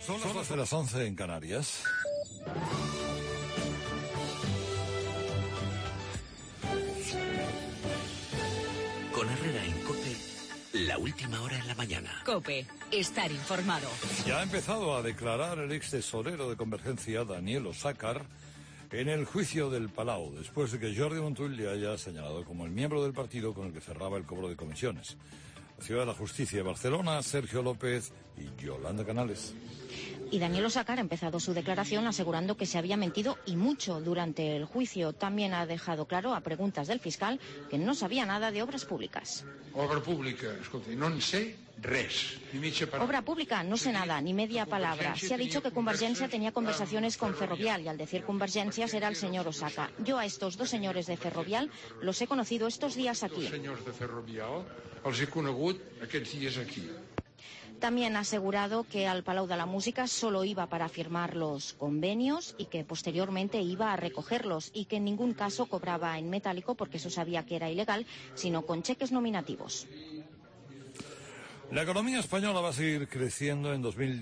Son las 11 en Canarias. Con Herrera en COPE, la última hora en la mañana. COPE, estar informado. Ya ha empezado a declarar el ex tesorero de Convergencia, Daniel Osàcar, en el juicio del Palau, después de que Jordi Montull le haya señalado como el miembro del partido con el que cerraba el cobro de comisiones. La Ciudad de la Justicia de Barcelona, Sergio López y Yolanda Canales. Y Daniel Osàcar ha empezado su declaración asegurando que se había mentido y mucho durante el juicio. También ha dejado claro a preguntas del fiscal que no sabía nada de obras públicas. Obra pública, escolti, no en sé res, ni mitja palabra. Obra pública, no sé nada, ni media palabra. Se ha dicho que Convergencia tenía conversaciones con Ferrovial y al decir Convergencias era el señor Osàcar. Yo a estos dos señores de Ferrovial los he conocido estos días aquí. Els senyors de Ferrovial els he conegut aquests dies aquí. También ha asegurado que al Palau de la Música solo iba para firmar los convenios y que posteriormente iba a recogerlos y que en ningún caso cobraba en metálico porque eso sabía que era ilegal, sino con cheques nominativos. La economía española va a seguir creciendo en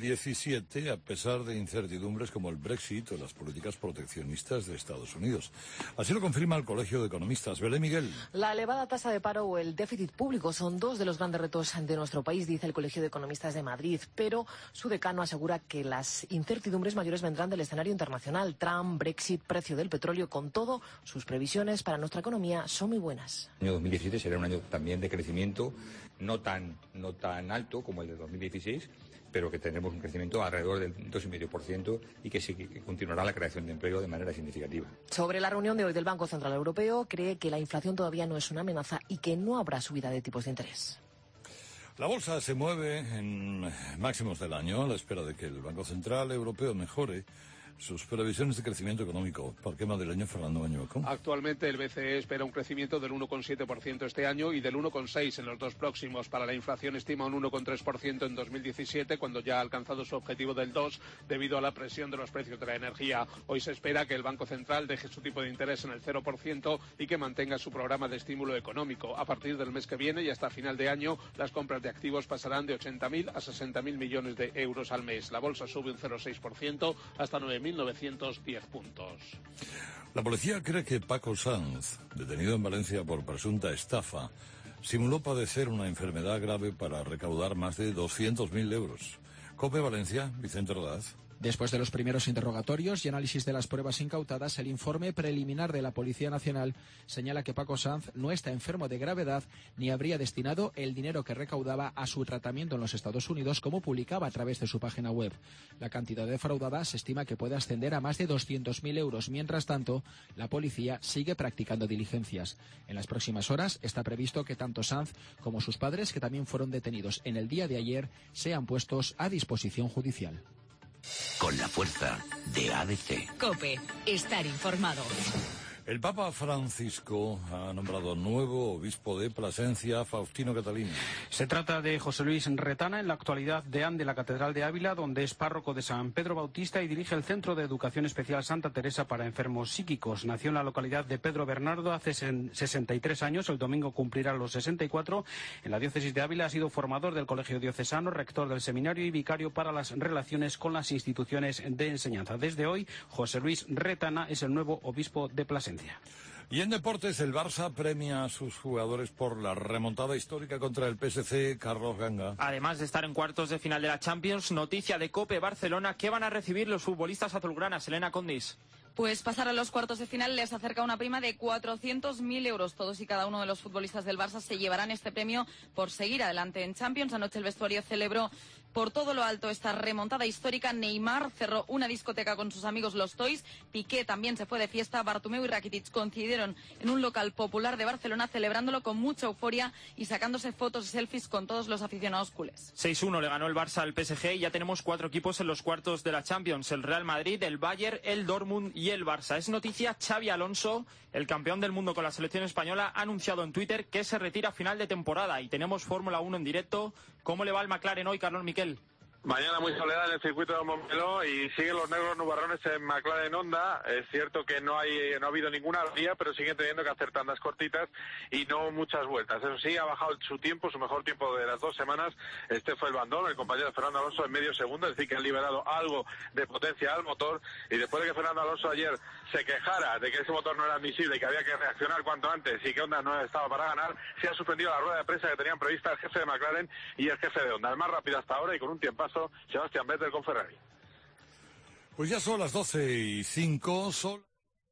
2017 a pesar de incertidumbres como el Brexit o las políticas proteccionistas de Estados Unidos. Así lo confirma el Colegio de Economistas. Belén Miguel. La elevada tasa de paro o el déficit público son dos de los grandes retos de nuestro país, dice el Colegio de Economistas de Madrid, pero su decano asegura que las incertidumbres mayores vendrán del escenario internacional. Trump, Brexit, precio del petróleo, con todo, sus previsiones para nuestra economía son muy buenas. El año 2017 será un año también de crecimiento, no tan alto como el de 2016, pero que tendremos un crecimiento alrededor del 2,5% y que sí que continuará la creación de empleo de manera significativa. Sobre la reunión de hoy del Banco Central Europeo, cree que la inflación todavía no es una amenaza y que no habrá subida de tipos de interés. La bolsa se mueve en máximos del año a la espera de que el Banco Central Europeo mejore sus previsiones de crecimiento económico. ¿Por qué madrileño Fernando Bañueco? Actualmente el BCE espera un crecimiento del 1,7% este año y del 1,6% en los dos próximos. Para la inflación estima un 1,3% en 2017, cuando ya ha alcanzado su objetivo del 2% debido a la presión de los precios de la energía. Hoy se espera que el Banco Central deje su tipo de interés en el 0% y que mantenga su programa de estímulo económico. A partir del mes que viene y hasta final de año, las compras de activos pasarán de 80.000 a 60.000 millones de euros al mes. La bolsa sube un 0,6% hasta 9.910 puntos. La policía cree que Paco Sanz, detenido en Valencia por presunta estafa, simuló padecer una enfermedad grave para recaudar más de 200.000 euros. COPE Valencia, Vicente Rodaz. Después de los primeros interrogatorios y análisis de las pruebas incautadas, el informe preliminar de la Policía Nacional señala que Paco Sanz no está enfermo de gravedad ni habría destinado el dinero que recaudaba a su tratamiento en los Estados Unidos, como publicaba a través de su página web. La cantidad defraudada se estima que puede ascender a más de 200.000 euros. Mientras tanto, la policía sigue practicando diligencias. En las próximas horas está previsto que tanto Sanz como sus padres, que también fueron detenidos en el día de ayer, sean puestos a disposición judicial. Con la fuerza de ABC. COPE, estar informado. El Papa Francisco ha nombrado nuevo obispo de Plasencia, Faustino Catalini. Se trata de José Luis Retana, en la actualidad deán de la Catedral de Ávila, donde es párroco de San Pedro Bautista y dirige el Centro de Educación Especial Santa Teresa para enfermos psíquicos. Nació en la localidad de Pedro Bernardo hace 63 años, el domingo cumplirá los 64. En la diócesis de Ávila ha sido formador del Colegio Diocesano, rector del seminario y vicario para las relaciones con las instituciones de enseñanza. Desde hoy, José Luis Retana es el nuevo obispo de Plasencia. Y en deportes, el Barça premia a sus jugadores por la remontada histórica contra el PSC. Carlos Ganga. Además de estar en cuartos de final de la Champions, noticia de COPE Barcelona, ¿qué van a recibir los futbolistas azulgranas? Elena Condis. Pues pasar a los cuartos de final les acerca una prima de 400.000 euros. Todos y cada uno de los futbolistas del Barça se llevarán este premio por seguir adelante en Champions. Anoche el vestuario celebró por todo lo alto esta remontada histórica. Neymar cerró una discoteca con sus amigos los Toys. Piqué también se fue de fiesta. Bartomeu y Rakitic coincidieron en un local popular de Barcelona celebrándolo con mucha euforia y sacándose fotos y selfies con todos los aficionados culés. 6-1 le ganó el Barça al PSG y ya tenemos 4 equipos en los cuartos de la Champions. El Real Madrid, el Bayern, el Dortmund y el Barça. Es noticia, Xavi Alonso, el campeón del mundo con la selección española, ha anunciado en Twitter que se retira a final de temporada y tenemos Fórmula 1 en directo. ¿Cómo le va al McLaren hoy, Carlos Miquel? Mañana muy soledad en el circuito de Montmeló y siguen los negros nubarrones en McLaren Honda. Es cierto que no ha habido ninguna avería, pero siguen teniendo que hacer tandas cortitas y no muchas vueltas. Eso sí, ha bajado su tiempo, su mejor tiempo de las 2 semanas. Este fue el Bandón, el compañero de Fernando Alonso, en medio segundo, es decir, que han liberado algo de potencia al motor. Y después de que Fernando Alonso ayer se quejara de que ese motor no era admisible y que había que reaccionar cuanto antes y que Honda no estaba para ganar, se ha suspendido la rueda de prensa que tenían prevista el jefe de McLaren y el jefe de Honda. El más rápido hasta ahora y con un tiempazo, Sebastián Vettel con Ferrari. Pues ya son las 12:05.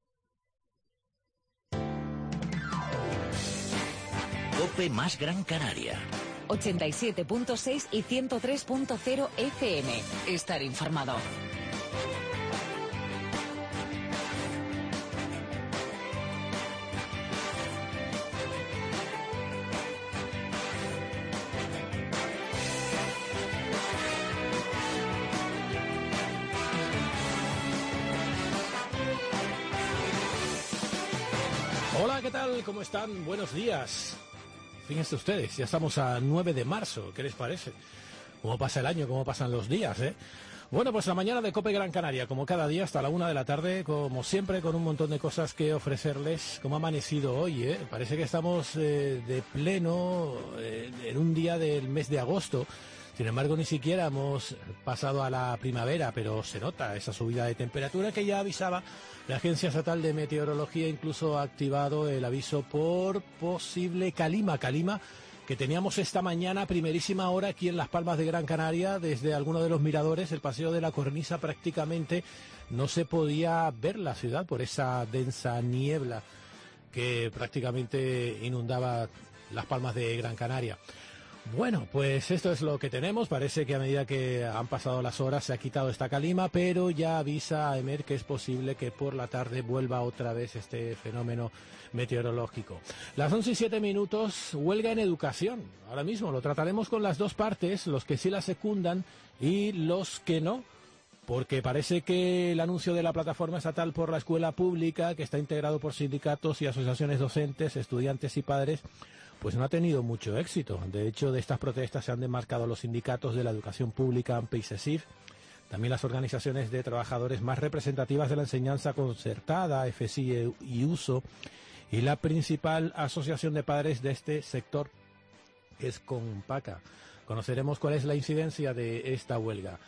COPE más Gran Canaria. 87.6 y 103.0 FM. Estar informado. Hola, ¿qué tal? ¿Cómo están? Buenos días. Fíjense ustedes, ya estamos a 9 de marzo, ¿qué les parece? ¿Cómo pasa el año? ¿Cómo pasan los días, eh? Bueno, pues la mañana de COPE Gran Canaria, como cada día, hasta la 1 de la tarde, como siempre, con un montón de cosas que ofrecerles, como ha amanecido hoy, ¿eh? Parece que estamos de pleno en un día del mes de agosto. Sin embargo, ni siquiera hemos pasado a la primavera, pero se nota esa subida de temperatura que ya avisaba la Agencia Estatal de Meteorología. Incluso ha activado el aviso por posible calima que teníamos esta mañana, primerísima hora, aquí en Las Palmas de Gran Canaria. Desde alguno de los miradores, el Paseo de la Cornisa, prácticamente no se podía ver la ciudad por esa densa niebla que prácticamente inundaba Las Palmas de Gran Canaria. Bueno, pues esto es lo que tenemos. Parece que a medida que han pasado las horas se ha quitado esta calima, pero ya avisa a EMET que es posible que por la tarde vuelva otra vez este fenómeno meteorológico. Las 11:07, huelga en educación. Ahora mismo lo trataremos con las dos partes, los que sí la secundan y los que no, porque parece que el anuncio de la Plataforma Estatal por la Escuela Pública, que está integrado por sindicatos y asociaciones docentes, estudiantes y padres, pues no ha tenido mucho éxito. De hecho, de estas protestas se han demarcado los sindicatos de la educación pública, AMPE y CESIF, también las organizaciones de trabajadores más representativas de la enseñanza concertada, FSI y USO, y la principal asociación de padres de este sector es CONPACA. Conoceremos cuál es la incidencia de esta huelga.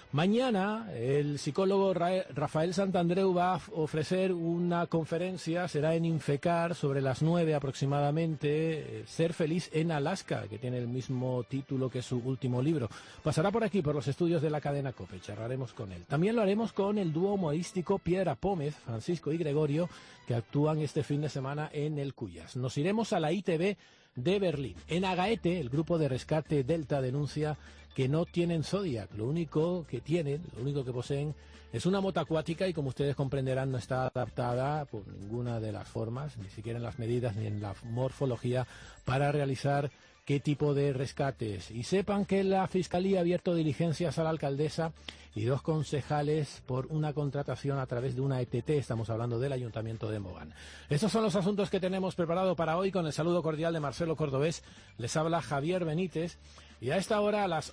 Mañana el psicólogo Rafael Santandreu va a ofrecer una conferencia, será en Infecar, sobre las 9 aproximadamente, Ser feliz en Alaska, que tiene el mismo título que su último libro. Pasará por aquí, por los estudios de la cadena COPE, charlaremos con él. También lo haremos con el dúo humorístico Piedra Pómez, Francisco y Gregorio, que actúan este fin de semana en el Cuyas. Nos iremos a la ITV de Berlín. En Agaete, el grupo de rescate Delta denuncia que no tienen Zodiac. Lo único que poseen es una moto acuática y, como ustedes comprenderán, no está adaptada por ninguna de las formas, ni siquiera en las medidas ni en la morfología, para realizar qué tipo de rescates. Y sepan que la Fiscalía ha abierto diligencias a la alcaldesa y 2 concejales por una contratación a través de una ETT. Estamos hablando del Ayuntamiento de Mogán. Estos son los asuntos que tenemos preparado para hoy, con el saludo cordial de Marcelo Cordobés. Les habla Javier Benítez. Y a esta hora, a las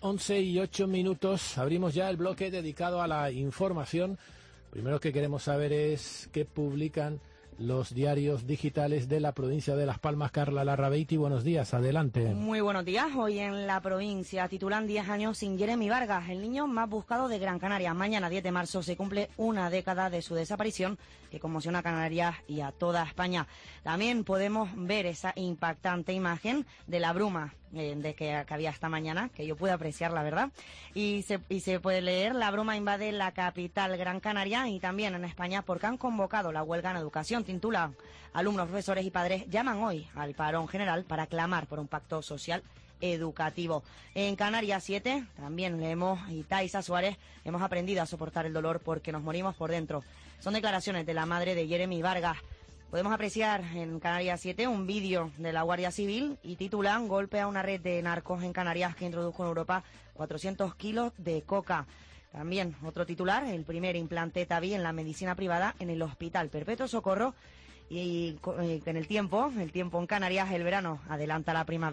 11:08, abrimos ya el bloque dedicado a la información. Primero que queremos saber es qué publican los diarios digitales de la provincia de Las Palmas. Carla Larrabeiti, buenos días, adelante. Muy buenos días. Hoy en la provincia titulan 10 años sin Jeremy Vargas, el niño más buscado de Gran Canaria. Mañana, 10 de marzo, se cumple una década de su desaparición, que conmociona a Canarias y a toda España. También podemos ver esa impactante imagen de la bruma que había esta mañana, que yo pude apreciar, la verdad. Y se puede leer: la bruma invade la capital Gran Canaria y también en España, porque han convocado la huelga en educación. Titulan: alumnos, profesores y padres llaman hoy al parón general para clamar por un pacto social educativo. En Canarias 7 también leemos: y Taisa Suárez, hemos aprendido a soportar el dolor porque nos morimos por dentro. Son declaraciones de la madre de Jeremy Vargas. Podemos apreciar en Canarias 7 un vídeo de la Guardia Civil y titulan: golpe a una red de narcos en Canarias que introdujo en Europa 400 kilos de coca. También otro titular: el primer implante TAVI en la medicina privada en el Hospital Perpetuo Socorro. Y en el tiempo en Canarias, el verano adelanta la primavera.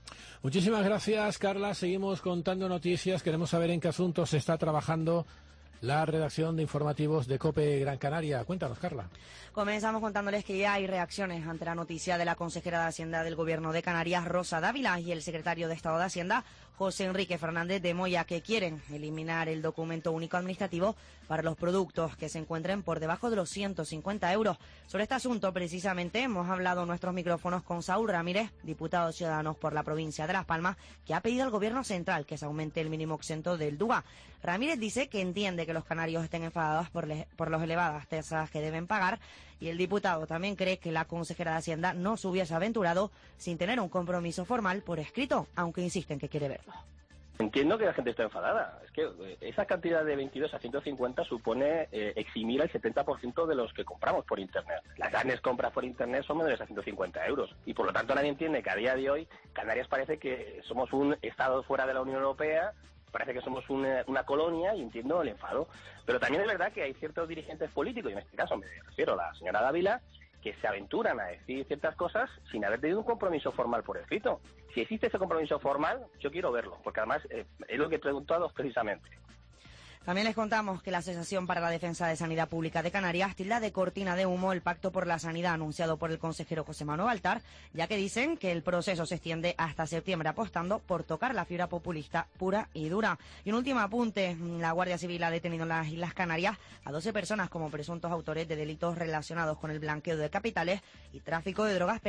Muchísimas gracias, Carla. Seguimos contando noticias. Queremos saber en qué asuntos se está trabajando la redacción de informativos de COPE Gran Canaria. Cuéntanos, Carla. Comenzamos contándoles que ya hay reacciones ante la noticia de la consejera de Hacienda del Gobierno de Canarias, Rosa Dávila, y el secretario de Estado de Hacienda, José Enrique Fernández de Moya, que quieren eliminar el documento único administrativo para los productos que se encuentren por debajo de los 150 euros. Sobre este asunto, precisamente, hemos hablado en nuestros micrófonos con Saúl Ramírez, diputado de Ciudadanos por la provincia de Las Palmas, que ha pedido al Gobierno central que se aumente el mínimo exento del DUA. Ramírez dice que entiende que los canarios estén enfadados por las elevadas tasas que deben pagar, y el diputado también cree que la consejera de Hacienda no se hubiese aventurado sin tener un compromiso formal por escrito, aunque insiste en que quiere verlo. Entiendo que la gente está enfadada. Es que esa cantidad de 22 a 150 supone eximir al 70% de los que compramos por Internet. Las grandes compras por Internet son menores a 150 euros. Y por lo tanto nadie entiende que a día de hoy Canarias parece que somos un estado fuera de la Unión Europea, parece que somos una colonia, y entiendo el enfado. Pero también es verdad que hay ciertos dirigentes políticos, y en este caso me refiero a la señora Dávila, que se aventuran a decir ciertas cosas sin haber tenido un compromiso formal por escrito. Si existe ese compromiso formal, yo quiero verlo, porque además es lo que he preguntado precisamente. También les contamos que la Asociación para la Defensa de Sanidad Pública de Canarias tilda de cortina de humo el pacto por la sanidad anunciado por el consejero José Manuel Baltar, ya que dicen que el proceso se extiende hasta septiembre, apostando por tocar la fibra populista pura y dura. Y un último apunte, la Guardia Civil ha detenido en las Islas Canarias a 12 personas como presuntos autores de delitos relacionados con el blanqueo de capitales y tráfico de drogas,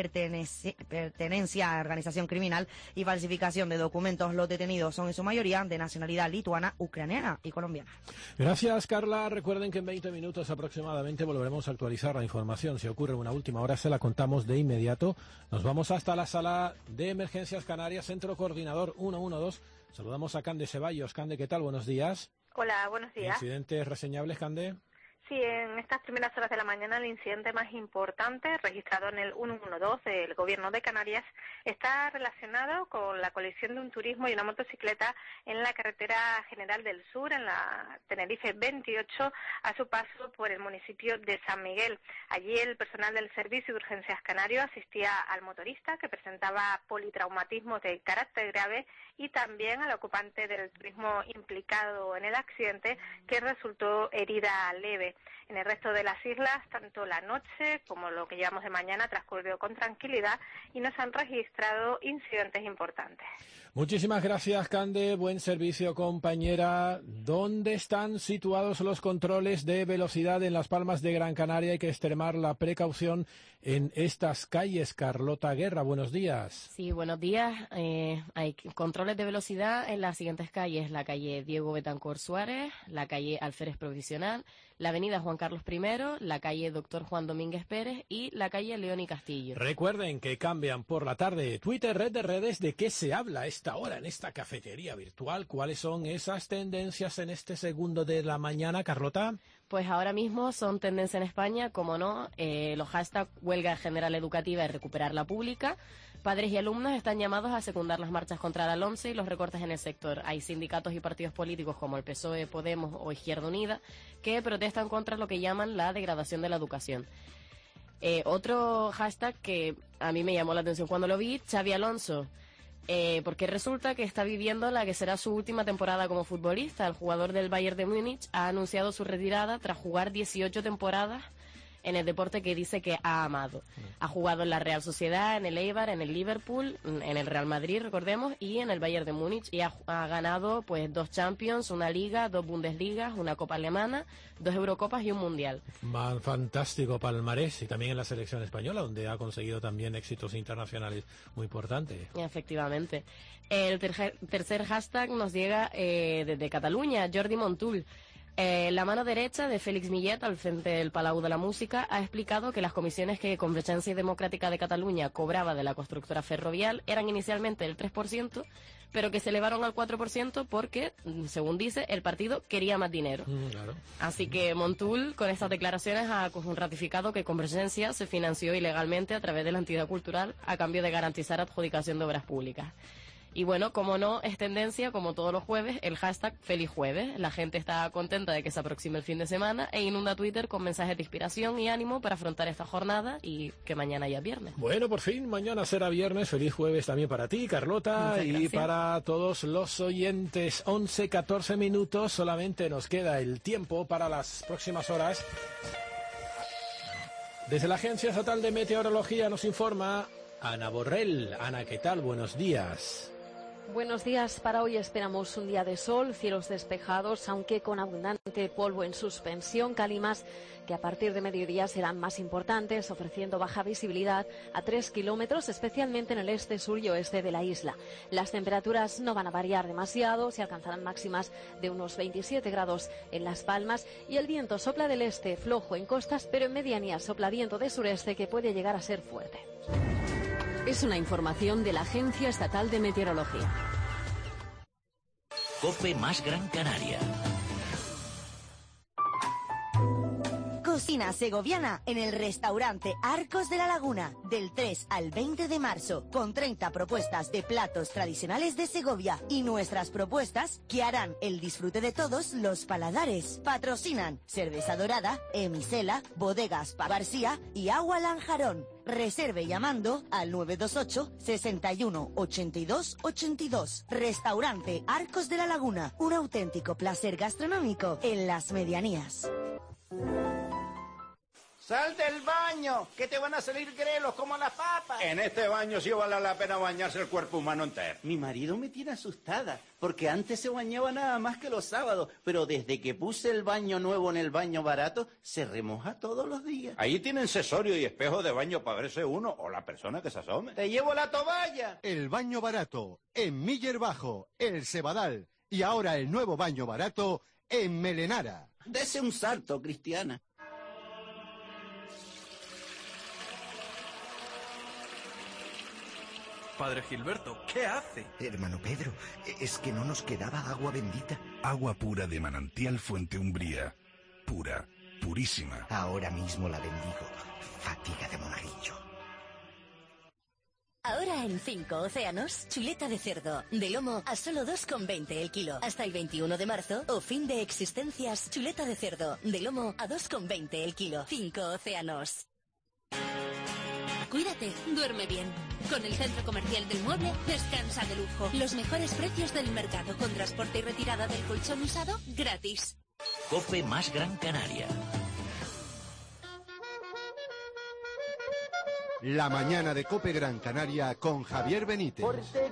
pertenencia a organización criminal y falsificación de documentos. Los detenidos son en su mayoría de nacionalidad lituana, ucraniana y colombiana. Gracias, Carla. Recuerden que en 20 minutos aproximadamente volveremos a actualizar la información. Si ocurre una última hora, se la contamos de inmediato. Nos vamos hasta la sala de emergencias Canarias, Centro Coordinador 112. Saludamos a Cande Ceballos. Cande, ¿qué tal? Buenos días. Hola, buenos días. ¿Incidentes reseñables, Cande? Sí, en estas primeras horas de la mañana el incidente más importante registrado en el 112 del Gobierno de Canarias está relacionado con la colisión de un turismo y una motocicleta en la carretera general del sur, en la Tenerife 28, a su paso por el municipio de San Miguel. Allí el personal del Servicio de Urgencias Canario asistía al motorista, que presentaba politraumatismos de carácter grave, y también al ocupante del turismo implicado en el accidente, que resultó herida leve. En el resto de las islas, tanto la noche como lo que llevamos de mañana transcurrió con tranquilidad y no se han registrado incidentes importantes. Muchísimas gracias, Cande. Buen servicio, compañera. ¿Dónde están situados los controles de velocidad en Las Palmas de Gran Canaria? Hay que extremar la precaución en estas calles. Carlota Guerra, buenos días. Sí, buenos días. Hay controles de velocidad en las siguientes calles: la calle Diego Betancor Suárez, la calle Alférez Provisional, la avenida Juan Carlos I, la calle Doctor Juan Domínguez Pérez y la calle León y Castillo. Recuerden que cambian por la tarde. Twitter, red de redes, ¿de qué se habla a esta hora en esta cafetería virtual? ¿Cuáles son esas tendencias en este segundo de la mañana, Carlota? Pues ahora mismo son tendencia en España, como no, los hashtags huelga general educativa y recuperar la pública. Padres y alumnos están llamados a secundar las marchas contra la LOMCE y los recortes en el sector. Hay sindicatos y partidos políticos como el PSOE, Podemos o Izquierda Unida que protestan contra lo que llaman la degradación de la educación. Otro hashtag que a mí me llamó la atención cuando lo vi, Xabi Alonso, porque resulta que está viviendo la que será su última temporada como futbolista. El jugador del Bayern de Múnich ha anunciado su retirada tras jugar 18 temporadas en el deporte que dice que ha amado. Ha jugado en la Real Sociedad, en el Eibar, en el Liverpool, en el Real Madrid, recordemos, y en el Bayern de Múnich, y ha ganado pues 2 Champions, una Liga, 2 Bundesligas, una Copa Alemana, 2 Eurocopas y un Mundial. Fantástico palmarés, y también en la selección española, donde ha conseguido también éxitos internacionales muy importantes. Efectivamente. El tercer hashtag nos llega desde Cataluña, Jordi Montul. La mano derecha de Félix Millet, al frente del Palau de la Música, ha explicado que las comisiones que Convergencia Democrática de Cataluña cobraba de la constructora Ferrovial eran inicialmente del 3%, pero que se elevaron al 4% porque, según dice, el partido quería más dinero. Claro. Así que Montul, con estas declaraciones, ha ratificado que Convergencia se financió ilegalmente a través de la entidad cultural a cambio de garantizar adjudicación de obras públicas. Y bueno, como no, es tendencia, como todos los jueves, el hashtag Feliz Jueves. La gente está contenta de que se aproxime el fin de semana e inunda Twitter con mensajes de inspiración y ánimo para afrontar esta jornada y que mañana ya es viernes. Bueno, por fin, mañana será viernes. Feliz jueves también para ti, Carlota, y para todos los oyentes. 11:14 minutos, solamente nos queda el tiempo para las próximas horas. Desde la Agencia Estatal de Meteorología nos informa Ana Borrell. Ana, ¿qué tal? Buenos días. Buenos días. Para hoy esperamos un día de sol, cielos despejados, aunque con abundante polvo en suspensión, calimas que a partir de mediodía serán más importantes, ofreciendo baja visibilidad a 3 kilómetros, especialmente en el este, sur y oeste de la isla. Las temperaturas no van a variar demasiado, se alcanzarán máximas de unos 27 grados en Las Palmas y el viento sopla del este, flojo en costas, pero en medianía sopla viento de sureste que puede llegar a ser fuerte. Es una información de la Agencia Estatal de Meteorología. COPE más Gran Canaria. Cocina segoviana en el restaurante Arcos de la Laguna, del 3 al 20 de marzo, con 30 propuestas de platos tradicionales de Segovia y nuestras propuestas que harán el disfrute de todos los paladares. Patrocinan Cerveza Dorada, Emisela, Bodegas Pa García y Agua Lanjarón. Reserve llamando al 928 61 82 82. Restaurante Arcos de la Laguna, un auténtico placer gastronómico en las medianías. ¡Sal del baño! ¡Que te van a salir grelos como las papas! En este baño sí vale la pena bañarse el cuerpo humano entero. Mi marido me tiene asustada, porque antes se bañaba nada más que los sábados, pero desde que puse el baño nuevo en el baño barato, se remoja todos los días. Ahí tienen accesorio y espejo de baño para verse uno o la persona que se asome. ¡Te llevo la toalla! El baño barato, en Miller Bajo, El Cebadal, y ahora el nuevo baño barato en Melenara. Dese un salto, Cristiana. Padre Gilberto, ¿qué hace? Hermano Pedro, es que no nos quedaba agua bendita. Agua pura de manantial Fuente Umbría. Pura, purísima. Ahora mismo la bendigo. Fatiga de monaguillo. Ahora en 5 Océanos, chuleta de cerdo, de lomo a solo 2,20 el kilo. Hasta el 21 de marzo, o fin de existencias, chuleta de cerdo, de lomo a 2,20 el kilo. 5 Océanos. Cuídate, duerme bien. Con el Centro Comercial del Mueble, descansa de lujo. Los mejores precios del mercado, con transporte y retirada del colchón usado gratis. COPE más Gran Canaria. La mañana de COPE Gran Canaria con Javier Benítez.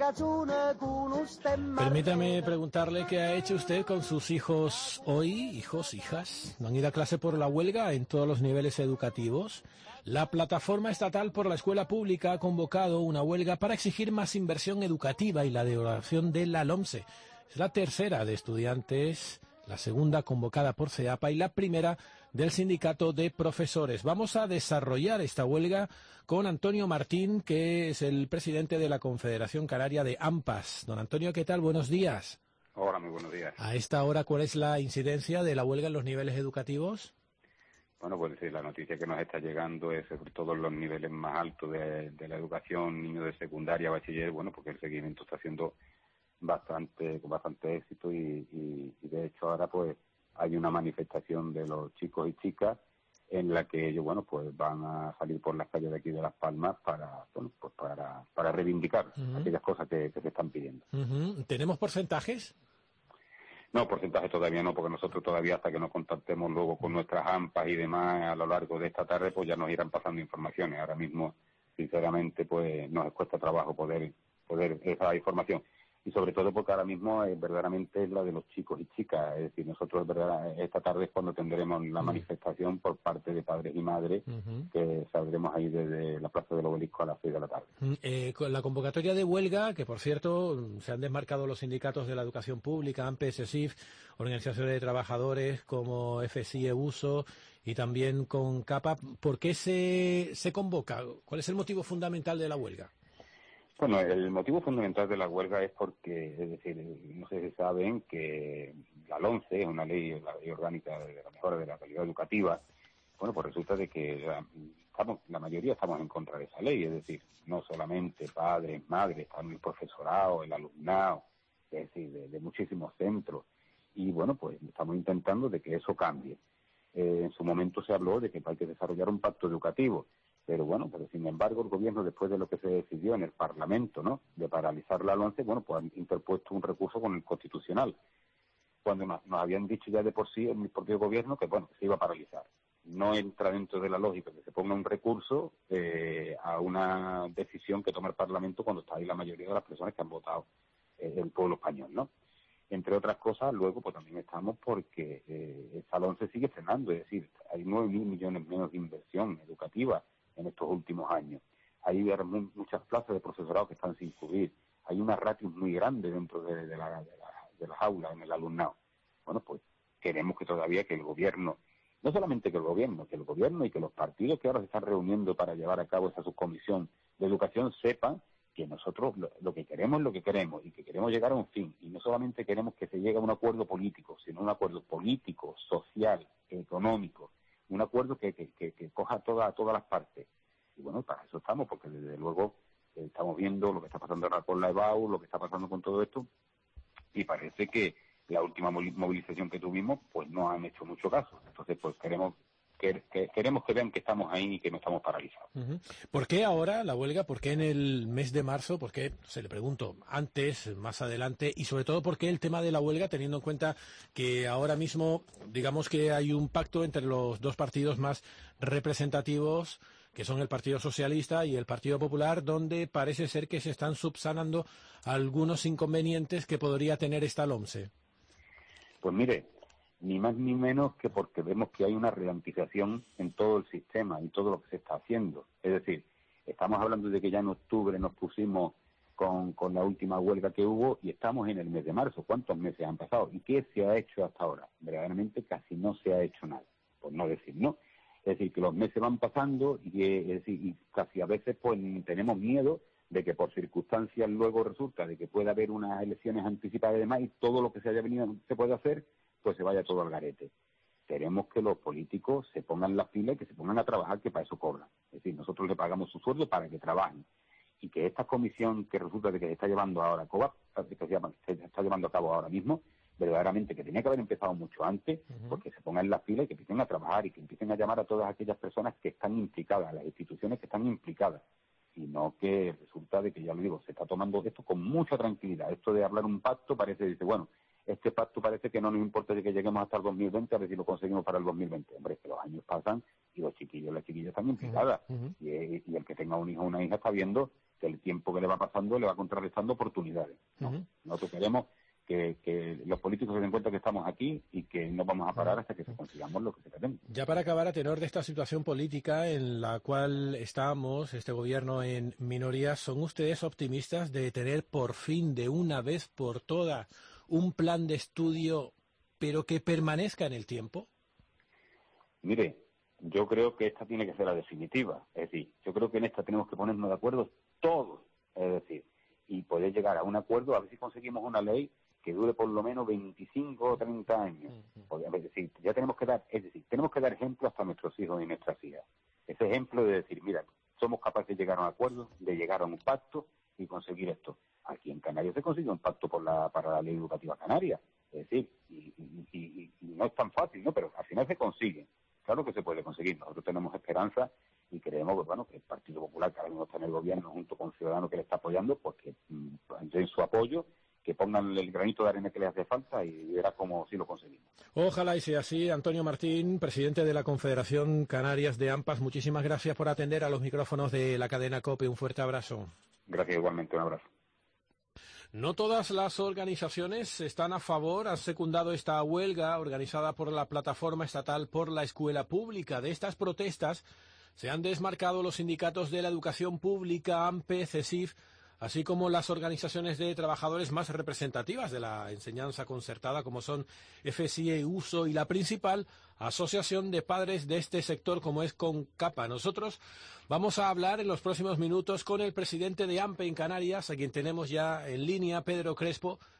Permítame preguntarle qué ha hecho usted con sus hijos hoy, hijos, hijas. ¿No han ido a clase por la huelga en todos los niveles educativos? La Plataforma Estatal por la Escuela Pública ha convocado una huelga para exigir más inversión educativa y la derogación de la LOMSE. Es la tercera de estudiantes, la segunda convocada por CEAPA y la primera del Sindicato de Profesores. Vamos a desarrollar esta huelga con Antonio Martín, que es el presidente de la Confederación Canaria de AMPAS. Don Antonio, ¿qué tal? Buenos días. Hola, muy buenos días. A esta hora, ¿cuál es la incidencia de la huelga en los niveles educativos? Bueno, pues sí, la noticia que nos está llegando es sobre todo en los niveles más altos de la educación, niños de secundaria, bachiller, bueno, porque el seguimiento está siendo con bastante éxito y de hecho ahora pues hay una manifestación de los chicos y chicas en la que ellos, bueno, pues van a salir por las calles de aquí de Las Palmas para reivindicar aquellas cosas que se están pidiendo. ¿Tenemos porcentajes? No, porcentaje todavía no, porque nosotros todavía hasta que nos contactemos luego con nuestras AMPAs y demás a lo largo de esta tarde, pues ya nos irán pasando informaciones. Ahora mismo, sinceramente, pues nos cuesta trabajo poder esa información. Y sobre todo porque ahora mismo verdaderamente es la de los chicos y chicas. Es decir, nosotros esta tarde es cuando tendremos la manifestación por parte de padres y madres, que saldremos ahí desde la Plaza del Obelisco a las 6 de la tarde. Con la convocatoria de huelga, que por cierto se han desmarcado los sindicatos de la educación pública, AMPE, SESIF, organizaciones de trabajadores como FSI, EUSO y también con CAPA, ¿por qué se convoca? ¿Cuál es el motivo fundamental de la huelga? Bueno, el motivo fundamental de la huelga es porque, es decir, no sé si saben que la LOMSE es una ley, la ley orgánica de la mejora de la calidad educativa, Bueno, pues resulta de que la mayoría estamos en contra de esa ley, es decir, no solamente padres, madres, también el profesorado, el alumnado, es decir, de muchísimos centros. Y bueno, pues estamos intentando de que eso cambie. En su momento se habló de que hay que desarrollar un pacto educativo, pero bueno, pero sin embargo el gobierno, después de lo que se decidió en el Parlamento, ¿no?, de paralizar la LOMCE, bueno, pues han interpuesto un recurso con el Constitucional, cuando nos habían dicho ya de por sí en el propio gobierno que, bueno, que se iba a paralizar. No entra dentro de la lógica que se ponga un recurso a una decisión que toma el Parlamento cuando está ahí la mayoría de las personas que han votado el pueblo español, ¿no? Entre otras cosas, luego pues también estamos porque esa LOMCE sigue frenando, es decir, hay 9.000 millones menos de inversión educativa en estos últimos años. Hay muchas plazas de profesorado que están sin cubrir. Hay una ratio muy grande dentro de las aulas en el alumnado. Bueno, pues queremos que todavía que el gobierno, no solamente que el gobierno y que los partidos que ahora se están reuniendo para llevar a cabo esa subcomisión de educación sepan que nosotros lo que queremos es lo que queremos y que queremos llegar a un fin. Y no solamente queremos que se llegue a un acuerdo político, sino un acuerdo político, social, económico, un acuerdo que coja a todas las partes. Y bueno, para eso estamos, porque desde luego estamos viendo lo que está pasando ahora con la EBAU, lo que está pasando con todo esto, y parece que la última movilización que tuvimos, pues no han hecho mucho caso. Entonces, pues queremos que vean que estamos ahí y que no estamos paralizados. ¿Por qué ahora la huelga? ¿Por qué en el mes de marzo? ¿Por qué, se le pregunto, antes, más adelante? Y sobre todo, ¿por qué el tema de la huelga, teniendo en cuenta que ahora mismo, digamos que hay un pacto entre los dos partidos más representativos, que son el Partido Socialista y el Partido Popular, donde parece ser que se están subsanando algunos inconvenientes que podría tener esta LOMCE? Pues mire, ni más ni menos que porque vemos que hay una ralentización en todo el sistema y todo lo que se está haciendo. Es decir, estamos hablando de que ya en octubre nos pusimos con la última huelga que hubo y estamos en el mes de marzo. ¿Cuántos meses han pasado? ¿Y qué se ha hecho hasta ahora? Verdaderamente casi no se ha hecho nada, por no decir no. Es decir, que los meses van pasando y casi a veces pues tenemos miedo de que por circunstancias luego resulta de que pueda haber unas elecciones anticipadas y demás y todo lo que se puede hacer, pues se vaya todo al garete. Queremos que los políticos se pongan las pilas y que se pongan a trabajar, que para eso cobran. Es decir, nosotros le pagamos su sueldo para que trabajen. Y que esta comisión que resulta de que se está llevando ahora se está llevando a cabo ahora mismo, verdaderamente que tenía que haber empezado mucho antes, porque se pongan las pilas y que empiecen a trabajar y que empiecen a llamar a todas aquellas personas que están implicadas, a las instituciones que están implicadas. Y no que resulta de que, ya lo digo, se está tomando esto con mucha tranquilidad. Esto de hablar un pacto dice, bueno, este pacto parece que no nos importa de que lleguemos hasta el 2020, a ver si lo conseguimos para el 2020. Hombre, es que los años pasan y los chiquillos, las chiquillas están implicadas. Y el que tenga un hijo o una hija está viendo que el tiempo que le va pasando le va contrarrestando oportunidades, ¿no? Nosotros queremos que los políticos se den cuenta que estamos aquí y que no vamos a parar hasta que consigamos lo que se pretende. Ya para acabar, a tenor de esta situación política en la cual estamos, este gobierno en minoría, ¿son ustedes optimistas de tener por fin, de una vez por todas, un plan de estudio, pero que permanezca en el tiempo? Mire, yo creo que esta tiene que ser la definitiva. Es decir, yo creo que en esta tenemos que ponernos de acuerdo todos, es decir, y poder llegar a un acuerdo, a ver si conseguimos una ley que dure por lo menos 25 o 30 años. Es decir, tenemos que dar ejemplo hasta a nuestros hijos y nuestras hijas. Ese ejemplo de decir, mira, somos capaces de llegar a un acuerdo, de llegar a un pacto y conseguir esto. Aquí en Canarias se consigue un pacto para la ley educativa canaria. Es decir, y no es tan fácil, ¿no? Pero al final se consigue. Claro que se puede conseguir. Nosotros tenemos esperanza y creemos que el Partido Popular, que ahora mismo está en el gobierno junto con Ciudadanos que le está apoyando, pues que den su apoyo, que pongan el granito de arena que les hace falta y verá cómo sí lo conseguimos. Ojalá y sea así. Antonio Martín, presidente de la Confederación Canarias de AMPAs, muchísimas gracias por atender a los micrófonos de la cadena COPE. Un fuerte abrazo. Gracias, igualmente, un abrazo. No todas las organizaciones están a favor, han secundado esta huelga organizada por la Plataforma Estatal por la Escuela Pública. De estas protestas se han desmarcado los sindicatos de la educación pública, AMPE, CESIF, así como las organizaciones de trabajadores más representativas de la enseñanza concertada, como son FSIE, USO y la principal asociación de padres de este sector, como es CONCAPA. Nosotros vamos a hablar en los próximos minutos con el presidente de AMPE en Canarias, a quien tenemos ya en línea, Pedro Crespo,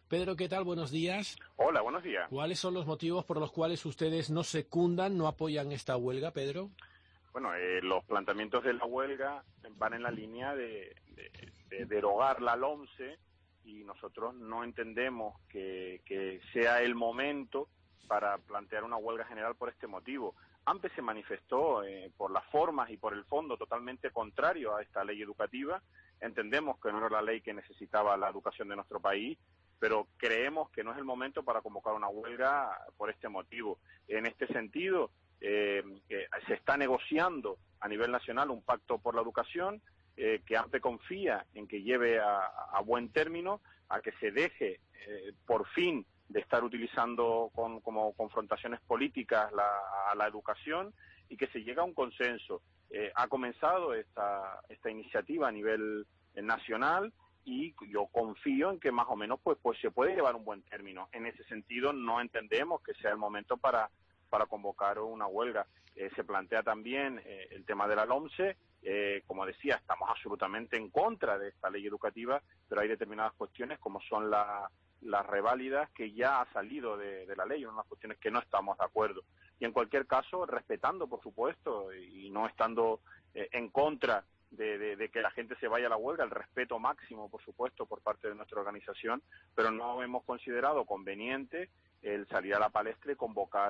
Pedro, ¿qué tal? Buenos días. Hola, buenos días. ¿Cuáles son los motivos por los cuales ustedes no secundan, no apoyan esta huelga, Pedro? Bueno, los planteamientos de la huelga van en la línea de derogar la LOMCE y nosotros no entendemos que sea el momento para plantear una huelga general por este motivo. AMPE se manifestó por las formas y por el fondo totalmente contrario a esta ley educativa. Entendemos que no era la ley que necesitaba la educación de nuestro país, pero creemos que no es el momento para convocar una huelga por este motivo. En este sentido, se está negociando a nivel nacional un pacto por la educación que AMPE confía en que lleve a buen término, a que se deje por fin de estar utilizando como confrontaciones políticas a la educación y que se llegue a un consenso. Ha comenzado esta iniciativa a nivel nacional y yo confío en que más o menos pues se puede llevar un buen término. En ese sentido no entendemos que sea el momento para convocar una huelga. Se plantea también el tema de la LOMCE. Como decía, estamos absolutamente en contra de esta ley educativa, pero hay determinadas cuestiones como son las reválidas que ya ha salido de la ley, unas cuestiones que no estamos de acuerdo. Y en cualquier caso, respetando, por supuesto, y no estando en contra de que la gente se vaya a la huelga, el respeto máximo, por supuesto, por parte de nuestra organización, pero no hemos considerado conveniente el salir a la palestra y convocar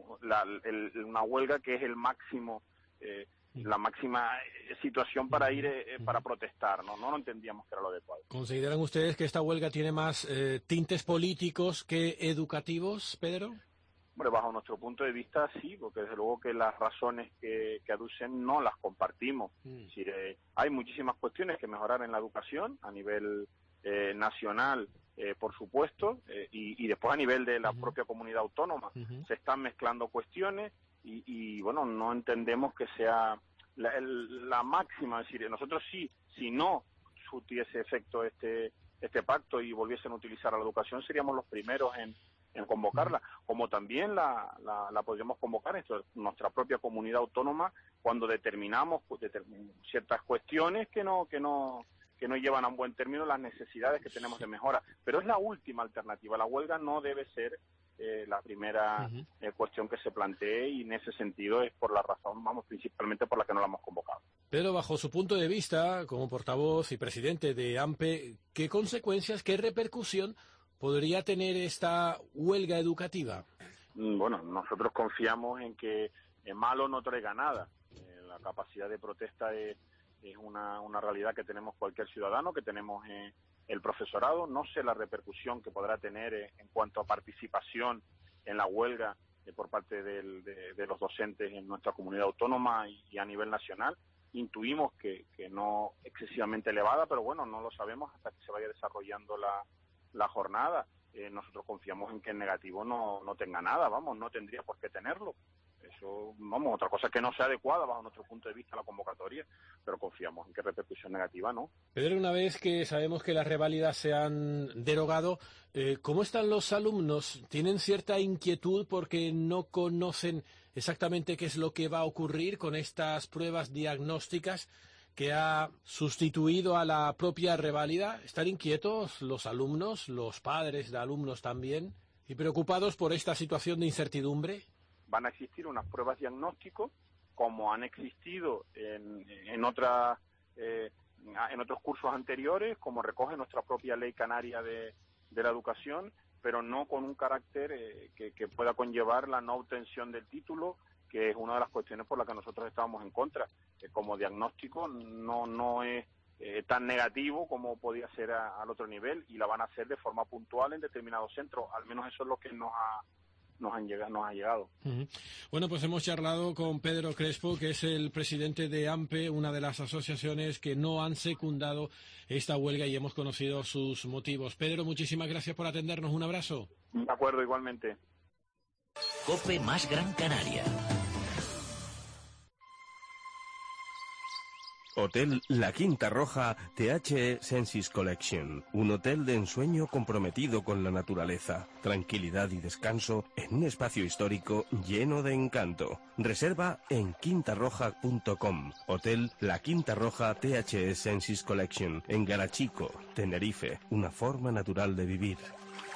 una huelga que es el máximo, la máxima situación para ir para protestar, ¿no? No lo entendíamos que era lo adecuado. ¿Consideran ustedes que esta huelga tiene más tintes políticos que educativos, Pedro? Bueno, bajo nuestro punto de vista sí, porque desde luego que las razones que aducen no las compartimos. Es decir, hay muchísimas cuestiones que mejorar en la educación a nivel nacional, por supuesto, y después a nivel de la propia comunidad autónoma. Se están mezclando cuestiones y bueno, no entendemos que sea la máxima. Es decir, nosotros sí, si no surtiese efecto este pacto y volviesen a utilizar a la educación, seríamos los primeros en convocarla, como también la podríamos convocar en nuestra propia comunidad autónoma cuando determinamos ciertas cuestiones que no llevan a un buen término las necesidades que tenemos de mejora. Pero es la última alternativa. La huelga no debe ser la primera cuestión que se plantee y en ese sentido es por la razón, principalmente por la que no la hemos convocado. Pero bajo su punto de vista, como portavoz y presidente de AMPE, ¿qué consecuencias, qué repercusión podría tener esta huelga educativa? Bueno, nosotros confiamos en que malo no traiga nada. La capacidad de protesta es una realidad que tenemos cualquier ciudadano, que tenemos el profesorado. No sé la repercusión que podrá tener en cuanto a participación en la huelga por parte de los docentes en nuestra comunidad autónoma y a nivel nacional. Intuimos que no excesivamente elevada, pero bueno, no lo sabemos hasta que se vaya desarrollando la jornada. Nosotros confiamos en que el negativo no tenga nada, no tendría por qué tenerlo. Eso, otra cosa que no sea adecuada bajo nuestro punto de vista la convocatoria, pero confiamos en que repercusión negativa no. Pedro, una vez que sabemos que las reválidas se han derogado, ¿cómo están los alumnos? ¿Tienen cierta inquietud porque no conocen exactamente qué es lo que va a ocurrir con estas pruebas diagnósticas que ha sustituido a la propia reválida? ¿Están inquietos los alumnos, los padres de alumnos también, y preocupados por esta situación de incertidumbre? Van a existir unas pruebas diagnósticos como han existido en otros cursos anteriores, como recoge nuestra propia ley canaria de la educación, pero no con un carácter que pueda conllevar la no obtención del título, que es una de las cuestiones por las que nosotros estábamos en contra. Como diagnóstico no es tan negativo como podía ser al otro nivel, y la van a hacer de forma puntual en determinados centros. Al menos eso es lo que nos ha llegado. Bueno, pues hemos charlado con Pedro Crespo, que es el presidente de AMPE, una de las asociaciones que no han secundado esta huelga, y hemos conocido sus motivos. Pedro, muchísimas gracias por atendernos. Un abrazo. De acuerdo, igualmente. COPE más Gran Canaria. Hotel La Quinta Roja THE Senses Collection. Un hotel de ensueño comprometido con la naturaleza, tranquilidad y descanso en un espacio histórico lleno de encanto. Reserva en quintarroja.com. Hotel La Quinta Roja THE Senses Collection. En Garachico, Tenerife. Una forma natural de vivir.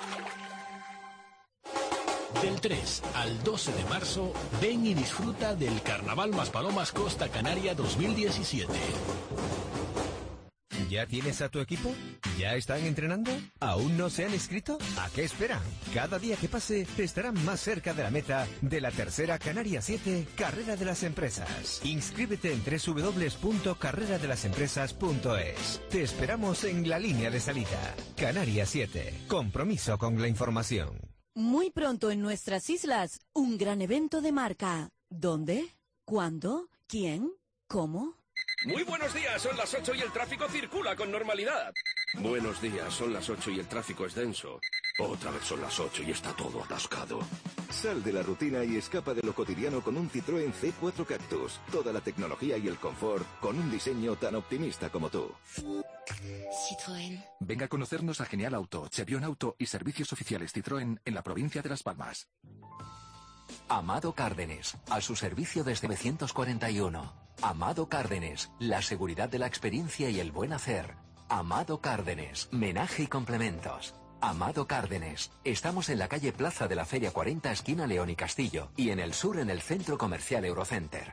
Del 3 al 12 de marzo, ven y disfruta del Carnaval Maspalomas Costa Canaria 2017. ¿Ya tienes a tu equipo? ¿Ya están entrenando? ¿Aún no se han inscrito? ¿A qué esperan? Cada día que pase estarán más cerca de la meta de la tercera Canarias 7 Carrera de las Empresas. Inscríbete en www.carreradelasempresas.es. Te esperamos en la línea de salida. Canarias 7. Compromiso con la información. Muy pronto en nuestras islas, un gran evento de marca. ¿Dónde? ¿Cuándo? ¿Quién? ¿Cómo? Muy buenos días, son las 8 y el tráfico circula con normalidad. Buenos días, son las 8 y el tráfico es denso. Otra vez son las 8 y está todo atascado. Sal de la rutina y escapa de lo cotidiano con un Citroën C4 Cactus. Toda la tecnología y el confort con un diseño tan optimista como tú. Citroën. Venga a conocernos a Genial Auto, Chevión Auto y servicios oficiales Citroën en la provincia de Las Palmas. Amado Cárdenes, a su servicio desde 1941. Amado Cárdenes, la seguridad de la experiencia y el buen hacer. Amado Cárdenes, menaje y complementos. Amado Cárdenes, estamos en la calle Plaza de la Feria 40, esquina León y Castillo, y en el sur en el Centro Comercial Eurocenter.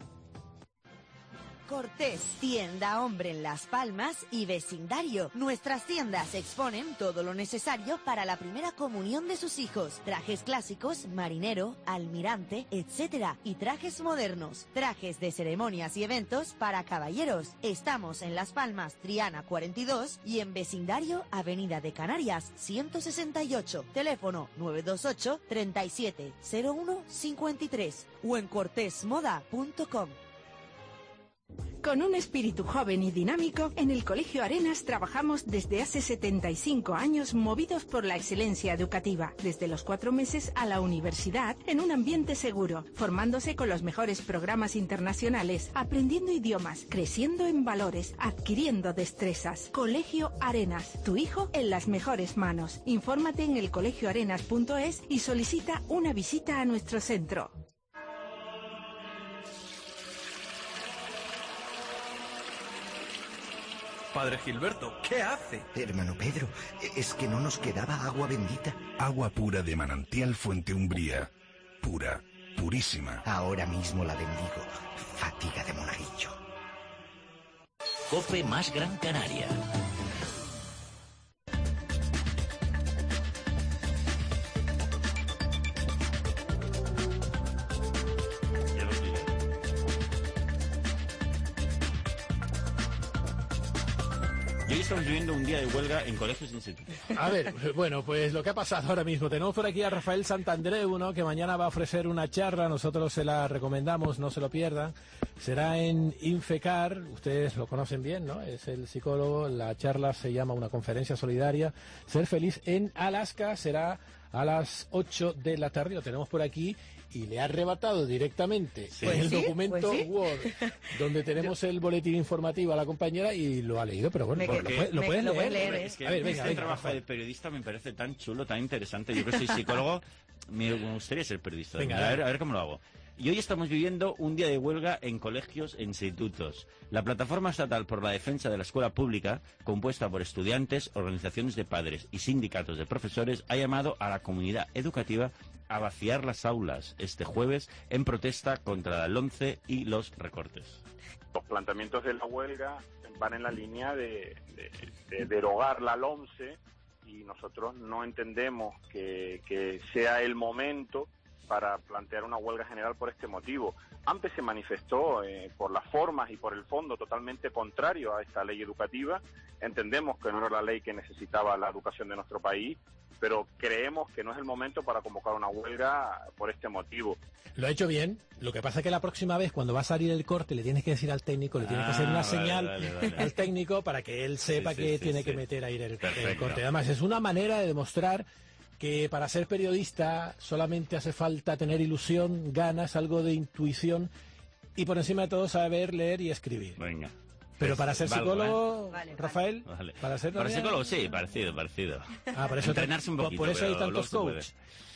Cortés, tienda hombre en Las Palmas y vecindario. Nuestras tiendas exponen todo lo necesario para la primera comunión de sus hijos. Trajes clásicos, marinero, almirante, etc. Y trajes modernos. Trajes de ceremonias y eventos para caballeros. Estamos en Las Palmas, Triana 42 y en vecindario, Avenida de Canarias 168. Teléfono 928 37 01 53 o en cortesmoda.com. Con un espíritu joven y dinámico, en el Colegio Arenas trabajamos desde hace 75 años movidos por la excelencia educativa, desde los 4 meses a la universidad, en un ambiente seguro, formándose con los mejores programas internacionales, aprendiendo idiomas, creciendo en valores, adquiriendo destrezas. Colegio Arenas, tu hijo en las mejores manos. Infórmate en elcolegioarenas.es y solicita una visita a nuestro centro. Padre Gilberto, ¿qué hace? Hermano Pedro, es que no nos quedaba agua bendita. Agua pura de manantial Fuente Umbría. Pura, purísima. Ahora mismo la bendigo. Fatiga de monaguillo. COPE más Gran Canaria. Hoy estamos viviendo un día de huelga en colegios e institutos. A ver, bueno, pues lo que ha pasado ahora mismo. Tenemos por aquí a Rafael Santandreu, ¿no?, que mañana va a ofrecer una charla. Nosotros se la recomendamos, no se lo pierdan. Será en Infecar, ustedes lo conocen bien, ¿no? Es el psicólogo. La charla se llama Una conferencia solidaria. Ser feliz en Alaska. Será a las 8 de la tarde. Lo tenemos por aquí. Y le ha arrebatado directamente el documento Word, donde tenemos el boletín informativo a la compañera y lo ha leído, pero bueno, lo puedes leer. Es que este trabajo de periodista me parece tan chulo, tan interesante. Yo que soy psicólogo, me gustaría ser periodista. Venga, a ver cómo lo hago. Y hoy estamos viviendo un día de huelga en colegios e institutos. La Plataforma Estatal por la Defensa de la Escuela Pública, compuesta por estudiantes, organizaciones de padres y sindicatos de profesores, ha llamado a la comunidad educativa a vaciar las aulas este jueves en protesta contra la LOMCE y los recortes. Los planteamientos de la huelga van en la línea de derogar la LOMCE y nosotros no entendemos que sea el momento para plantear una huelga general por este motivo. AMPE se manifestó por las formas y por el fondo totalmente contrario a esta ley educativa. Entendemos que no era la ley que necesitaba la educación de nuestro país, pero creemos que no es el momento para convocar una huelga por este motivo. Lo ha hecho bien. Lo que pasa es que la próxima vez, cuando va a salir el corte, le tienes que decir al técnico, le tienes que hacer una señal al técnico para que él sepa que tiene que meter ahí el corte. Además, es una manera de demostrar que para ser periodista solamente hace falta tener ilusión, ganas, algo de intuición y por encima de todo saber leer y escribir. Venga. Pero para ser psicólogo, Rafael, para ser psicólogo sí, parecido. Ah, por eso entrenarse un poquito. Por eso hay tantos coaches.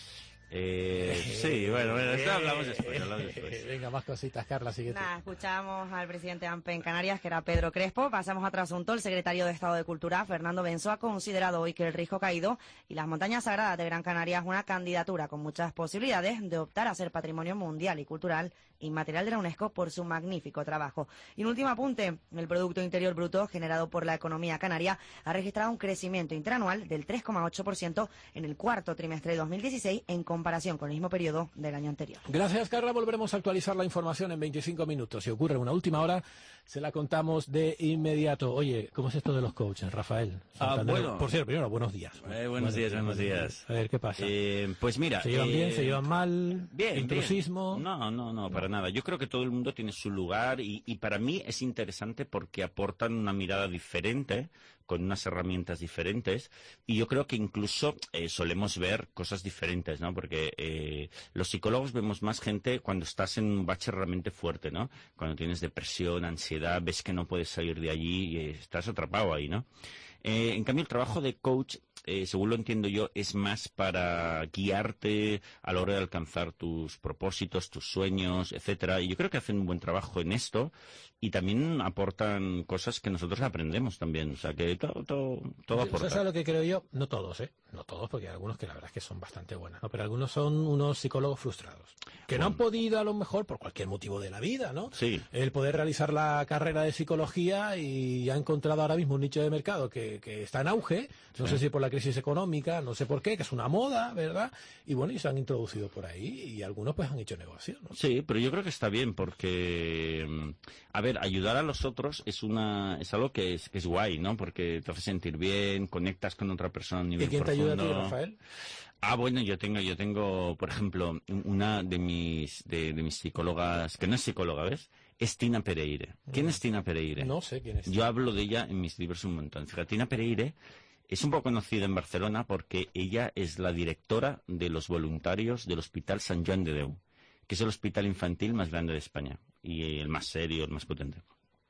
Sí, bueno, esto hablamos después. Venga, más cositas, Carla, siguiente. Escuchamos al presidente AMPE en Canarias, que era Pedro Crespo. Pasamos a otro asunto. El secretario de Estado de Cultura, Fernando Benzo, ha considerado hoy que el Risco Caído y las montañas sagradas de Gran Canaria es una candidatura con muchas posibilidades de optar a ser patrimonio mundial y cultural inmaterial de la UNESCO por su magnífico trabajo. Y un último apunte, el Producto Interior Bruto generado por la economía canaria ha registrado un crecimiento interanual del 3,8% en el cuarto trimestre de 2016 en comparación con el mismo periodo del año anterior. Gracias, Carla. Volveremos a actualizar la información en 25 minutos. Si ocurre una última hora, se la contamos de inmediato. Oye, ¿cómo es esto de los coaches, Rafael? Bueno. Por cierto, primero, buenos días. Buenos días. A ver, ¿qué pasa? Pues mira... ¿Se llevan bien? ¿Se llevan mal? Bien. ¿Intrusismo? No, para nada. Yo creo que todo el mundo tiene su lugar y para mí es interesante porque aportan una mirada diferente, con unas herramientas diferentes, y yo creo que incluso solemos ver cosas diferentes, ¿no? Porque los psicólogos vemos más gente cuando estás en un bache realmente fuerte, ¿no? Cuando tienes depresión, ansiedad, ves que no puedes salir de allí y estás atrapado ahí, ¿no? En cambio, el trabajo de coach, según lo entiendo yo, es más para guiarte a la hora de alcanzar tus propósitos, tus sueños, etcétera. Y yo creo que hacen un buen trabajo en esto y también aportan cosas que nosotros aprendemos también. O sea, que todo aporta. ¿Sabes lo que creo yo? No todos, No todos, porque hay algunos que la verdad es que son bastante buenos, ¿no? Pero algunos son unos psicólogos frustrados, que no han podido, a lo mejor, por cualquier motivo de la vida, ¿no? Sí. El poder realizar la carrera de psicología y ha encontrado ahora mismo un nicho de mercado que está en auge, no sé si por la crisis económica, no sé por qué, que es una moda, ¿verdad? Y bueno, y se han introducido por ahí y algunos pues han hecho negocio, ¿no? Sí, pero yo creo que está bien porque, a ver, ayudar a los otros es algo que es guay, ¿no? Porque te hace sentir bien, conectas con otra persona a un nivel profundo. ¿Y quién te ayuda a ti, Rafael? Bueno, yo tengo, por ejemplo, una de mis psicólogas, que no es psicóloga, ¿ves? Es Tina Pereire. ¿Quién es Tina Pereire? No sé quién es. Yo hablo de ella en mis libros un montón. Fíjate, Tina Pereire es un poco conocida en Barcelona porque ella es la directora de los voluntarios del Hospital Sant Joan de Déu, que es el hospital infantil más grande de España y el más serio, el más potente.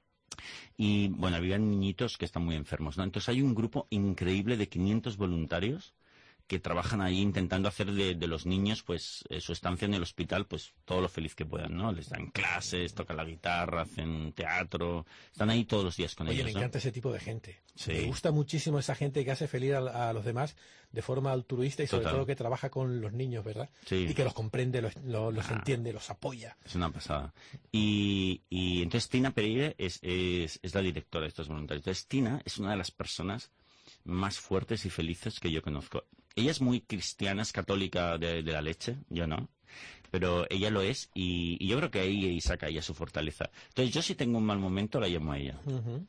Y, bueno, habían niñitos que están muy enfermos, ¿no? Entonces hay un grupo increíble de 500 voluntarios que trabajan ahí intentando hacer de los niños, pues, su estancia en el hospital, pues, todo lo feliz que puedan, ¿no? Les dan clases, tocan la guitarra, hacen teatro, están ahí todos los días con ellos, Oye, me encanta ese tipo de gente. Sí. Me gusta muchísimo esa gente que hace feliz a los demás de forma altruista y sobre todo que trabaja con los niños, ¿verdad? Sí. Y que los comprende, los entiende, los apoya. Es una pasada. Y entonces Tina Pereire es la directora de estos voluntarios. Entonces Tina es una de las personas más fuertes y felices que yo conozco. Ella es muy cristiana, es católica de la leche, yo no, pero ella lo es y yo creo que ahí saca ella su fortaleza. Entonces yo si tengo un mal momento la llamo a ella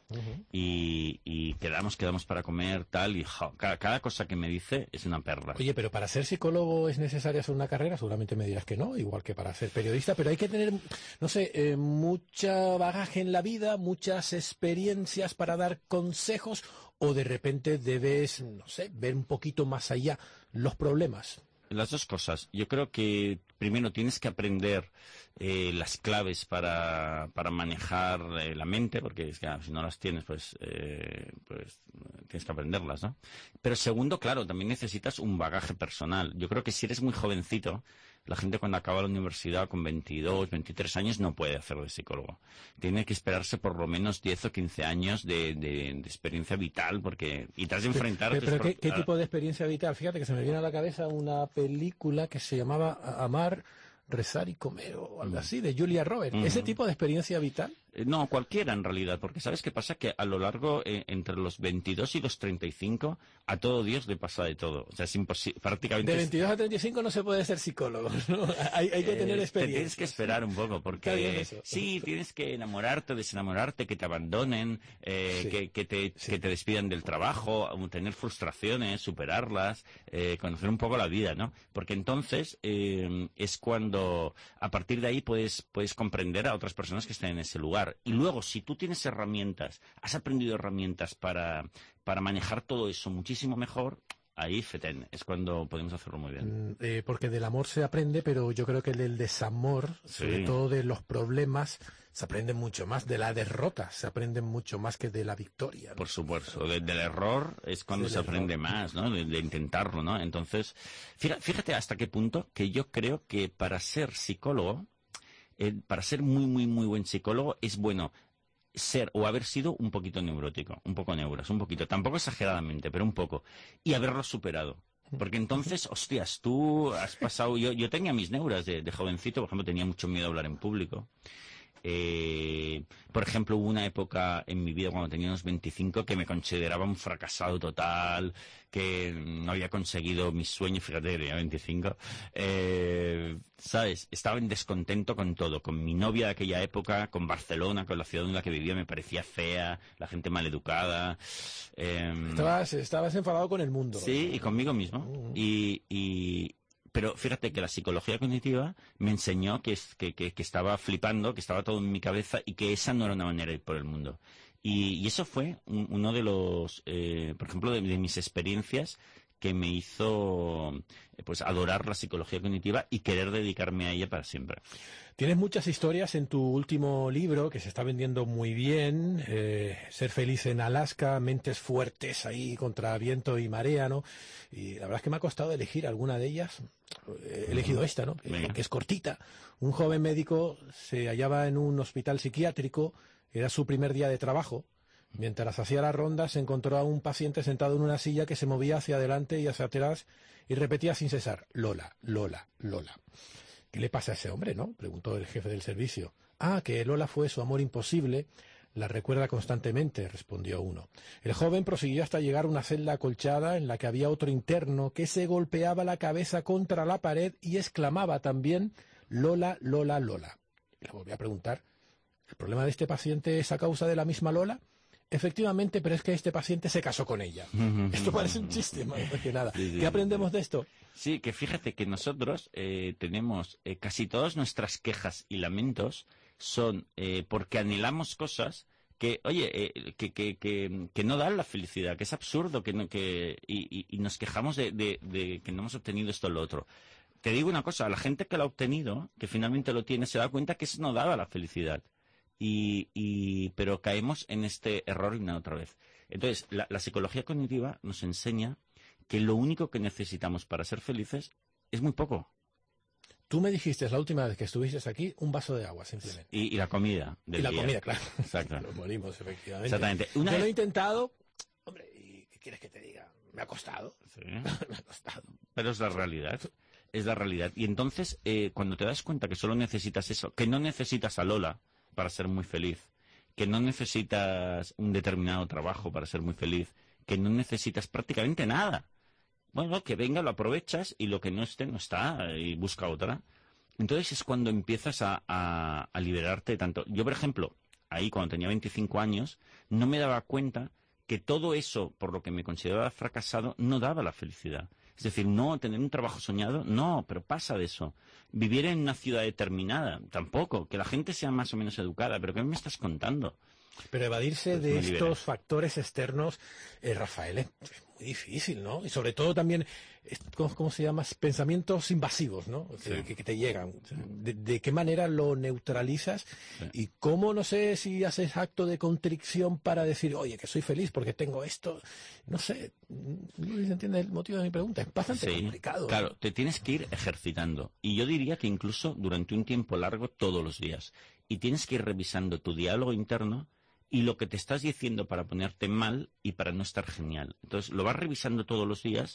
y quedamos para comer tal y cada cosa que me dice es una perla. Oye, pero para ser psicólogo es necesaria hacer una carrera, seguramente me dirás que no, igual que para ser periodista, pero hay que tener, no sé, mucha bagaje en la vida, muchas experiencias para dar consejos. ¿O de repente debes, no sé, ver un poquito más allá los problemas? Las dos cosas. Yo creo que primero tienes que aprender las claves para manejar la mente, porque es que, si no las tienes, pues tienes que aprenderlas, ¿no? Pero segundo, claro, también necesitas un bagaje personal. Yo creo que si eres muy jovencito, la gente cuando acaba la universidad con 22, 23 años no puede hacerlo de psicólogo. Tiene que esperarse por lo menos 10 o 15 años de experiencia vital, porque y te has de enfrentar... Pero ¿qué tipo de experiencia vital? Fíjate que se me viene a la cabeza una película que se llamaba Amar, Rezar y Comer o algo así, de Julia Roberts. ¿Ese tipo de experiencia vital? No, cualquiera en realidad, porque ¿sabes qué pasa? Que a lo largo, entre los 22 y los 35, a todo Dios le pasa de todo. O sea, es imposible, prácticamente... De 22 a 35 no se puede ser psicólogo, ¿no? Hay que tener experiencia. Te tienes que esperar un poco, porque sí, tienes que enamorarte, desenamorarte, que te abandonen, que te despidan del trabajo, tener frustraciones, superarlas, conocer un poco la vida, ¿no? Porque entonces es cuando, a partir de ahí, puedes comprender a otras personas que están en ese lugar. Y luego, si tú tienes herramientas, has aprendido herramientas para manejar todo eso muchísimo mejor, ahí fetén, es cuando podemos hacerlo muy bien. Porque del amor se aprende, pero yo creo que del desamor, sobre todo de los problemas, se aprende mucho más. De la derrota se aprende mucho más que de la victoria, ¿no? Por supuesto, del error es cuando se aprende más, ¿no? De intentarlo, ¿no? Entonces, fíjate hasta qué punto que yo creo que para ser psicólogo, para ser muy, muy, muy buen psicólogo, es bueno ser o haber sido un poquito neurótico, un poco neuras, un poquito, tampoco exageradamente, pero un poco, y haberlo superado. Porque entonces, hostias, tú has pasado... Yo tenía mis neuras de jovencito, por ejemplo, tenía mucho miedo a hablar en público. Por ejemplo, hubo una época en mi vida cuando tenía unos 25 que me consideraba un fracasado total, que no había conseguido mis sueños, fíjate, tenía 25, ¿sabes? Estaba en descontento con todo, con mi novia de aquella época, con Barcelona, con la ciudad en la que vivía, me parecía fea, la gente maleducada. Estabas enfadado con el mundo. Sí, y conmigo mismo. Pero fíjate que la psicología cognitiva me enseñó que estaba flipando, que estaba todo en mi cabeza y que esa no era una manera de ir por el mundo. Y eso fue uno de los, por ejemplo, de mis experiencias que me hizo pues adorar la psicología cognitiva y querer dedicarme a ella para siempre. Tienes muchas historias en tu último libro que se está vendiendo muy bien, Ser feliz en Alaska, mentes fuertes ahí contra viento y marea, ¿no? Y la verdad es que me ha costado elegir alguna de ellas. He elegido esta, ¿no? Que es cortita. Un joven médico se hallaba en un hospital psiquiátrico, era su primer día de trabajo. Mientras hacía la ronda se encontró a un paciente sentado en una silla que se movía hacia adelante y hacia atrás y repetía sin cesar, Lola, Lola, Lola. ¿Qué le pasa a ese hombre, no?, preguntó el jefe del servicio. Ah, que Lola fue su amor imposible, la recuerda constantemente, respondió uno. El joven prosiguió hasta llegar a una celda acolchada en la que había otro interno que se golpeaba la cabeza contra la pared y exclamaba también, Lola, Lola, Lola. Y le volví a preguntar, ¿el problema de este paciente es a causa de la misma Lola? Efectivamente, pero es que este paciente se casó con ella. Esto parece un chiste, más que nada. ¿Qué aprendemos de esto? Sí, que fíjate que nosotros tenemos casi todas nuestras quejas y lamentos son porque anhelamos cosas que, oye, que no dan la felicidad, que es absurdo, y nos quejamos de que no hemos obtenido esto o lo otro. Te digo una cosa, la gente que lo ha obtenido, que finalmente lo tiene, se da cuenta que eso no daba la felicidad. Pero caemos en este error una otra vez. Entonces, la psicología cognitiva nos enseña que lo único que necesitamos para ser felices es muy poco. Tú me dijiste la última vez que estuviste aquí un vaso de agua, simplemente. Y la comida del día. Y la comida, claro. Exacto. Nos morimos, efectivamente. Exactamente. Yo lo he intentado. Hombre, ¿y qué quieres que te diga? Me ha costado. Sí. Me ha costado. Pero es la realidad. Es la realidad. Y entonces, cuando te das cuenta que solo necesitas eso, que no necesitas a Lola para ser muy feliz, que no necesitas un determinado trabajo para ser muy feliz, que no necesitas prácticamente nada. Bueno, que venga, lo aprovechas y lo que no esté, no está, y busca otra. Entonces es cuando empiezas a liberarte tanto. Yo, por ejemplo, ahí cuando tenía 25 años, no me daba cuenta que todo eso por lo que me consideraba fracasado no daba la felicidad. Es decir, no tener un trabajo soñado, no, pero pasa de eso. Vivir en una ciudad determinada, tampoco. Que la gente sea más o menos educada, pero ¿qué me estás contando? Pero evadirse de estos factores externos, Rafael, es muy difícil, ¿no? Y sobre todo también, ¿cómo se llama? Pensamientos invasivos, ¿no? Sí. Que te llegan. ¿De qué manera lo neutralizas? Sí. Y cómo, no sé, si haces acto de contrición para decir, oye, que soy feliz porque tengo esto. No sé, no se entiende el motivo de mi pregunta. Es bastante complicado. Claro, te tienes que ir ejercitando. Y yo diría que incluso durante un tiempo largo, todos los días. Y tienes que ir revisando tu diálogo interno y lo que te estás diciendo para ponerte mal y para no estar genial. Entonces, lo vas revisando todos los días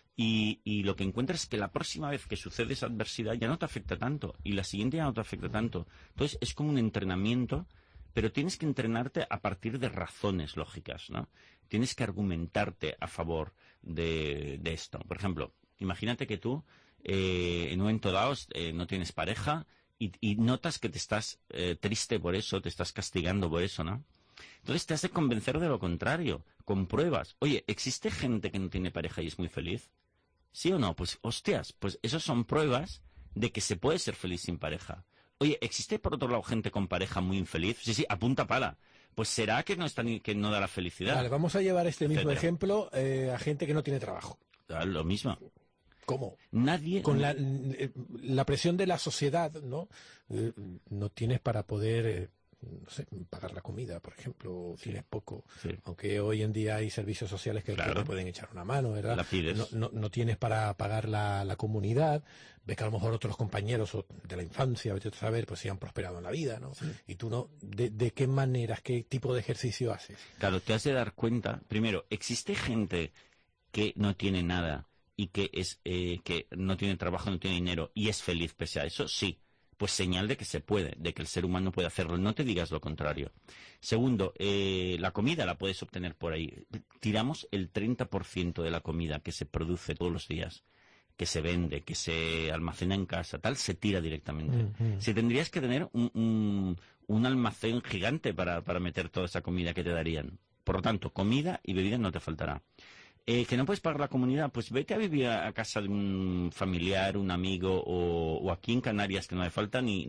y lo que encuentras es que la próxima vez que sucede esa adversidad ya no te afecta tanto y la siguiente ya no te afecta tanto. Entonces, es como un entrenamiento, pero tienes que entrenarte a partir de razones lógicas, ¿no? Tienes que argumentarte a favor de esto. Por ejemplo, imagínate que tú, en un momento dado, no tienes pareja y notas que te estás triste por eso, te estás castigando por eso, ¿no? Entonces te has de convencer de lo contrario, con pruebas. Oye, ¿existe gente que no tiene pareja y es muy feliz? ¿Sí o no? Pues, hostias, pues esas son pruebas de que se puede ser feliz sin pareja. Oye, ¿existe por otro lado gente con pareja muy infeliz? Sí, a punta pala. Pues será que no da la felicidad. Vale, vamos a llevar este mismo ejemplo a gente que no tiene trabajo. Lo mismo. ¿Cómo? Nadie... Con la presión de la sociedad, ¿no? No tienes para poder... no sé, pagar la comida, por ejemplo, tienes poco, aunque hoy en día hay servicios sociales que te pueden echar una mano, ¿verdad? La pides. No tienes para pagar la comunidad, ves que a lo mejor otros compañeros de la infancia, vete a saber, pues sí han prosperado en la vida, ¿no? Sí. Y tú no, ¿de qué maneras, qué tipo de ejercicio haces? Claro, te has de dar cuenta, primero, existe gente que no tiene nada y que no tiene trabajo, no tiene dinero y es feliz pese a eso, sí. Pues señal de que se puede, de que el ser humano puede hacerlo. No te digas lo contrario. Segundo, la comida la puedes obtener por ahí. Tiramos el 30% de la comida que se produce todos los días, que se vende, que se almacena en casa, tal, se tira directamente. Si tendrías que tener un almacén gigante para meter toda esa comida que te darían. Por lo tanto, comida y bebida no te faltará. Que no puedes pagar la comunidad, pues vete a vivir a casa de un familiar, un amigo, o aquí en Canarias, que no hace falta ni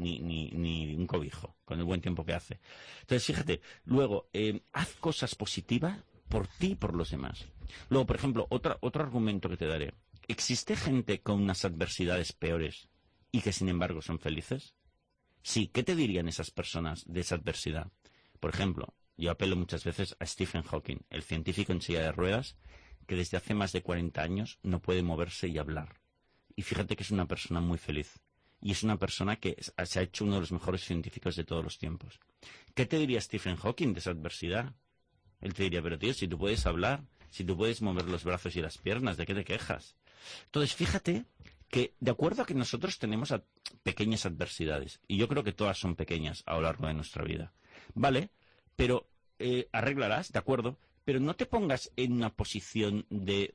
un cobijo, con el buen tiempo que hace. Entonces, fíjate, luego, haz cosas positivas por ti y por los demás. Luego, por ejemplo, otro argumento que te daré. ¿Existe gente con unas adversidades peores y que, sin embargo, son felices? Sí, ¿qué te dirían esas personas de esa adversidad? Por ejemplo, yo apelo muchas veces a Stephen Hawking, el científico en silla de ruedas, que desde hace más de 40 años no puede moverse y hablar. Y fíjate que es una persona muy feliz. Y es una persona que se ha hecho uno de los mejores científicos de todos los tiempos. ¿Qué te diría Stephen Hawking de esa adversidad? Él te diría, pero tío, si tú puedes hablar, si tú puedes mover los brazos y las piernas, ¿de qué te quejas? Entonces, fíjate que, de acuerdo a que nosotros tenemos pequeñas adversidades, y yo creo que todas son pequeñas a lo largo de nuestra vida, ¿vale? Pero arreglarás, ¿de acuerdo? Pero no te pongas en una posición de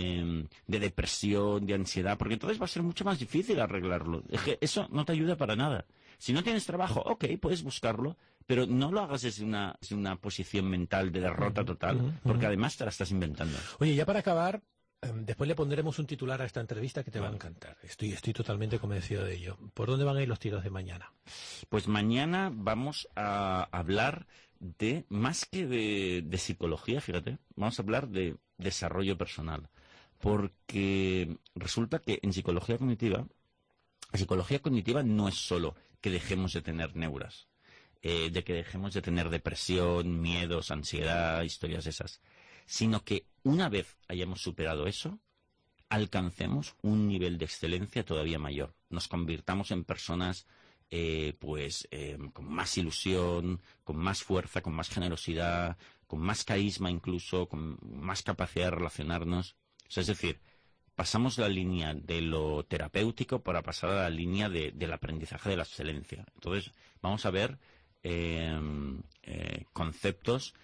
depresión, de ansiedad, porque entonces va a ser mucho más difícil arreglarlo. Es que eso no te ayuda para nada. Si no tienes trabajo, ok, puedes buscarlo, pero no lo hagas desde una posición mental de derrota total, porque además te la estás inventando. Oye, ya para acabar, después le pondremos un titular a esta entrevista que te va a encantar. Estoy totalmente convencido de ello. ¿Por dónde van a ir los tiros de mañana? Pues mañana vamos a hablar más que de psicología, fíjate, vamos a hablar de desarrollo personal. Porque resulta que en psicología cognitiva no es solo que dejemos de tener neuras, de que dejemos de tener depresión, miedos, ansiedad, historias esas, sino que una vez hayamos superado eso, alcancemos un nivel de excelencia todavía mayor. Nos convirtamos en personas con más ilusión, con más fuerza, con más generosidad, con más carisma incluso, con más capacidad de relacionarnos. O sea, es decir, pasamos la línea de lo terapéutico para pasar a la línea del aprendizaje de la excelencia. Entonces, vamos a ver conceptos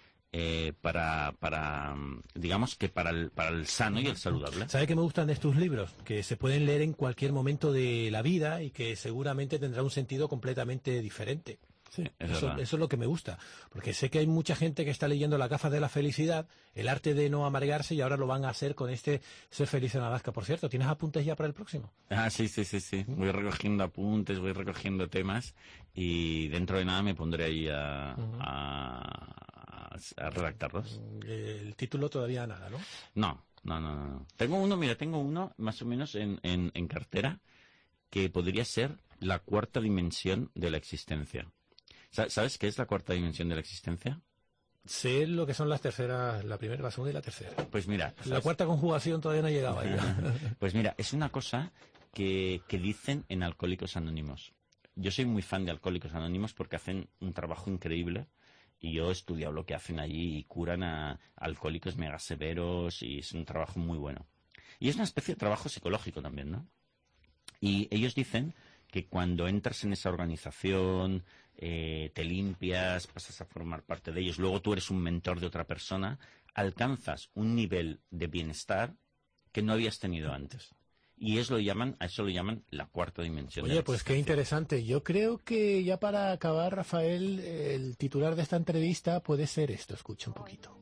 digamos que para el sano y el saludable. ¿Sabe qué me gustan de estos libros? Que se pueden leer en cualquier momento de la vida y que seguramente tendrá un sentido completamente diferente. Sí, eso es lo que me gusta, porque sé que hay mucha gente que está leyendo Las gafas de la felicidad, el arte de no amargarse, y ahora lo van a hacer con Ser feliz en Alaska. Por cierto, ¿tienes apuntes ya para el próximo? Sí. Voy recogiendo apuntes, voy recogiendo temas y dentro de nada me pondré ahí a redactarlos. El título todavía nada, ¿no? No. Tengo uno más o menos en cartera que podría ser la cuarta dimensión de la existencia. ¿Sabes qué es la cuarta dimensión de la existencia? Sé lo que son las terceras, la primera, la segunda y la tercera. Pues mira... La cuarta conjugación todavía no ha llegado ahí. Pues mira, es una cosa que dicen en Alcohólicos Anónimos. Yo soy muy fan de Alcohólicos Anónimos porque hacen un trabajo increíble y yo he estudiado lo que hacen allí y curan a alcohólicos mega severos y es un trabajo muy bueno. Y es una especie de trabajo psicológico también, ¿no? Y ellos dicen que cuando entras en esa organización, te limpias, pasas a formar parte de ellos, luego tú eres un mentor de otra persona, alcanzas un nivel de bienestar que no habías tenido antes. Y a eso lo llaman la cuarta dimensión. Oye, pues qué interesante. Yo creo que ya para acabar, Rafael, el titular de esta entrevista puede ser esto. Escucha un poquito.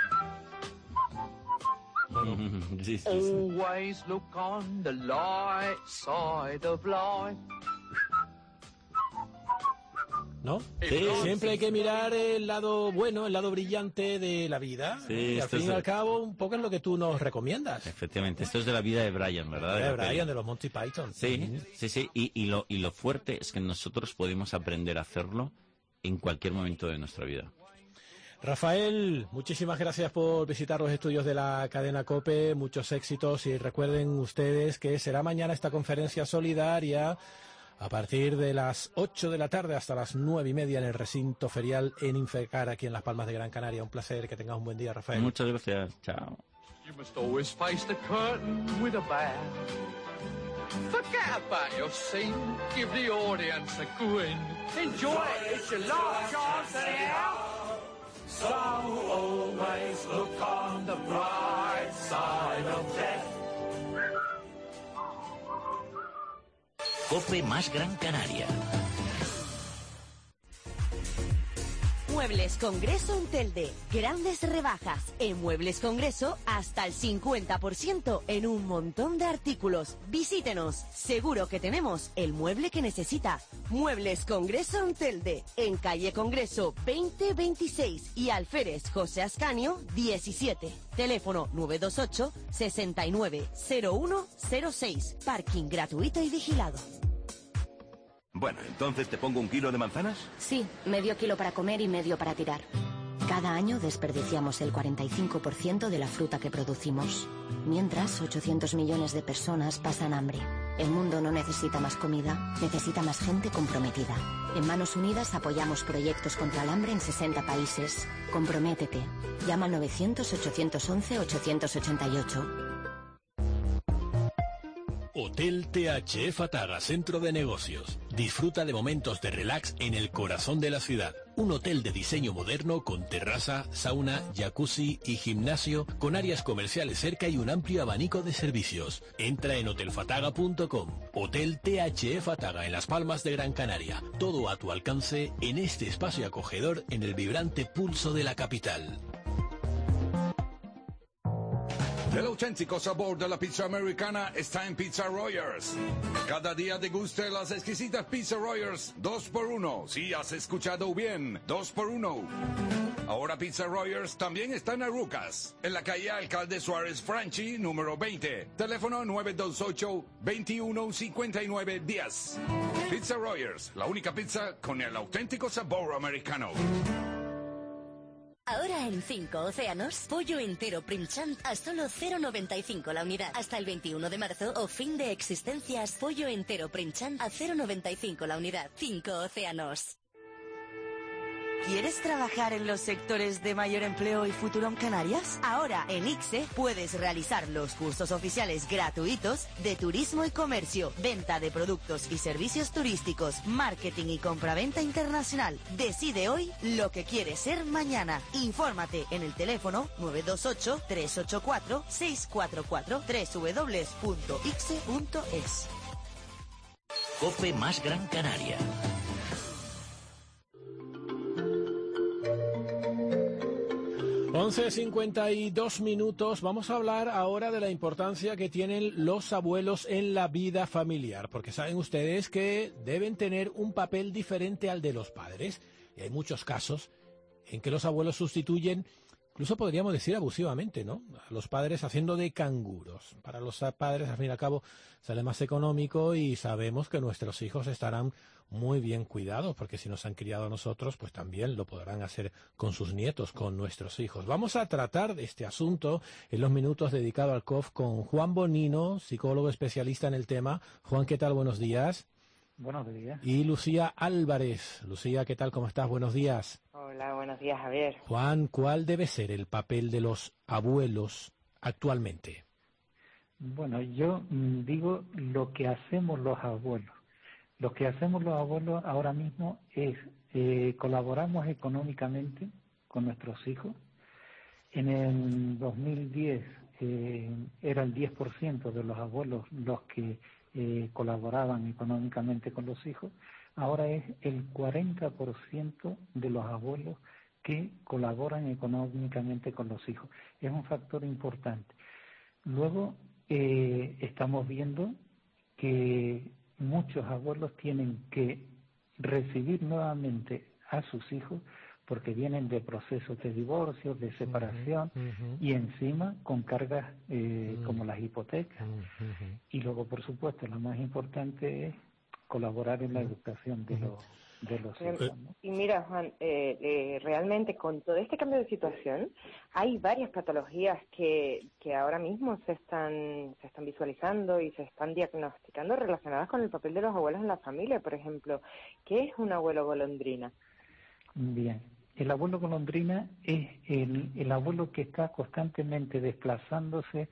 Sí. Always look on the light side of life. ¿no? Sí, siempre hay que mirar el lado bueno, el lado brillante de la vida. Sí, y al fin y al cabo, un poco es lo que tú nos recomiendas. Efectivamente, esto es de la vida de Brian, ¿verdad? De Brian, de los Monty Python. Sí, sí. Y lo fuerte es que nosotros podemos aprender a hacerlo en cualquier momento de nuestra vida. Rafael, muchísimas gracias por visitar los estudios de la cadena COPE, muchos éxitos y recuerden ustedes que será mañana esta conferencia solidaria a partir de las 8 de la tarde hasta las 9:30 en el recinto ferial en Infecar, aquí en Las Palmas de Gran Canaria. Un placer, que tengas un buen día, Rafael. Muchas gracias, chao. You must always face the curtain with a bow. Forget about your scene, give the audience a grin. Enjoy it, it's your last chance anyhow. So always look on the bright side of death. COPE más Gran Canaria. Muebles Congreso en Telde. Grandes rebajas. En Muebles Congreso hasta el 50% en un montón de artículos. Visítenos. Seguro que tenemos el mueble que necesita. Muebles Congreso en Telde. En calle Congreso 2026 y Alférez José Ascanio 17. Teléfono 928 69 0106. Parking gratuito y vigilado. Bueno, entonces ¿te pongo 1 kilo de manzanas? Sí, medio kilo para comer y medio para tirar. Cada año desperdiciamos el 45% de la fruta que producimos. Mientras, 800 millones de personas pasan hambre. El mundo no necesita más comida, necesita más gente comprometida. En Manos Unidas apoyamos proyectos contra el hambre en 60 países. Comprométete. Llama al 900-811-888. Hotel TH Fataga, centro de negocios. Disfruta de momentos de relax en el corazón de la ciudad. Un hotel de diseño moderno con terraza, sauna, jacuzzi y gimnasio, con áreas comerciales cerca y un amplio abanico de servicios. Entra en hotelfataga.com. Hotel TH Fataga en Las Palmas de Gran Canaria. Todo a tu alcance en este espacio acogedor en el vibrante pulso de la capital. El auténtico sabor de la pizza americana está en Pizza Royers. Cada día deguste las exquisitas Pizza Royers 2x1. Sí, has escuchado bien, 2x1. Ahora Pizza Royers también está en Arucas, en la calle Alcalde Suárez Franchi, número 20. Teléfono 928-2159-10. Pizza Royers, la única pizza con el auténtico sabor americano. Ahora en 5 Océanos, pollo entero Primchamp a solo 0,95 la unidad. Hasta el 21 de marzo o fin de existencias, pollo entero Primchamp a 0,95 la unidad. 5 Océanos. ¿Quieres trabajar en los sectores de mayor empleo y futuro en Canarias? Ahora en ICSE puedes realizar los cursos oficiales gratuitos de turismo y comercio, venta de productos y servicios turísticos, marketing y compraventa internacional. Decide hoy lo que quieres ser mañana. Infórmate en el teléfono 928-384-644 www.icse.es. COPE más Gran Canaria. 11:52. Vamos a hablar ahora de la importancia que tienen los abuelos en la vida familiar, porque saben ustedes que deben tener un papel diferente al de los padres. Y hay muchos casos en que los abuelos sustituyen, incluso podríamos decir abusivamente, ¿no?, a los padres, haciendo de canguros. Para los padres, al fin y al cabo, sale más económico y sabemos que nuestros hijos estarán muy bien cuidados, porque si nos han criado a nosotros, pues también lo podrán hacer con sus nietos, con nuestros hijos. Vamos a tratar de este asunto en los minutos dedicados al COF con Juan Bonino, psicólogo especialista en el tema. Juan, ¿qué tal? Buenos días. Buenos días. Y Lucía Álvarez. Lucía, ¿qué tal? ¿Cómo estás? Buenos días. Hola, buenos días, Javier. Juan, ¿cuál debe ser el papel de los abuelos actualmente? Bueno, yo digo lo que hacemos los abuelos. Lo que hacemos los abuelos ahora mismo es colaboramos económicamente con nuestros hijos. En el 2010 era el 10% de los abuelos los que colaboraban económicamente con los hijos. Ahora es el 40% de los abuelos que colaboran económicamente con los hijos. Es un factor importante. Luego estamos viendo que muchos abuelos tienen que recibir nuevamente a sus hijos porque vienen de procesos de divorcio, de separación, y encima con cargas como las hipotecas. Y luego, por supuesto, lo más importante es colaborar en la educación de los hijos, ¿no? Y mira, Juan, realmente con todo este cambio de situación hay varias patologías que ahora mismo se están visualizando y se están diagnosticando relacionadas con el papel de los abuelos en la familia. Por ejemplo, ¿qué es un abuelo golondrina? Bien, el abuelo golondrina es el abuelo que está constantemente desplazándose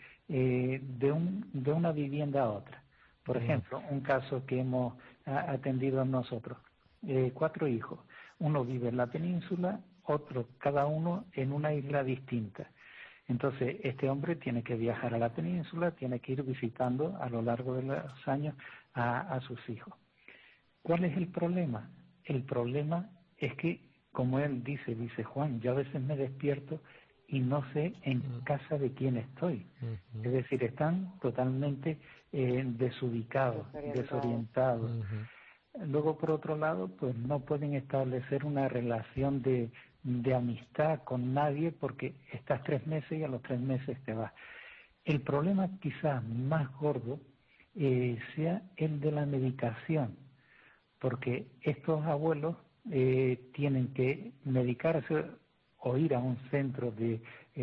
de una vivienda a otra. Por ejemplo, un caso que hemos atendido nosotros, 4 hijos. Uno vive en la península, otro, cada uno en una isla distinta. Entonces, este hombre tiene que viajar a la península, tiene que ir visitando a lo largo de los años a sus hijos. ¿Cuál es el problema? El problema es que, como él dice Juan, yo a veces me despierto y no sé en casa de quién estoy. Es decir, están totalmente desubicados, desorientados. Luego, por otro lado, pues no pueden establecer una relación de amistad con nadie porque estás 3 meses y a los 3 meses te vas. El problema quizás más gordo sea el de la medicación, porque estos abuelos tienen que medicarse o ir a un centro de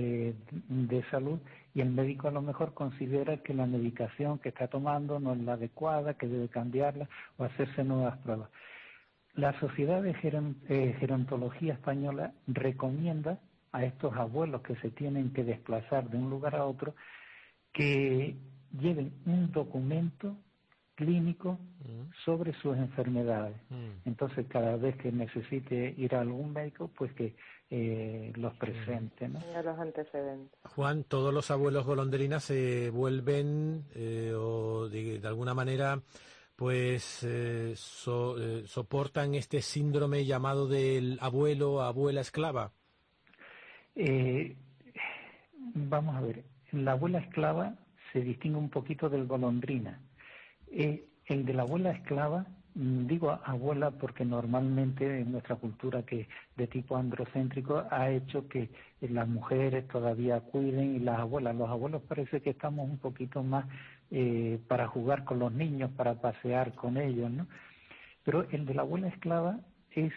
salud, y el médico a lo mejor considera que la medicación que está tomando no es la adecuada, que debe cambiarla o hacerse nuevas pruebas. La Sociedad de Gerontología Española recomienda a estos abuelos que se tienen que desplazar de un lugar a otro que lleven un documento clínico sobre sus enfermedades. Entonces, cada vez que necesite ir a algún médico, pues que los presente, ¿no? Los antecedentes. Juan, todos los abuelos golondrinas se vuelven o de alguna manera pues soportan este síndrome llamado del abuelo o abuela esclava. Vamos a ver, la abuela esclava se distingue un poquito del golondrina. El de la abuela esclava, digo abuela porque normalmente en nuestra cultura que de tipo androcéntrico ha hecho que las mujeres todavía cuiden, y los abuelos parece que estamos un poquito más para jugar con los niños, para pasear con ellos, ¿no? Pero el de la abuela esclava es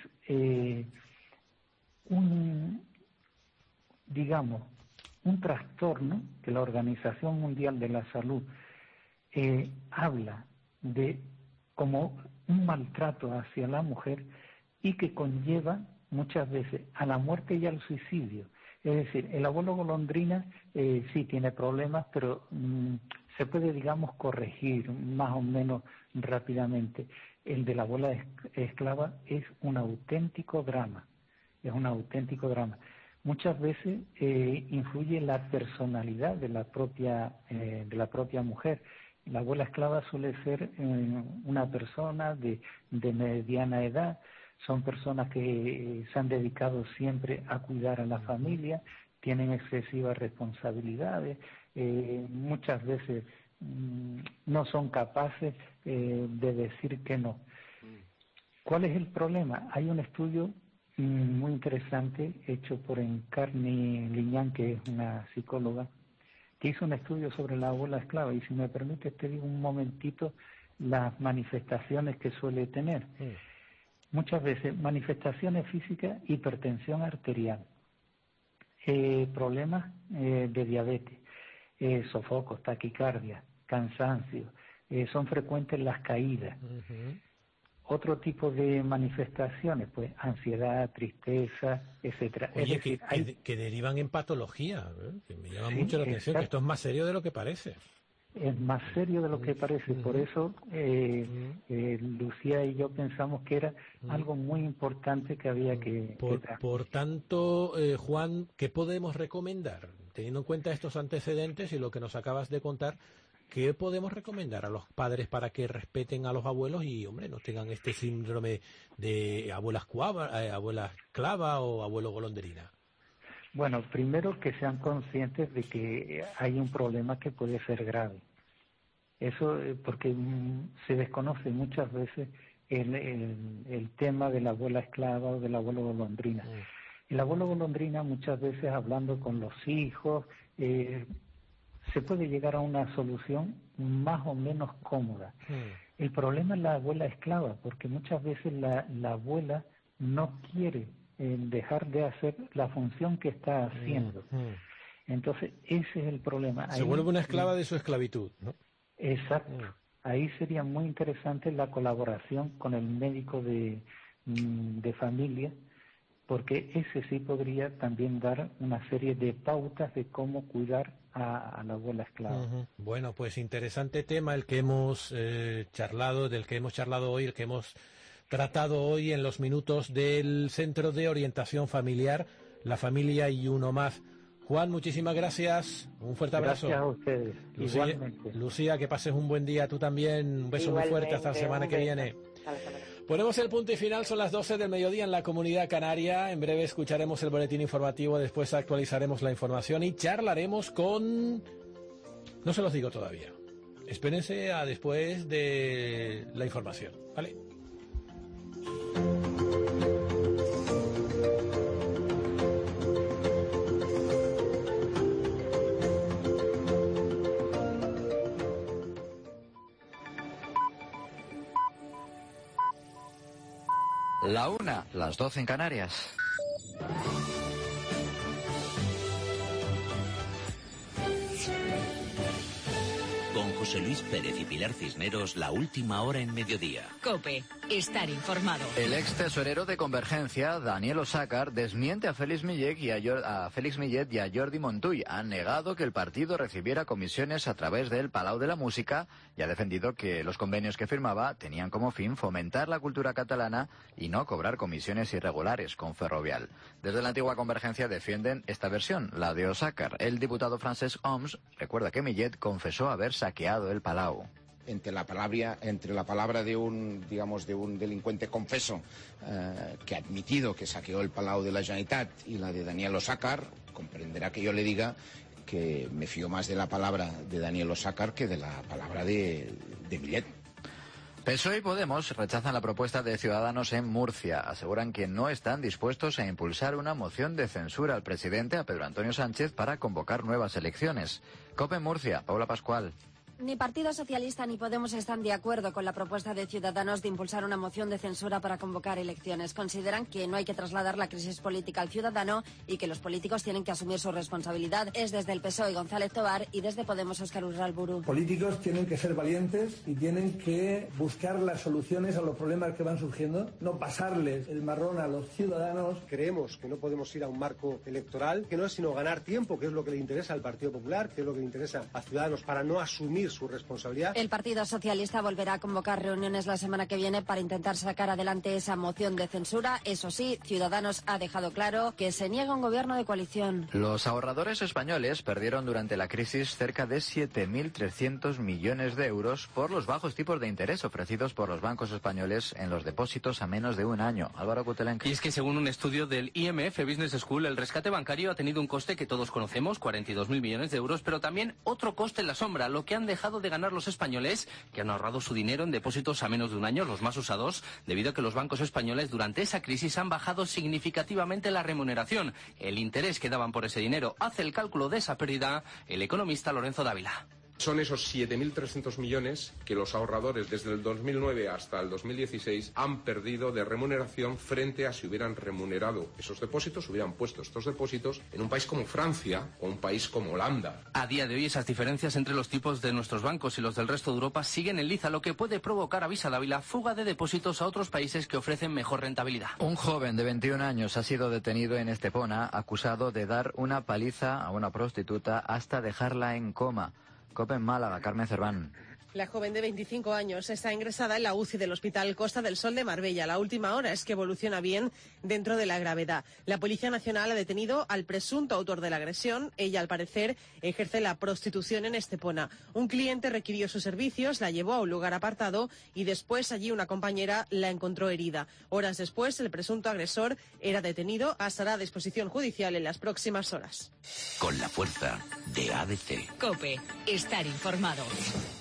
un trastorno que la Organización Mundial de la Salud habla de como un maltrato hacia la mujer y que conlleva muchas veces a la muerte y al suicidio. Es decir, el abuelo golondrina sí tiene problemas, pero se puede, digamos, corregir más o menos rápidamente. El de la abuela esclava es un auténtico drama, Muchas veces influye la personalidad de la propia mujer. La abuela esclava suele ser una persona de mediana edad. Son personas que se han dedicado siempre a cuidar a la familia, tienen excesivas responsabilidades, muchas veces no son capaces de decir que no. ¿Cuál es el problema? Hay un estudio muy interesante hecho por Encarni Liñán, que es una psicóloga, que hizo un estudio sobre la abuela esclava, y si me permite te digo un momentito las manifestaciones que suele tener. Muchas veces manifestaciones físicas, hipertensión arterial, problemas de diabetes, sofocos, taquicardia, cansancio, son frecuentes las caídas. Otro tipo de manifestaciones, pues ansiedad, tristeza, etcétera. Oye, es decir, que derivan en patología, que me llama mucho la atención, que esto es más serio de lo que parece. Es más serio de lo que parece, por eso Lucía y yo pensamos que era algo muy importante que había que Por tanto, Juan, ¿qué podemos recomendar? Teniendo en cuenta estos antecedentes y lo que nos acabas de contar, ¿qué podemos recomendar a los padres para que respeten a los abuelos y, hombre, no tengan este síndrome de abuela esclava o abuelo golondrina? Bueno, primero que sean conscientes de que hay un problema que puede ser grave. Eso porque se desconoce muchas veces el tema de la abuela esclava o del abuelo golondrina. El abuelo golondrina, muchas veces hablando con los hijos, se puede llegar a una solución más o menos cómoda. El problema es la abuela esclava, porque muchas veces la abuela no quiere dejar de hacer la función que está haciendo. Entonces, ese es el problema. Se vuelve una esclava de su esclavitud, ¿no? Exacto. Ahí sería muy interesante la colaboración con el médico de familia, porque ese sí podría también dar una serie de pautas de cómo cuidar a la abuela esclava. Bueno, pues interesante tema el que hemos charlado, del que hemos charlado hoy, el que hemos tratado hoy en los minutos del Centro de Orientación Familiar, La Familia y Uno Más. Juan, muchísimas gracias, un fuerte abrazo. Gracias a ustedes, igualmente. Lucía, que pases un buen día, tú también, un beso muy fuerte, hasta la semana que viene. Ponemos el punto y final, son las 12 del mediodía en la Comunidad Canaria. En breve escucharemos el boletín informativo, después actualizaremos la información y charlaremos con... No se los digo todavía. Espérense a después de la información, ¿vale? La 1, las 12 en Canarias. Con José Luis Pérez y Pilar Cisneros, la última hora en mediodía. COPE, estar informado. El ex tesorero de Convergencia, Daniel Osàcar, desmiente a Félix Millet y a Jordi Montull. Han negado que el partido recibiera comisiones a través del Palau de la Música y ha defendido que los convenios que firmaba tenían como fin fomentar la cultura catalana y no cobrar comisiones irregulares con Ferrovial. Desde la antigua Convergencia defienden esta versión, la de Osàcar. El diputado Francesc Homs recuerda que Millet confesó haber saqueado el Palau. Entre la palabra de un delincuente confeso que ha admitido que saqueó el Palau de la Generalitat y la de Daniel Osàcar, comprenderá que yo le diga que me fío más de la palabra de Daniel Osàcar que de la palabra de Millet. PSOE y Podemos rechazan la propuesta de Ciudadanos en Murcia. Aseguran que no están dispuestos a impulsar una moción de censura al presidente, a Pedro Antonio Sánchez, para convocar nuevas elecciones. COPE Murcia, Paula Pascual. Ni Partido Socialista ni Podemos están de acuerdo con la propuesta de Ciudadanos de impulsar una moción de censura para convocar elecciones. Consideran que no hay que trasladar la crisis política al ciudadano y que los políticos tienen que asumir su responsabilidad. Es desde el PSOE González Tobar y desde Podemos Óscar Urralburu. Políticos tienen que ser valientes y tienen que buscar las soluciones a los problemas que van surgiendo, no pasarles el marrón a los ciudadanos. Creemos que no podemos ir a un marco electoral, que no es sino ganar tiempo, que es lo que le interesa al Partido Popular, que es lo que le interesa a Ciudadanos para no asumir su responsabilidad. El Partido Socialista volverá a convocar reuniones la semana que viene para intentar sacar adelante esa moción de censura. Eso sí, Ciudadanos ha dejado claro que se niega un gobierno de coalición. Los ahorradores españoles perdieron durante la crisis cerca de 7.300 millones de euros por los bajos tipos de interés ofrecidos por los bancos españoles en los depósitos a menos de un año. Álvaro Kutelenko. Y es que según un estudio del IMF Business School, el rescate bancario ha tenido un coste que todos conocemos, 42.000 millones de euros, pero también otro coste en la sombra, lo que han dejado de ganar los españoles, que han ahorrado su dinero en depósitos a menos de un año, los más usados, debido a que los bancos españoles durante esa crisis han bajado significativamente la remuneración. El interés que daban por ese dinero. Hace el cálculo de esa pérdida el economista Lorenzo Dávila. Son esos 7.300 millones que los ahorradores desde el 2009 hasta el 2016 han perdido de remuneración frente a si hubieran remunerado esos depósitos, hubieran puesto estos depósitos en un país como Francia o un país como Holanda. A día de hoy esas diferencias entre los tipos de nuestros bancos y los del resto de Europa siguen en liza, lo que puede provocar, avisa Dávila, fuga de depósitos a otros países que ofrecen mejor rentabilidad. Un joven de 21 años ha sido detenido en Estepona acusado de dar una paliza a una prostituta hasta dejarla en coma. COPE en Málaga, Carmen Cerván. La joven de 25 años está ingresada en la UCI del Hospital Costa del Sol de Marbella. La última hora es que evoluciona bien dentro de la gravedad. La Policía Nacional ha detenido al presunto autor de la agresión. Ella, al parecer, ejerce la prostitución en Estepona. Un cliente requirió sus servicios, la llevó a un lugar apartado y después allí una compañera la encontró herida. Horas después, el presunto agresor era detenido. Estará a disposición judicial en las próximas horas. Con la fuerza de ABC. COPE, estar informado.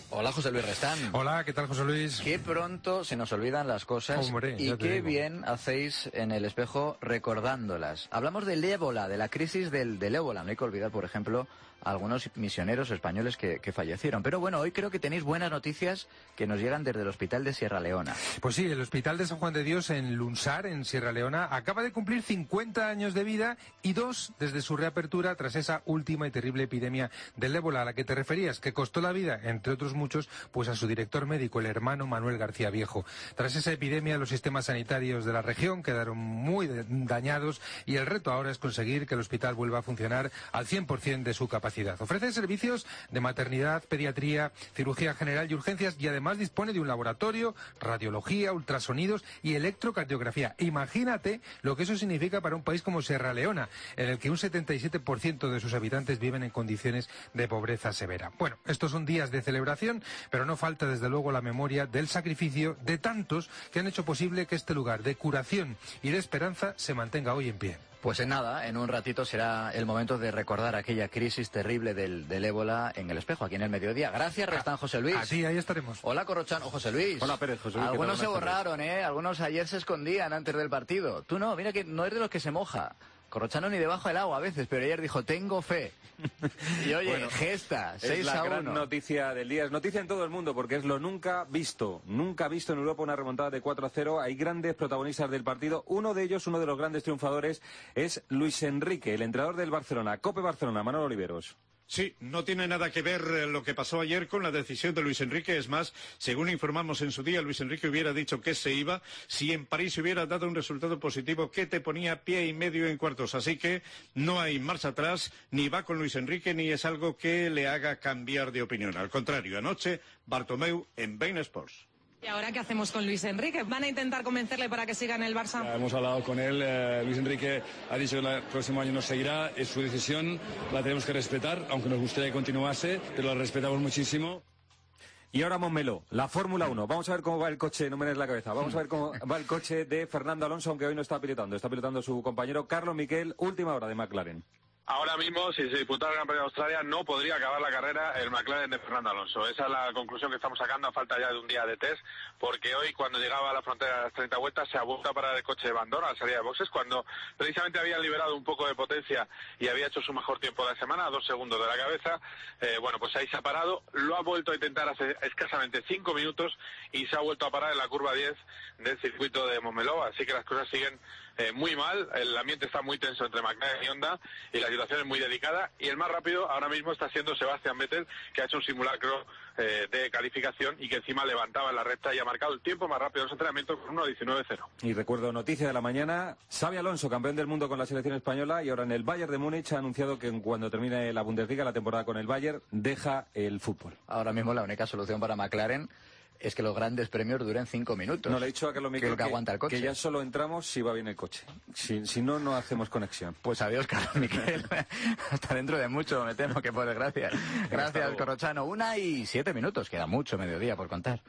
Hola, José Luis Restán. Hola, ¿qué tal, José Luis? Qué pronto se nos olvidan las cosas. Hombre, y qué bien hacéis en El Espejo recordándolas. Hablamos del ébola, de la crisis del ébola. No hay que olvidar, por ejemplo, a algunos misioneros españoles que fallecieron. Pero bueno, hoy creo que tenéis buenas noticias que nos llegan desde el Hospital de Sierra Leona. Pues sí, el Hospital de San Juan de Dios en Lunsar, en Sierra Leona, acaba de cumplir 50 años de vida y 2 desde su reapertura tras esa última y terrible epidemia del ébola a la que te referías, que costó la vida, entre otros muchos, pues a su director médico, el hermano Manuel García Viejo. Tras esa epidemia, los sistemas sanitarios de la región quedaron muy dañados y el reto ahora es conseguir que el hospital vuelva a funcionar al 100% de su capacidad. Ofrece servicios de maternidad, pediatría, cirugía general y urgencias y además dispone de un laboratorio, radiología, ultrasonidos y electrocardiografía. Imagínate lo que eso significa para un país como Sierra Leona, en el que un 77% de sus habitantes viven en condiciones de pobreza severa. Bueno, estos son días de celebración, pero no falta desde luego la memoria del sacrificio de tantos que han hecho posible que este lugar de curación y de esperanza se mantenga hoy en pie. Pues en nada, en un ratito será el momento de recordar aquella crisis terrible del ébola en El Espejo, aquí en el mediodía. Gracias, Restán, José Luis. Así, ahí estaremos. Hola, Corrochano, José Luis. Hola, Pérez, José Luis. Algunos se borraron, Algunos ayer se escondían antes del partido. Tú no, mira que no eres de los que se moja. Corrochano ni debajo del agua a veces, pero ayer dijo, tengo fe. Y oye, bueno, gesta, 6-1. Es la gran noticia del día, es noticia en todo el mundo, porque es lo nunca visto en Europa una remontada de 4-0. Hay grandes protagonistas del partido. Uno de ellos, uno de los grandes triunfadores, es Luis Enrique, el entrenador del Barcelona. COPE Barcelona, Manolo Oliveros. Sí, no tiene nada que ver lo que pasó ayer con la decisión de Luis Enrique. Es más, según informamos en su día, Luis Enrique hubiera dicho que se iba si en París se hubiera dado un resultado positivo que te ponía pie y medio en cuartos. Así que no hay marcha atrás, ni va con Luis Enrique, ni es algo que le haga cambiar de opinión. Al contrario, anoche, Bartomeu en Bein Sports. ¿Y ahora qué hacemos con Luis Enrique? ¿Van a intentar convencerle para que siga en el Barça? Ya hemos hablado con él, Luis Enrique ha dicho que el próximo año nos seguirá, es su decisión, la tenemos que respetar, aunque nos gustaría que continuase, pero la respetamos muchísimo. Y ahora Montmeló, la Fórmula 1. Vamos a ver cómo va el coche, no me des la cabeza. Vamos a ver cómo va el coche de Fernando Alonso, aunque hoy no está pilotando. Está pilotando su compañero Carlos Miquel, última hora de McLaren. Ahora mismo, si se disputara el Gran Premio de Australia, no podría acabar la carrera el McLaren de Fernando Alonso. Esa es la conclusión que estamos sacando a falta ya de un día de test, porque hoy, cuando llegaba a la frontera de las 30 vueltas, se ha vuelto a parar el coche de Van Dorn a la salida de boxes, cuando precisamente había liberado un poco de potencia y había hecho su mejor tiempo de la semana, a 2 segundos de la cabeza. Bueno, pues ahí se ha parado, lo ha vuelto a intentar hace escasamente 5 minutos y se ha vuelto a parar en la curva 10 del circuito de Montmeló, así que las cosas siguen muy mal, el ambiente está muy tenso entre McLaren y Honda y la situación es muy delicada, y el más rápido ahora mismo está siendo Sebastian Vettel, que ha hecho un simulacro de calificación y que encima levantaba en la recta y ha marcado el tiempo más rápido de los entrenamientos con 1:19.0. Y recuerdo, noticia de la mañana, Xabi Alonso, campeón del mundo con la selección española y ahora en el Bayern de Múnich, ha anunciado que cuando termine la Bundesliga, la temporada con el Bayern, deja el fútbol. Ahora mismo la única solución para McLaren es que los grandes premios duren 5 minutos. No, le he dicho a Carlos Miquel que aguanta el coche. Que ya solo entramos si va bien el coche. Si no, no hacemos conexión. Pues adiós, Carlos Miquel. Hasta dentro de mucho, me temo que por desgracia. Gracias, Corrochano. 1:07, queda mucho mediodía por contar.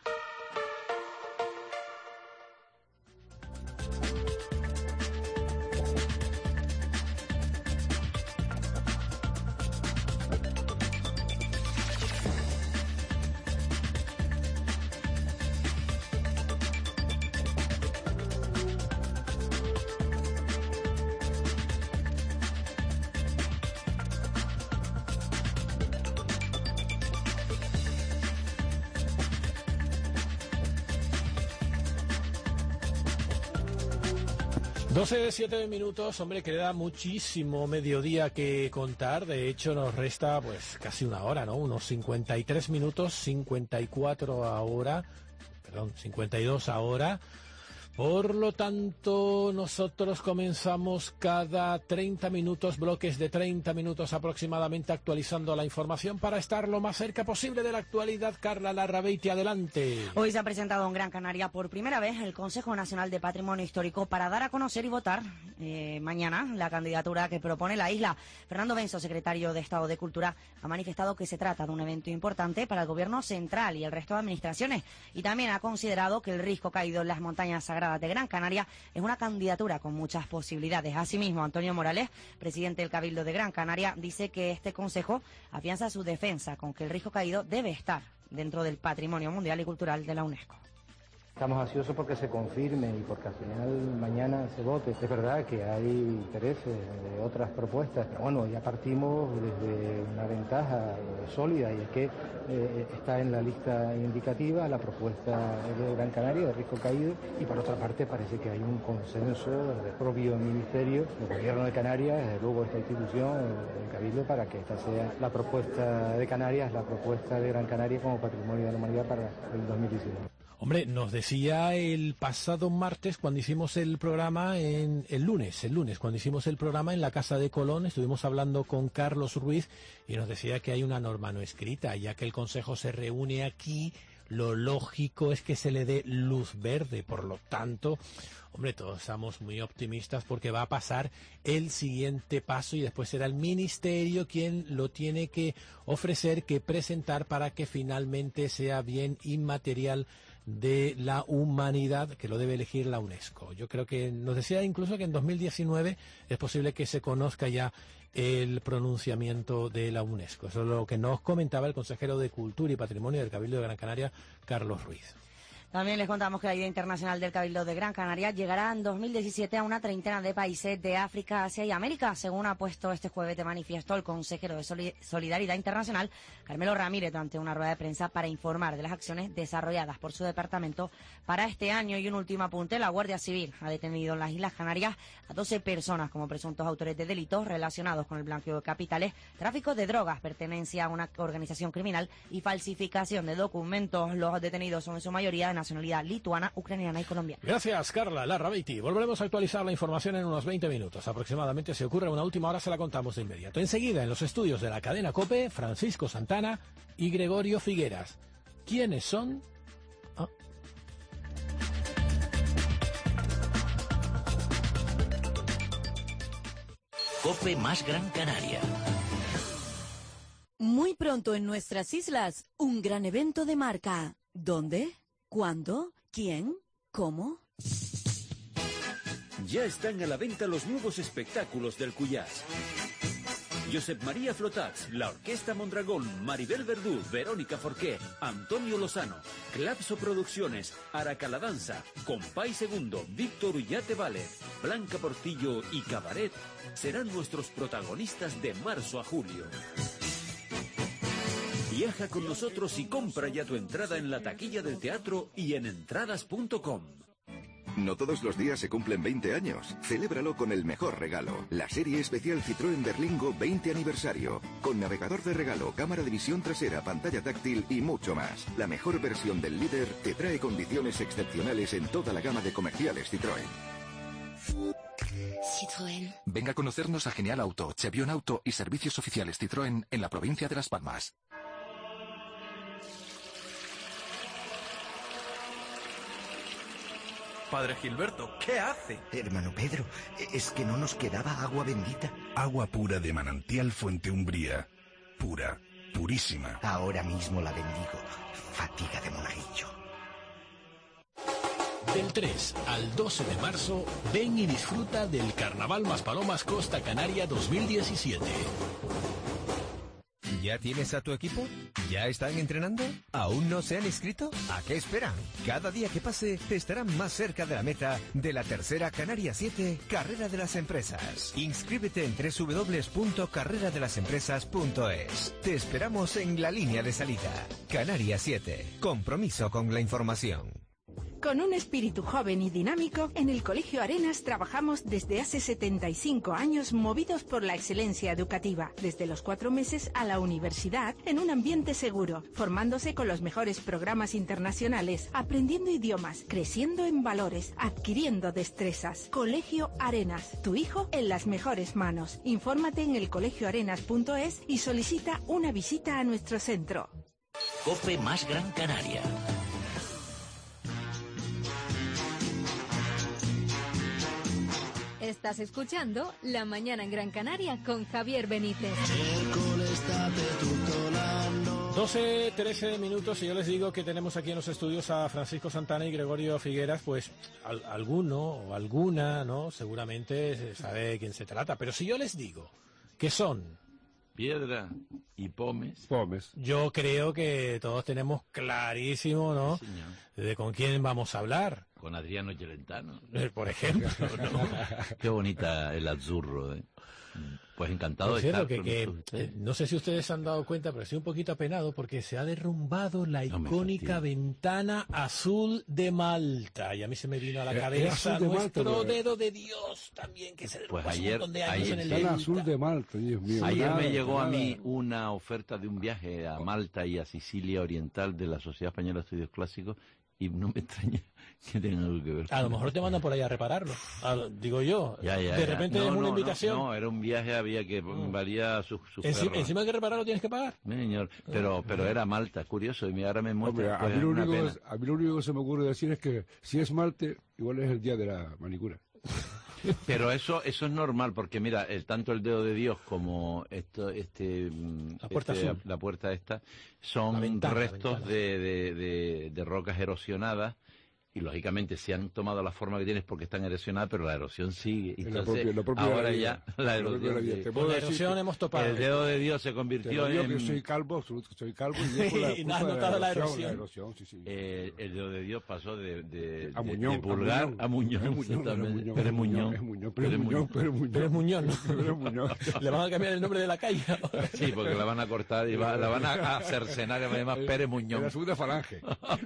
Doce, 7 minutos, hombre, queda muchísimo mediodía que contar. De hecho, nos resta pues casi una hora, ¿no? Unos 53 minutos, 54 ahora, perdón, 52 ahora. Por lo tanto, nosotros comenzamos cada 30 minutos, bloques de 30 minutos aproximadamente, actualizando la información para estar lo más cerca posible de la actualidad. Carla Larrabeiti, adelante. Hoy se ha presentado en Gran Canaria por primera vez el Consejo Nacional de Patrimonio Histórico para dar a conocer y votar mañana la candidatura que propone la isla. Fernando Benso, secretario de Estado de Cultura, ha manifestado que se trata de un evento importante para el Gobierno central y el resto de administraciones, y también ha considerado que el risco caído en las montañas sagradas de Gran Canaria es una candidatura con muchas posibilidades. Asimismo, Antonio Morales, presidente del Cabildo de Gran Canaria, dice que este consejo afianza su defensa con que el risco caído debe estar dentro del Patrimonio Mundial y Cultural de la UNESCO. Estamos ansiosos porque se confirme y porque al final mañana se vote. Es verdad que hay intereses de otras propuestas, pero bueno, ya partimos desde una ventaja sólida, y es que está en la lista indicativa la propuesta de Gran Canaria, de Risco Caído, y por otra parte parece que hay un consenso del propio Ministerio, del Gobierno de Canarias, desde luego esta institución, el Cabildo, para que esta sea la propuesta de Canarias, la propuesta de Gran Canaria como Patrimonio de la Humanidad para el 2019. Hombre, nos decía el pasado martes cuando hicimos el programa, el lunes, cuando hicimos el programa en la Casa de Colón, estuvimos hablando con Carlos Ruiz y nos decía que hay una norma no escrita, ya que el Consejo se reúne aquí, lo lógico es que se le dé luz verde, por lo tanto, hombre, todos estamos muy optimistas porque va a pasar el siguiente paso y después será el Ministerio quien lo tiene que ofrecer, que presentar para que finalmente sea bien inmaterial de la humanidad, que lo debe elegir la UNESCO. Yo creo que nos decía incluso que en 2019 es posible que se conozca ya el pronunciamiento de la UNESCO. Eso es lo que nos comentaba el consejero de Cultura y Patrimonio del Cabildo de Gran Canaria, Carlos Ruiz. También les contamos que la Día Internacional del Cabildo de Gran Canaria llegará en 2017 a una treintena de países de África, Asia y América, según ha puesto este jueves de manifiesto el consejero de Solidaridad Internacional, Carmelo Ramírez, durante una rueda de prensa para informar de las acciones desarrolladas por su departamento para este año. Y un último apunte, la Guardia Civil ha detenido en las Islas Canarias a 12 personas como presuntos autores de delitos relacionados con el blanqueo de capitales, tráfico de drogas, pertenencia a una organización criminal y falsificación de documentos. Los detenidos son en su mayoría de nacionalidad lituana, ucraniana y colombiana. Gracias, Carla Larrabeiti. Volveremos a actualizar la información en unos 20 minutos. Aproximadamente, si ocurre una última hora, se la contamos de inmediato. Enseguida, en los estudios de la cadena COPE, Francisco Santana y Gregorio Figueras. ¿Quiénes son? COPE más Gran Canaria. Muy pronto en nuestras islas, un gran evento de marca. ¿Dónde? ¿Cuándo? ¿Quién? ¿Cómo? Ya están a la venta los nuevos espectáculos del Cuyás. Josep María Flotats, la Orquesta Mondragón, Maribel Verdú, Verónica Forqué, Antonio Lozano, Clapso Producciones, Aracala Danza, Compay Segundo, Víctor Ullate Vález, Blanca Portillo y Cabaret serán nuestros protagonistas de marzo a julio. Viaja con nosotros y compra ya tu entrada en la taquilla del teatro y en entradas.com. No todos los días se cumplen 20 años. Celébralo con el mejor regalo. La serie especial Citroën Berlingo 20 aniversario. Con navegador de regalo, cámara de visión trasera, pantalla táctil y mucho más. La mejor versión del líder te trae condiciones excepcionales en toda la gama de comerciales Citroën. Citroën. Venga a conocernos a Genial Auto, Chevión Auto y servicios oficiales Citroën en la provincia de Las Palmas. Padre Gilberto, ¿qué hace? Hermano Pedro, es que no nos quedaba agua bendita. Agua pura de manantial Fuente Umbría. Pura, purísima. Ahora mismo la bendigo. Fatiga de monaguillo. Del 3 al 12 de marzo, ven y disfruta del Carnaval Maspalomas Costa Canaria 2017. ¿Ya tienes a tu equipo? ¿Ya están entrenando? ¿Aún no se han inscrito? ¿A qué esperan? Cada día que pase estarán más cerca de la meta de la tercera Canarias 7 Carrera de las Empresas. Inscríbete en www.carreradelasempresas.es. Te esperamos en la línea de salida. Canarias 7. Compromiso con la información. Con un espíritu joven y dinámico, en el Colegio Arenas trabajamos desde hace 75 años movidos por la excelencia educativa, desde los 4 meses a la universidad, en un ambiente seguro, formándose con los mejores programas internacionales, aprendiendo idiomas, creciendo en valores, adquiriendo destrezas. Colegio Arenas, tu hijo en las mejores manos. Infórmate en elcolegioarenas.es y solicita una visita a nuestro centro. COPE más Gran Canaria. Estás escuchando La Mañana en Gran Canaria con Javier Benítez. 12, 13 minutos y yo les digo que tenemos aquí en los estudios a Francisco Santana y Gregorio Figueras, pues alguno o alguna, ¿no? Seguramente se sabe de quién se trata, pero si yo les digo que son Piedra y Pómez. Yo creo que todos tenemos clarísimo, ¿no?, de con quién vamos a hablar. Con Adriano Celentano. Por ejemplo. ¿No? Qué bonita el Azzurro, ¿eh? Pues encantado Por de cierto, estar no sé si ustedes se han dado cuenta, pero estoy un poquito apenado porque se ha derrumbado la icónica ventana azul de Malta. Y a mí se me vino a la cabeza nuestro dedo de Dios también, que se derrumbó hace un montón de años en el Ventana azul de Malta, Dios mío. Ayer me llegó a mí una oferta de un viaje a Malta y a Sicilia Oriental de la Sociedad Española de Estudios Clásicos y no me extraña que tenga algo que ver. A lo mejor te mandan por ahí a repararlo, digo yo. De repente es una invitación. No, era un viaje, había que valía su encima de que repararlo tienes que pagar. Señor, pero era Malta, curioso, y ahora me muestra. A mí lo único que se me ocurre decir es que si es Malta, igual es el día de la manicura. Pero eso es normal, porque mira, tanto el dedo de Dios como la puerta esta son restos de rocas erosionadas. Y lógicamente si han tomado la forma que tienes porque están erosionadas, pero la erosión sigue. Entonces, ahora ya la erosión hemos topado. El dedo de Dios se convirtió en... Yo soy calvo y no has notado la erosión. El dedo de Dios pasó de Muñón, pulgar a Muñón. Pérez Muñón. Le van a cambiar el nombre de la calle ahora. Sí, porque la van a cortar y la van a cercenar, que me llama Pérez Muñón. La segunda falange.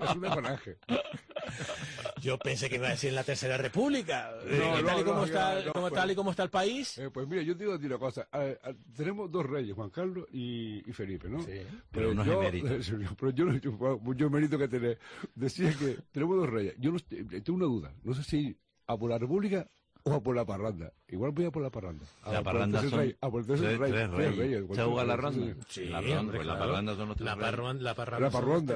Yo pensé que iba a decir en la Tercera República. Tal y como está el país. Pues mira, yo te digo una cosa. Tenemos dos reyes, Juan Carlos y Felipe, ¿no? Sí. Pero uno es emérito. Pero yo mérito que tener. Decía que tenemos dos reyes. Yo tengo una duda. No sé si a por la República o a por la parranda. Igual voy a por la parranda. La parranda son tres reyes. ¿Se juega la ronda? Sí, la parranda son los tres reyes. La parronda.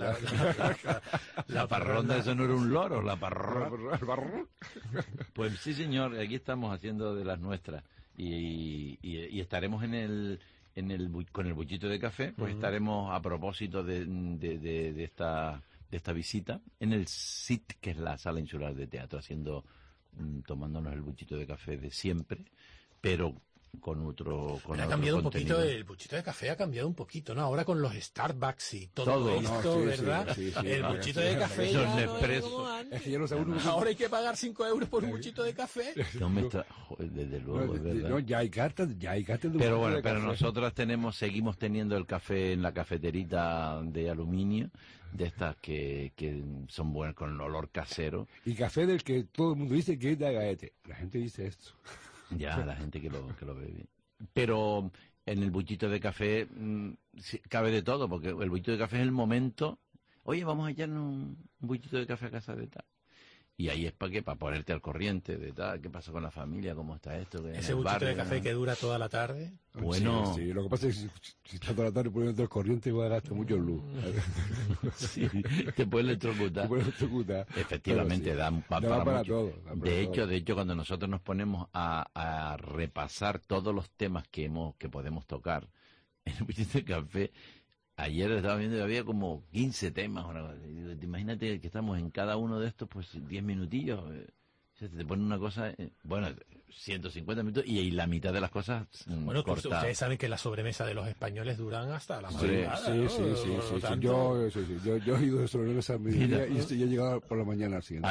La parronda, eso no era un loro, la parronda. Pues sí, señor, aquí estamos haciendo de las nuestras. Y estaremos con el buchito de café, pues estaremos a propósito de esta visita en el SIT, que es la Sala Insular de Teatro, tomándonos el buchito de café de siempre, pero con otro ha cambiado un poquito, el buchito de café ha cambiado un poquito, ¿no? Ahora con los Starbucks y todo esto, ¿verdad? Sí, el buchito de café ya no es como antes. Ahora hay que pagar 5 euros por un buchito de café. Desde luego, es verdad. No, ya hay cartas pero bueno, pero nosotros seguimos teniendo el café en la cafeterita de aluminio, de estas que son buenas con el olor casero. Y café del que todo el mundo dice que es de Agaete. La gente dice esto. Ya, la gente que lo bebe. Pero en el buchito de café cabe de todo, porque el buchito de café es el momento. Oye, vamos a echarnos un buchito de café a casa de tal. Y ahí es para ponerte al corriente de tal, qué pasa con la familia, cómo está esto. Ese buchito de café que dura toda la tarde. Bueno. Sí, lo que pasa es que si estás toda la tarde poniéndote al corriente va a gastar mucho luz. Sí, te puedes electrocutar. Efectivamente, da para mucho. De hecho, cuando nosotros nos ponemos a repasar todos los temas que podemos tocar en el buchito de café, ayer estaba viendo y había como 15 temas. Imagínate que estamos en cada uno de estos, pues 10 minutillos. Se te pone una cosa, 150 minutos y la mitad de las cosas cortadas. Ustedes saben que la sobremesa de los españoles duran hasta la madrugada. Sí. Yo he ido de sobremesa a mediodía y ya he llegado por la mañana siguiente.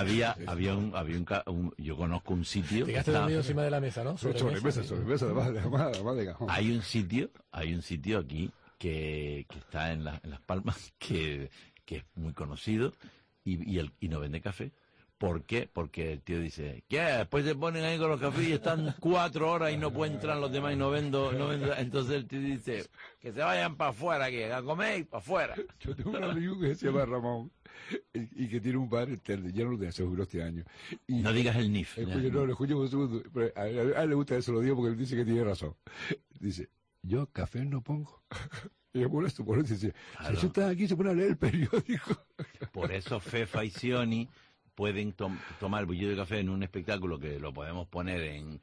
Yo conozco un sitio. Te quedaste dormido encima de la mesa, ¿no? Sobremesa, además de cajón. Hay un sitio aquí que está en Las Palmas, que es muy conocido y no vende café. ¿Por qué? Porque el tío dice, ¿qué? Después se ponen ahí con los cafés y están 4 horas y no pueden entrar los demás y no vendo. Entonces el tío dice, que se vayan para afuera, que a comer y para afuera. Yo tengo un amigo que se llama Ramón y que tiene un bar externo, ya no lo aseguró este año. No digas el NIF. Lo escucho un segundo, pero a él le gusta eso, lo digo porque él dice que tiene razón. Dice, yo café no pongo. Y es por eso dice, claro. Si tú estás aquí se pone a leer el periódico. Por eso Fefa y Sioni pueden tomar el buchito de café en un espectáculo que lo podemos poner en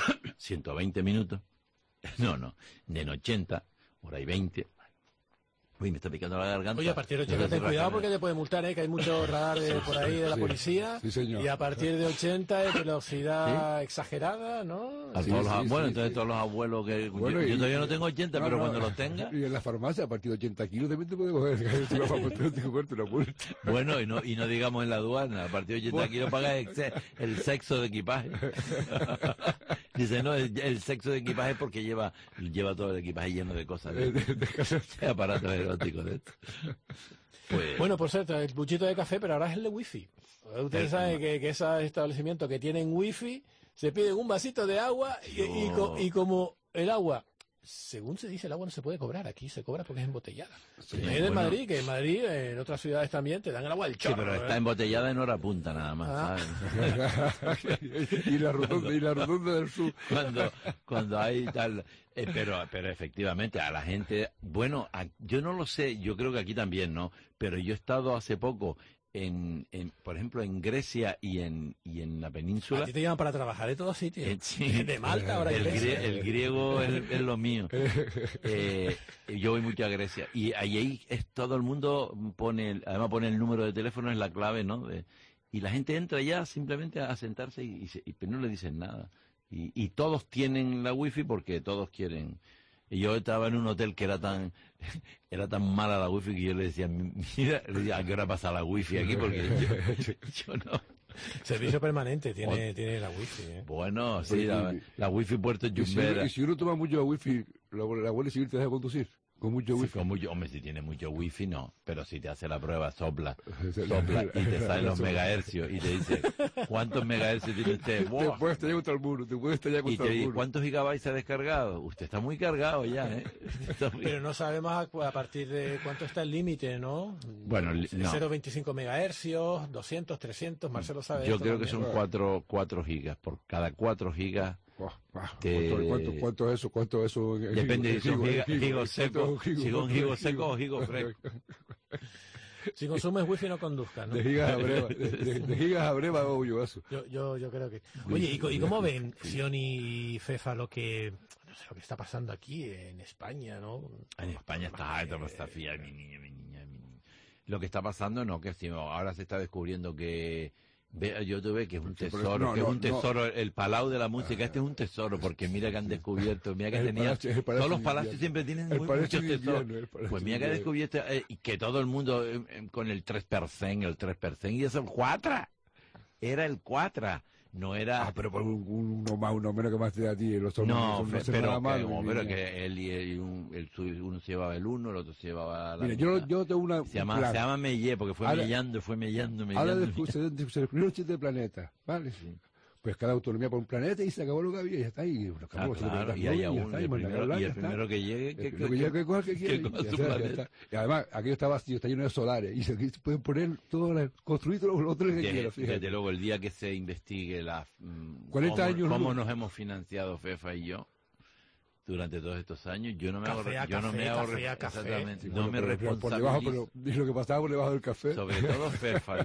120 minutos. No, en 80, hora y 20. Uy, me está picando la garganta. Oye, a partir de 80 ten cuidado porque te puede multar, que hay mucho radar por ahí de la policía. Sí, señor. Y a partir de 80 es velocidad exagerada, ¿no? Entonces todos los abuelos que... Bueno, yo todavía no tengo 80, pero cuando los tenga... Y en la farmacia, a partir de 80 kilos también te puede coger una multa. Bueno, y no digamos en la aduana, a partir de 80 kilos pagas el sexo de equipaje. Dice, no, el sexo de equipaje porque lleva todo el equipaje lleno de cosas, de aparatos eróticos de esto. Pues... Bueno, por cierto, el buchito de café, pero ahora es el de wifi. Ustedes saben que esos establecimientos que tienen wifi se piden un vasito de agua y como el agua, según se dice, el agua no se puede cobrar. Aquí se cobra porque es embotellada. En Madrid, que en Madrid, en otras ciudades también, te dan el agua del chorro. Sí, pero está embotellada en hora punta nada más, ¿sabes? y la rotonda del sur. Cuando hay tal... Pero efectivamente, a la gente... Bueno, yo no lo sé, yo creo que aquí también, ¿no? Pero yo he estado hace poco... por ejemplo, en Grecia y en la península. A ti te llaman para trabajar de todos sitios. Sí. De Malta ahora. El griego es lo mío. Yo voy mucho a Grecia y ahí todo el mundo pone el número de teléfono, es la clave, ¿no? Y la gente entra ya simplemente a sentarse pero no le dicen nada. Y todos tienen la wifi porque todos quieren. Y yo estaba en un hotel que era tan mala la wifi que yo le decía, mira, ¿a qué hora pasa la wifi aquí? Porque yo no. Servicio permanente tiene la wifi, ¿eh? Bueno, sí, la wifi Puerto Yumbera. Y si uno toma mucho wifi, ¿la Guardia Civil te deja conducir? Con mucho wifi. Hombre, si tiene mucho wifi, no. Pero si te hace la prueba, sopla y te salen los megahercios y te dice, ¿cuántos megahercios tiene usted? Te puedes estallar contra el muro, Y te dice, ¿cuántos gigabytes ha descargado? Usted está muy cargado ya, ¿eh? Pero no sabemos a partir de cuánto está el límite, ¿no? Bueno, no. 0,25 megahercios, 200, 300, Marcelo sabe. Yo creo que son 4 gigas. Por cada 4 gigas... ¿Cuánto es eso? ¿Cuánto es eso? Depende si son higos secos, si son higos secos o higos frescos. Si consumes wifi no conduzcas, ¿no? De gigas a breva obvio eso. Yo creo que... Oye, ¿y cómo ven Sion y Fefa lo que está pasando aquí en España, no? En España está fía, mi niña. Lo que está pasando, no, que ahora se está descubriendo que... Yo tuve que es un tesoro, el Palau de la música, este es un tesoro, porque mira que han descubierto, mira que tenía, todos los palacios siempre tienen muchos tesoros, pues mira que han descubierto, y que todo el mundo con el 3%, y eso el 4, era el 4, no era... pero por uno más, uno menos que más te da a ti, los otros pero que él uno se llevaba el 1, el otro se llevaba la... Mira, yo tengo una... Se llama Mellé, porque fue mellando. Habla de los 7 planetas, ¿vale? Sí. Pues cada autonomía por un planeta y se acabó lo que había y ya está ahí. Y hay uno, y el primero que llegue, que coja que quiera. Y además, aquello está vacío, está lleno de solares y se pueden poner construir todos los hoteles que quieran. Desde luego, el día que se investigue 40 años cómo nos hemos financiado Fefa y yo durante todos estos años, yo no me hago exactamente, no me responsabilizo. Lo que pasaba por debajo del café. Sobre todo Fefa,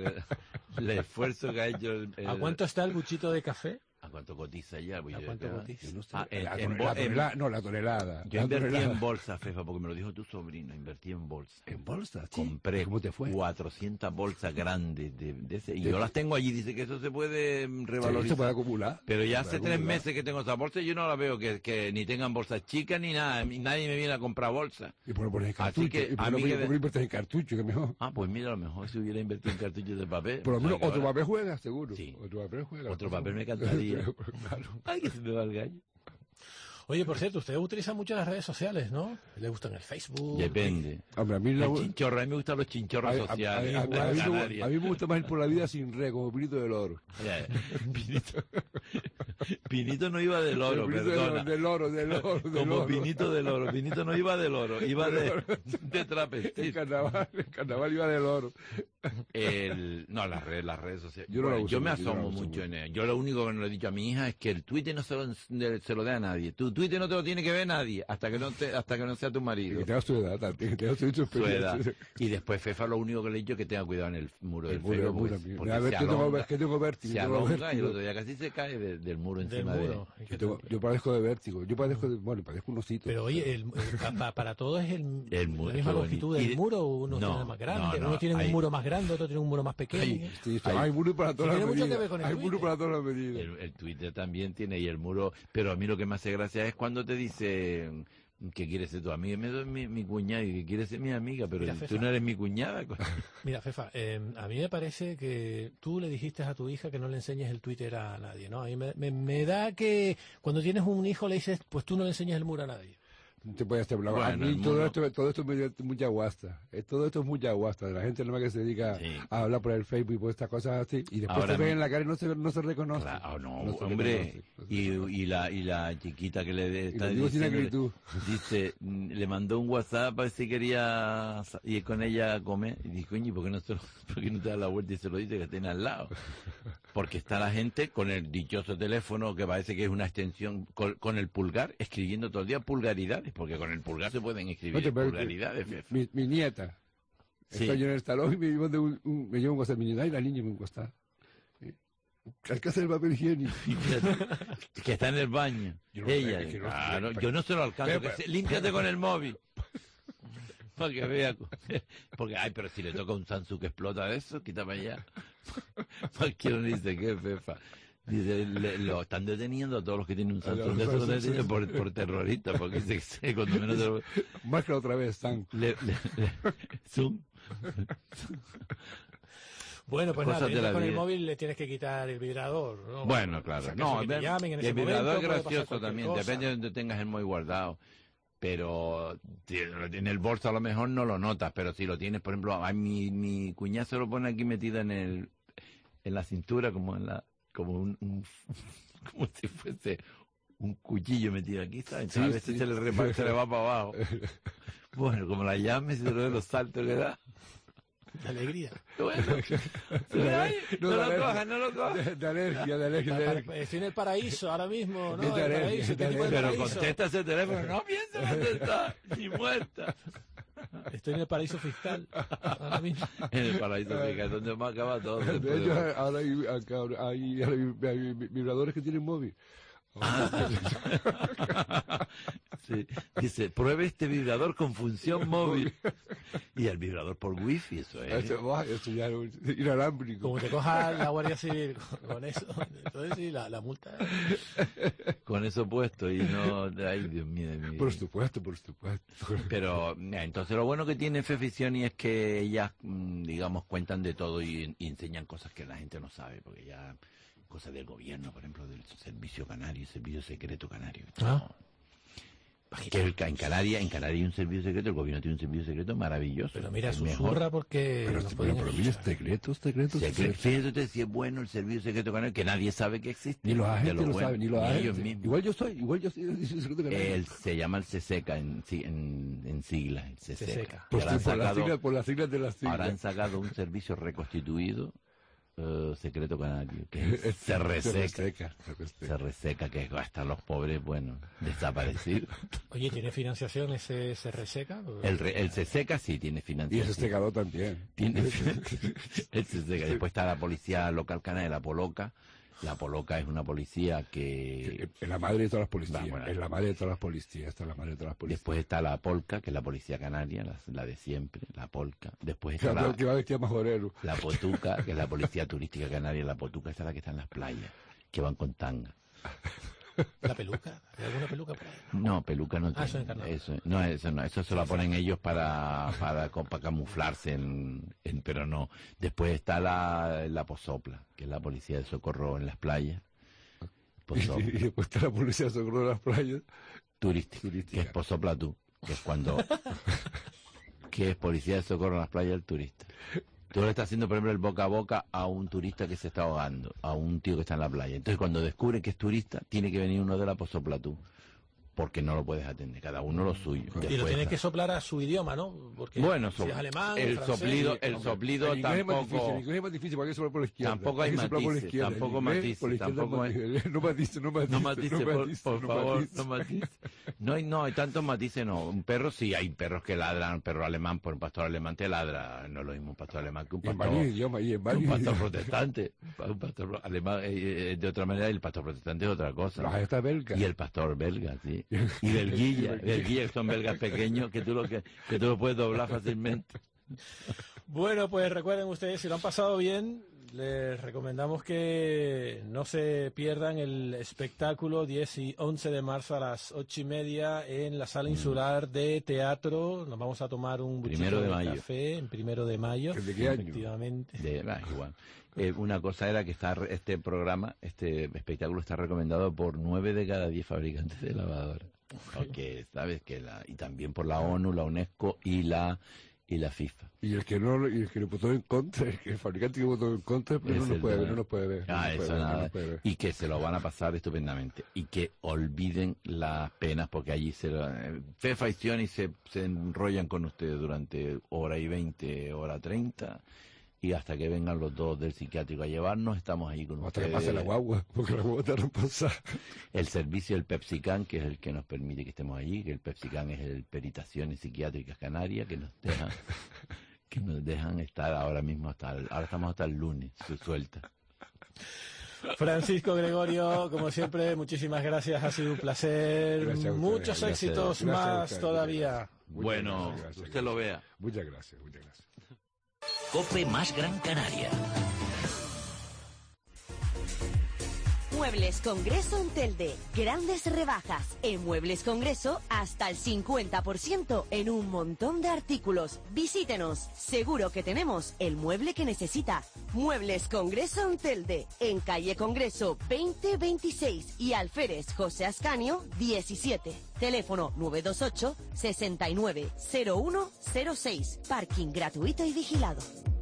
el esfuerzo que ha hecho ¿A cuánto está el buchito de café? ¿A cuánto cotiza ya? ¿A cuánto cotiza? No sé. La tonelada. Yo invertí en bolsa, Fefa, porque me lo dijo tu sobrino, invertí en bolsa. ¿En bolsa? Compré 400 bolsas grandes de ese, y yo las tengo allí, dice que eso se puede revalorizar. Se puede acumular. Pero ya hace 3 meses que tengo esa bolsa y yo no la veo que ni tengan bolsas chicas ni nada, nadie me viene a comprar bolsa. Y por poner cartucho. Así que a mí invertir en cartucho, que mejor. Pues mira, a lo mejor si hubiera invertido en cartuchos de papel. Por lo menos otro papel juega, seguro. Sí. Otro papel me encantaría. Claro. Ay, que se me va el gallo. Oye, por cierto, ustedes utilizan mucho las redes sociales, ¿no? ¿Les gustan el Facebook? Depende. Hombre, a mí a mí me gustan los chinchorros sociales. A mí me gusta más ir por la vida sin red, como Pinito del Oro. Pinito no iba del oro, perdona. Del oro. Como Pinito del Oro. Pinito no iba del oro, iba de trapecista. El carnaval iba del oro. Las redes sociales. Yo me asomo mucho en ello. Yo lo único que no le he dicho a mi hija es que el Twitter no se lo dé a nadie. Tu Twitter no te lo tiene que ver nadie hasta que no sea tu marido. Que tengas tu edad también, que tengas tu experiencia. Y después Fefa lo único que le he dicho es que tenga cuidado en el muro del Facebook. Que tengo vértigo. Se alonga y el otro día casi se cae del muro encima. tema de... Yo padezco de vértigo, padezco un osito. Pero oye, para todos es la misma longitud del muro, uno tiene más grande, uno tiene un muro más grande, otro tiene un muro más pequeño. Hay muro para todas las medidas. Tiene mucho que ver con el muro para todas las medidas. El Twitter también tiene, y el muro, pero a mí lo que me hace gracia es cuando te dice que quieres ser tu amiga, mi cuñada, y que quieres ser mi amiga, pero mira, tú no eres mi cuñada. Mira, Fefa, a mí me parece que tú le dijiste a tu hija que no le enseñes el Twitter a nadie, ¿no? A mí me da que cuando tienes un hijo le dices, pues tú no le enseñas el muro a nadie. Te puedes hablar. Bueno, a mí todo esto es mucha guasta. Todo esto es mucha guasta. La gente nomás que se dedica a hablar por el Facebook y por estas cosas así, y después te ven en la cara y no se reconoce. Claro, no, hombre. Y la chiquita que le está diciendo, dice, le mandó un WhatsApp para ver si quería ir con ella a comer. Y dice, coño, ¿por qué no te da la vuelta y se lo dice que estén al lado? Porque está la gente con el dichoso teléfono que parece que es una extensión, con el pulgar, escribiendo todo el día vulgaridades, porque con el pulgar se pueden escribir vulgaridades. Mi nieta está yo en el salón y me lleva un WhatsApp mi nieta y la niña me encuesta. Alcanza el papel higiénico. Que está en el baño. Yo no se lo alcanzo. Límpiate con el móvil. Para que vea. Porque, pero si le toca un Samsung que explota de eso, quítame ya. Cualquiera dice que Fefa. Dice, lo están deteniendo a todos los que tienen un Samsung de esos, detenidos por terroristas, porque dice que cuando menos... Marca otra vez, Sam. Zoom. Bueno, pues nada, con el móvil le tienes que quitar el vibrador, ¿no? Bueno, claro. El vibrador es gracioso también, depende de donde tengas el móvil guardado. Pero en el bolso a lo mejor no lo notas, pero si lo tienes, por ejemplo, mi cuñada se lo pone aquí metida en la cintura, como como si fuese un cuchillo metido aquí, ¿sabes? A veces se le reparte, se le va para abajo. Bueno, como la llame, se lo de los saltos que da. De alegría. Bueno, no lo cojas. De alergia. Estoy en el paraíso ahora mismo, ¿no? Pero contesta ese teléfono, no pienso contestar, ni muerta. Estoy en el paraíso fiscal ahora mismo. En el paraíso fiscal, donde más acaba todo. De hecho, ahora hay vibradores que tienen móvil. Sí. Dice, pruebe este vibrador con función móvil. Y el vibrador por wifi, eso es. Eso ya es inalámbrico. Como te coja la Guardia Civil con eso, entonces sí, la multa. Con eso puesto y no... Ay, Dios mío. Por supuesto. Pero entonces lo bueno que tiene Feficioni es que ellas, digamos, cuentan de todo y enseñan cosas que la gente no sabe, porque ya... cosas del gobierno, por ejemplo, del servicio canario, servicio secreto canario. Que en Canarias hay un servicio secreto, el gobierno tiene un servicio secreto maravilloso. Pero mira, susurra porque... Pero mira, secretos. Fíjate si es bueno el servicio secreto canario, que nadie sabe que existe. Ni los agentes lo saben, ni los agentes. Igual yo soy el secreto canario. Se llama el CSECA en siglas, el CSECA. Por las siglas de las siglas. Ahora han sacado un servicio reconstituido, secreto canario, que se reseca, que hasta los pobres, bueno, desaparecidos. Oye, ¿tiene financiación ese se reseca? El se seca sí tiene financiación. Y ese secador también. El se seca. Después está la policía local canaria, la Poloca. La Poloca es una policía que... Es la madre de todas las policías. Es la madre de todas las policías. Después está la Polca, que es la policía canaria, la de siempre, la Polca. Después está que va vestida más orero. La Potuca, que es la policía turística canaria. La Potuca es la que está en las playas, que van con tanga. ¿La peluca? ¿Hay alguna peluca por ahí? No, peluca no tiene. Eso no. Eso se la ponen ellos para camuflarse, pero no. Después está la Posopla, que es la policía de socorro en las playas. Y después está la policía de socorro en las playas. Turística. Que es Posopla tú, que es cuando... que es policía de socorro en las playas del turista. Tú le estás haciendo, por ejemplo, el boca a boca a un turista que se está ahogando, a un tío que está en la playa. Entonces, cuando descubre que es turista, tiene que venir uno de la Posoplatú. porque no lo puedes atender, cada uno lo suyo. Y lo tienes que soplar a su idioma, ¿no? Porque bueno, si es alemán, el francés, soplido tampoco. El inglés es más difícil, porque hay que soplar por la izquierda. Tampoco hay matices, tampoco matices, tampoco hay... No matices, por favor, no matices. No hay tantos matices, no. Un perro sí, hay perros que ladran, un perro alemán, por un pastor alemán te ladra, no es lo mismo un pastor alemán que un pastor protestante. Un pastor alemán, de otra manera, el pastor protestante es otra cosa. Y el pastor belga, sí. Y belguilla, que son belgas pequeños que tú lo puedes doblar fácilmente. Bueno, pues recuerden ustedes, si lo han pasado bien, les recomendamos que no se pierdan el espectáculo 10 y 11 de marzo a las 8:30 en la Sala Insular de Teatro. Nos vamos a tomar un buchito de café en 1 de mayo. ¿De qué año? Efectivamente. Igual. Una cosa era que este espectáculo está recomendado por 9 de cada 10 fabricantes de lavadoras. Porque sabes que y también por la ONU, la UNESCO y la FIFA. Y el que votó en contra, el fabricante que votó en contra, pero no nos puede ver. Y que se lo van a pasar estupendamente. Y que olviden las penas, porque allí se facción y se enrollan con ustedes durante hora y 20, hora 30. Y hasta que vengan los dos del psiquiátrico a llevarnos, estamos ahí con ustedes. Hasta que pase la guagua, porque la guagua te repasa. El servicio del PepsiCan, que es el que nos permite que estemos allí, que el PepsiCan es el Peritaciones Psiquiátricas Canarias, que nos dejan estar ahora mismo ahora estamos hasta el lunes, se suelta. Francisco Gregorio, como siempre, muchísimas gracias, ha sido un placer. Muchos éxitos más todavía. Bueno, usted lo vea. Muchas gracias. COPE más Gran Canaria. Muebles Congreso en Telde. Grandes rebajas. En Muebles Congreso hasta el 50% en un montón de artículos. Visítenos. Seguro que tenemos el mueble que necesita. Muebles Congreso en Telde. En calle Congreso 2026 y Alférez José Ascanio 17. Teléfono 928 69 0106. Parking gratuito y vigilado.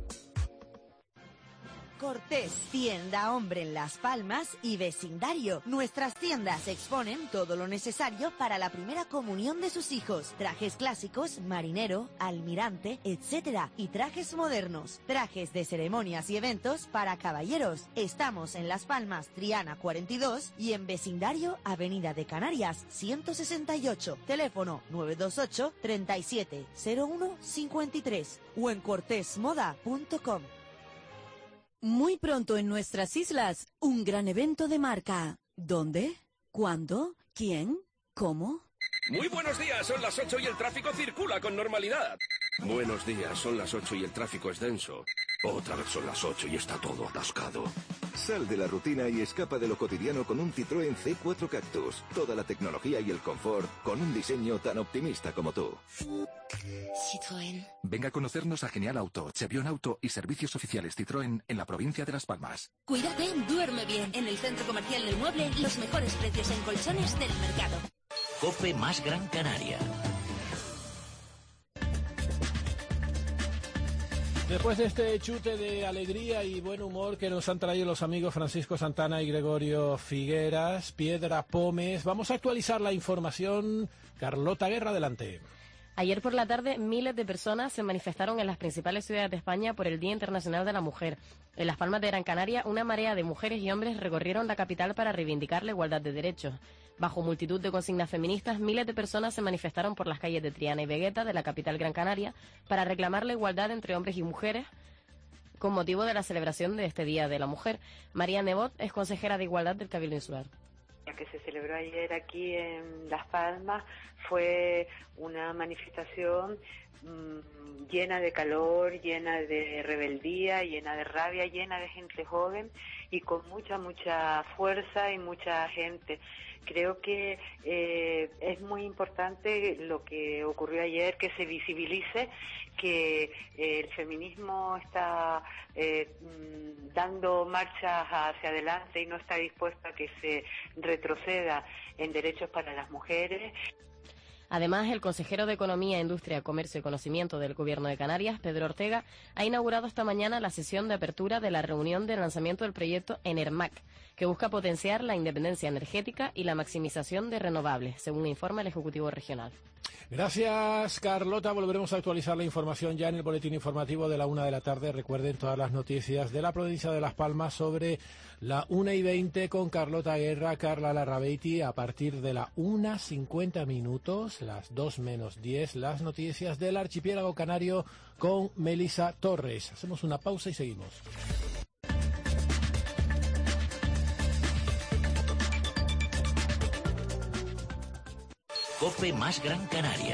Cortés, tienda hombre en Las Palmas y vecindario. Nuestras tiendas exponen todo lo necesario para la primera comunión de sus hijos. Trajes clásicos, marinero, almirante, etc. Y trajes modernos. Trajes de ceremonias y eventos para caballeros. Estamos en Las Palmas, Triana 42 y en vecindario, Avenida de Canarias 168. Teléfono 928 37 01 53 o en cortesmoda.com. Muy pronto en nuestras islas, un gran evento de marca. ¿Dónde? ¿Cuándo? ¿Quién? ¿Cómo? Muy buenos días, son las 8 y el tráfico circula con normalidad. Buenos días, son las 8 y el tráfico es denso. Otra vez son las 8 y está todo atascado. Sal de la rutina y escapa de lo cotidiano con un Citroën C4 Cactus. Toda la tecnología y el confort con un diseño tan optimista como tú. Citroën. Venga a conocernos a Genial Auto, Chevión Auto y servicios oficiales Citroën en la provincia de Las Palmas. Cuídate, duerme bien. En el Centro Comercial del Mueble, los mejores precios en colchones del mercado. COPE más Gran Canaria. Después de este chute de alegría y buen humor que nos han traído los amigos Francisco Santana y Gregorio Figueras, Piedra Pómez, vamos a actualizar la información. Carlota Guerra, adelante. Ayer por la tarde, miles de personas se manifestaron en las principales ciudades de España por el Día Internacional de la Mujer. En Las Palmas de Gran Canaria, una marea de mujeres y hombres recorrieron la capital para reivindicar la igualdad de derechos. Bajo multitud de consignas feministas, miles de personas se manifestaron por las calles de Triana y Vegueta, de la capital Gran Canaria, para reclamar la igualdad entre hombres y mujeres con motivo de la celebración de este Día de la Mujer. María Nebot es consejera de Igualdad del Cabildo Insular. La que se celebró ayer aquí en Las Palmas fue una manifestación llena de calor, llena de rebeldía, llena de rabia, llena de gente joven y con mucha fuerza y mucha gente. Creo que es muy importante lo que ocurrió ayer, que se visibilice que el feminismo está dando marchas hacia adelante y no está dispuesto a que se retroceda en derechos para las mujeres. Además, el consejero de Economía, Industria, Comercio y Conocimiento del Gobierno de Canarias, Pedro Ortega, ha inaugurado esta mañana la sesión de apertura de la reunión de lanzamiento del proyecto Enermac, que busca potenciar la independencia energética y la maximización de renovables, según informa el Ejecutivo Regional. Gracias, Carlota. Volveremos a actualizar la información ya en el boletín informativo de la 1 de la tarde. Recuerden todas las noticias de la provincia de Las Palmas sobre la 1:20 con Carlota Guerra, Carla Larrabeiti, a partir de la 1:50, las 2:10, las noticias del archipiélago canario con Melisa Torres. Hacemos una pausa y seguimos. COPE más Gran Canaria.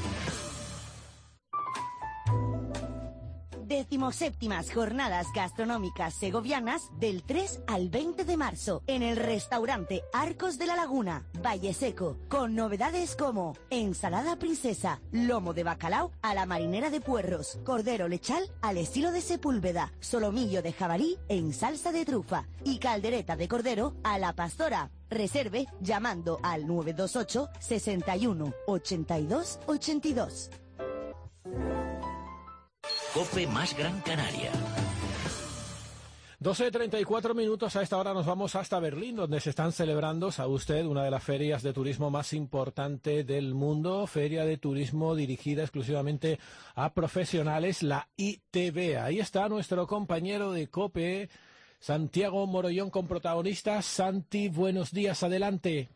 17ª Jornadas Gastronómicas Segovianas del 3 al 20 de marzo en el restaurante Arcos de la Laguna, Valle Seco, con novedades como ensalada princesa, lomo de bacalao a la marinera de puerros, cordero lechal al estilo de Sepúlveda, solomillo de jabalí en salsa de trufa y caldereta de cordero a la pastora. Reserve llamando al 928 61 82 82. COPE más Gran Canaria. 12:34. A esta hora nos vamos hasta Berlín, donde se están celebrando, sabe usted, una de las ferias de turismo más importante del mundo, feria de turismo dirigida exclusivamente a profesionales, la ITB. Ahí está nuestro compañero de COPE, Santiago Morollón, con protagonistas. Santi, buenos días, adelante.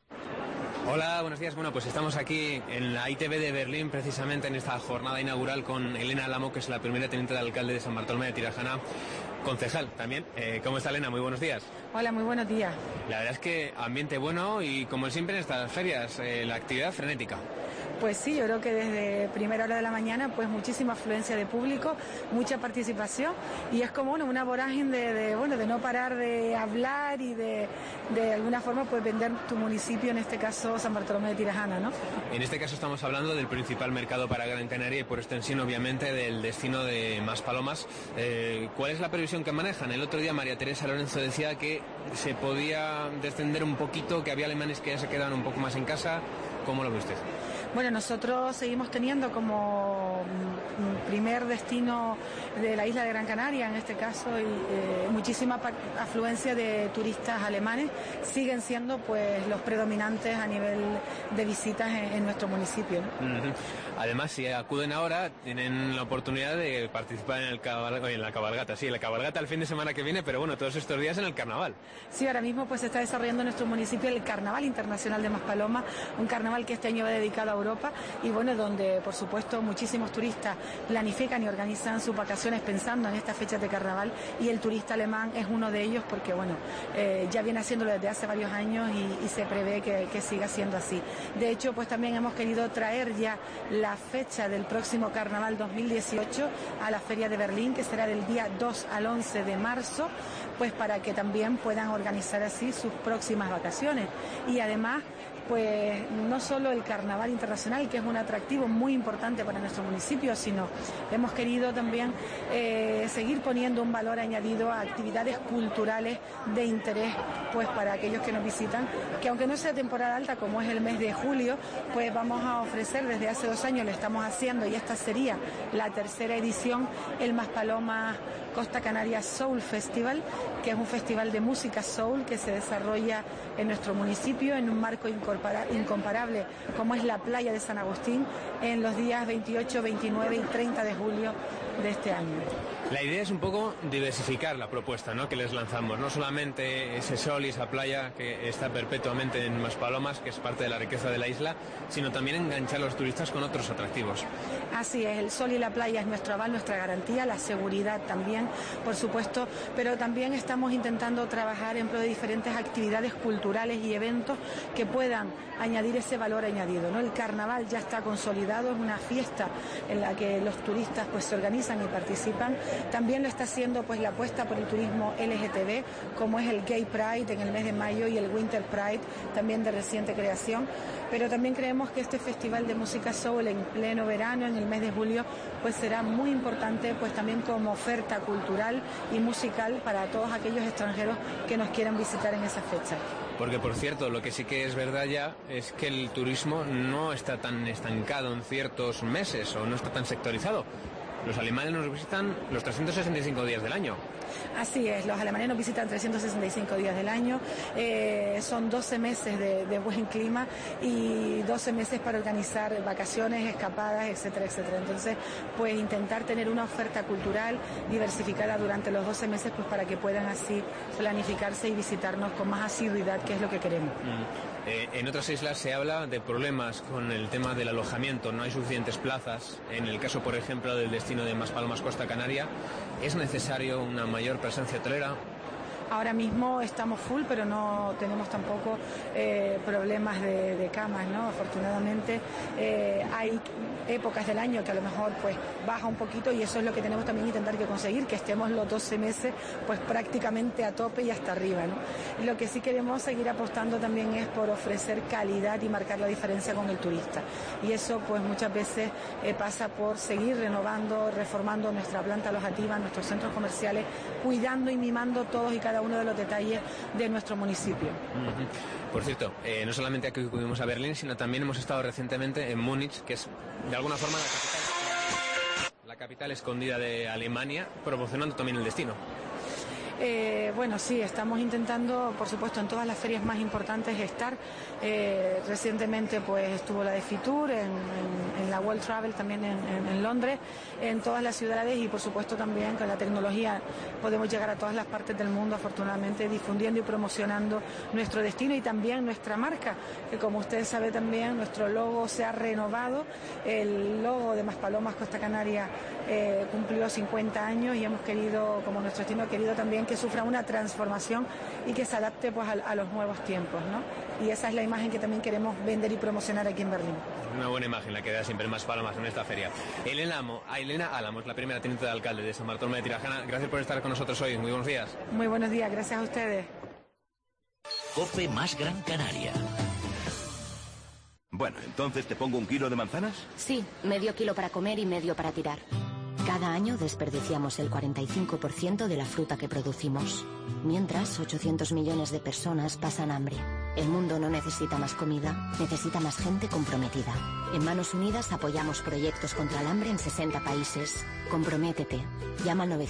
Hola, buenos días. Bueno, pues estamos aquí en la ITB de Berlín, precisamente en esta jornada inaugural con Elena Alamo, que es la primera teniente de alcalde de San Bartolomé de Tirajana, concejal también. ¿Cómo está, Elena? Muy buenos días. Hola, muy buenos días. La verdad es que ambiente bueno y, como siempre en estas ferias, la actividad frenética. Pues sí, yo creo que desde primera hora de la mañana pues muchísima afluencia de público, mucha participación y es como una vorágine de no parar de hablar y de alguna forma pues vender tu municipio, en este caso San Bartolomé de Tirajana, ¿no? En este caso estamos hablando del principal mercado para Gran Canaria y por extensión obviamente del destino de Maspalomas. ¿Cuál es la previsión que manejan? El otro día María Teresa Lorenzo decía que se podía descender un poquito, que había alemanes que ya se quedaban un poco más en casa. ¿Cómo lo ve usted? Bueno, nosotros seguimos teniendo como primer destino de la isla de Gran Canaria, en este caso, y muchísima afluencia de turistas alemanes. Siguen siendo pues los predominantes a nivel de visitas en nuestro municipio, ¿no? Además, si acuden ahora, tienen la oportunidad de participar en la cabalgata. Sí, la cabalgata el fin de semana que viene, pero bueno, todos estos días en el carnaval. Sí, ahora mismo pues se está desarrollando en nuestro municipio el Carnaval Internacional de Maspalomas, un carnaval que este año va dedicado a Europa y bueno, donde por supuesto muchísimos turistas planifican y organizan sus vacaciones pensando en estas fechas de carnaval, y el turista alemán es uno de ellos porque bueno, ya viene haciéndolo desde hace varios años y se prevé que siga siendo así. De hecho, pues también hemos querido traer ya la fecha del próximo carnaval 2018 a la Feria de Berlín, que será del día 2 al 11 de marzo, pues para que también puedan organizar así sus próximas vacaciones. Y además, pues no solo el Carnaval Internacional, que es un atractivo muy importante para nuestro municipio, sino hemos querido también seguir poniendo un valor añadido a actividades culturales de interés pues para aquellos que nos visitan, que aunque no sea temporada alta como es el mes de julio, pues vamos a ofrecer, desde hace 2 años lo estamos haciendo y esta sería la tercera edición, el Maspalomas Costa Canaria Soul Festival, que es un festival de música soul que se desarrolla en nuestro municipio en un marco incomparable como es la playa de San Agustín, en los días 28, 29 y 30 de julio de este año. La idea es un poco diversificar la propuesta, ¿no?, que les lanzamos, no solamente ese sol y esa playa que está perpetuamente en Maspalomas, que es parte de la riqueza de la isla, sino también enganchar a los turistas con otros atractivos. Así es, el sol y la playa es nuestro aval, nuestra garantía, la seguridad también, por supuesto, pero también estamos intentando trabajar en pro de diferentes actividades culturales y eventos que puedan añadir ese valor añadido, ¿no? El carnaval ya está consolidado, es una fiesta en la que los turistas pues se organizan y participan. También lo está haciendo pues la apuesta por el turismo LGTB, como es el Gay Pride en el mes de mayo y el Winter Pride, también de reciente creación. Pero también creemos que este festival de música soul en pleno verano, en el mes de julio, pues será muy importante pues también como oferta cultural y musical para todos aquellos extranjeros que nos quieran visitar en esa fecha. Porque, por cierto, lo que sí que es verdad ya es que el turismo no está tan estancado en ciertos meses o no está tan sectorizado. Los alemanes nos visitan los 365 días del año. Así es, los alemanes nos visitan 365 días del año, son 12 meses de buen clima y 12 meses para organizar vacaciones, escapadas, etcétera, etcétera. Entonces, pues intentar tener una oferta cultural diversificada durante los 12 meses, pues para que puedan así planificarse y visitarnos con más asiduidad, que es lo que queremos. En otras islas se habla de problemas con el tema del alojamiento, no hay suficientes plazas. En el caso, por ejemplo, del destino de Maspalomas, Costa Canaria, ¿es necesario una mayor presencia hotelera? Ahora mismo estamos full, pero no tenemos tampoco problemas de camas, ¿no? Afortunadamente hay épocas del año que a lo mejor pues baja un poquito y eso es lo que tenemos también que intentar que conseguir, que estemos los 12 meses pues prácticamente a tope y hasta arriba, ¿no? Lo que sí queremos seguir apostando también es por ofrecer calidad y marcar la diferencia con el turista. Y eso pues muchas veces pasa por seguir renovando, reformando nuestra planta alojativa, nuestros centros comerciales, cuidando y mimando todos y cada uno de los detalles de nuestro municipio. Por cierto, no solamente aquí acudimos a Berlín, sino también hemos estado recientemente en Múnich, que es de alguna forma la capital escondida de Alemania, promocionando también el destino. Bueno, sí, estamos intentando, por supuesto, en todas las ferias más importantes estar. Recientemente pues estuvo la de Fitur, en la World Travel también en Londres, en todas las ciudades y por supuesto también con la tecnología podemos llegar a todas las partes del mundo, afortunadamente, difundiendo y promocionando nuestro destino y también nuestra marca, que como usted sabe también nuestro logo se ha renovado. El logo de Maspalomas, Costa Canaria cumplió 50 años y hemos querido, como nuestro destino, querido también que sufra una transformación y que se adapte pues a los nuevos tiempos, ¿no? Y esa es la imagen que también queremos vender y promocionar aquí en Berlín. Una buena imagen la que da siempre Maspalomas en esta feria. Elena Álamos, la primera teniente de alcalde de San Bartolomé de Tirajana, gracias por estar con nosotros hoy. Muy buenos días. Muy buenos días, gracias a ustedes. COPE más Gran Canaria. Bueno, entonces ¿te pongo 1 kilo de manzanas? Sí, medio kilo para comer y medio para tirar. Cada año desperdiciamos el 45% de la fruta que producimos. Mientras, 800 millones de personas pasan hambre. El mundo no necesita más comida, necesita más gente comprometida. En Manos Unidas apoyamos proyectos contra el hambre en 60 países. Comprométete. Llama al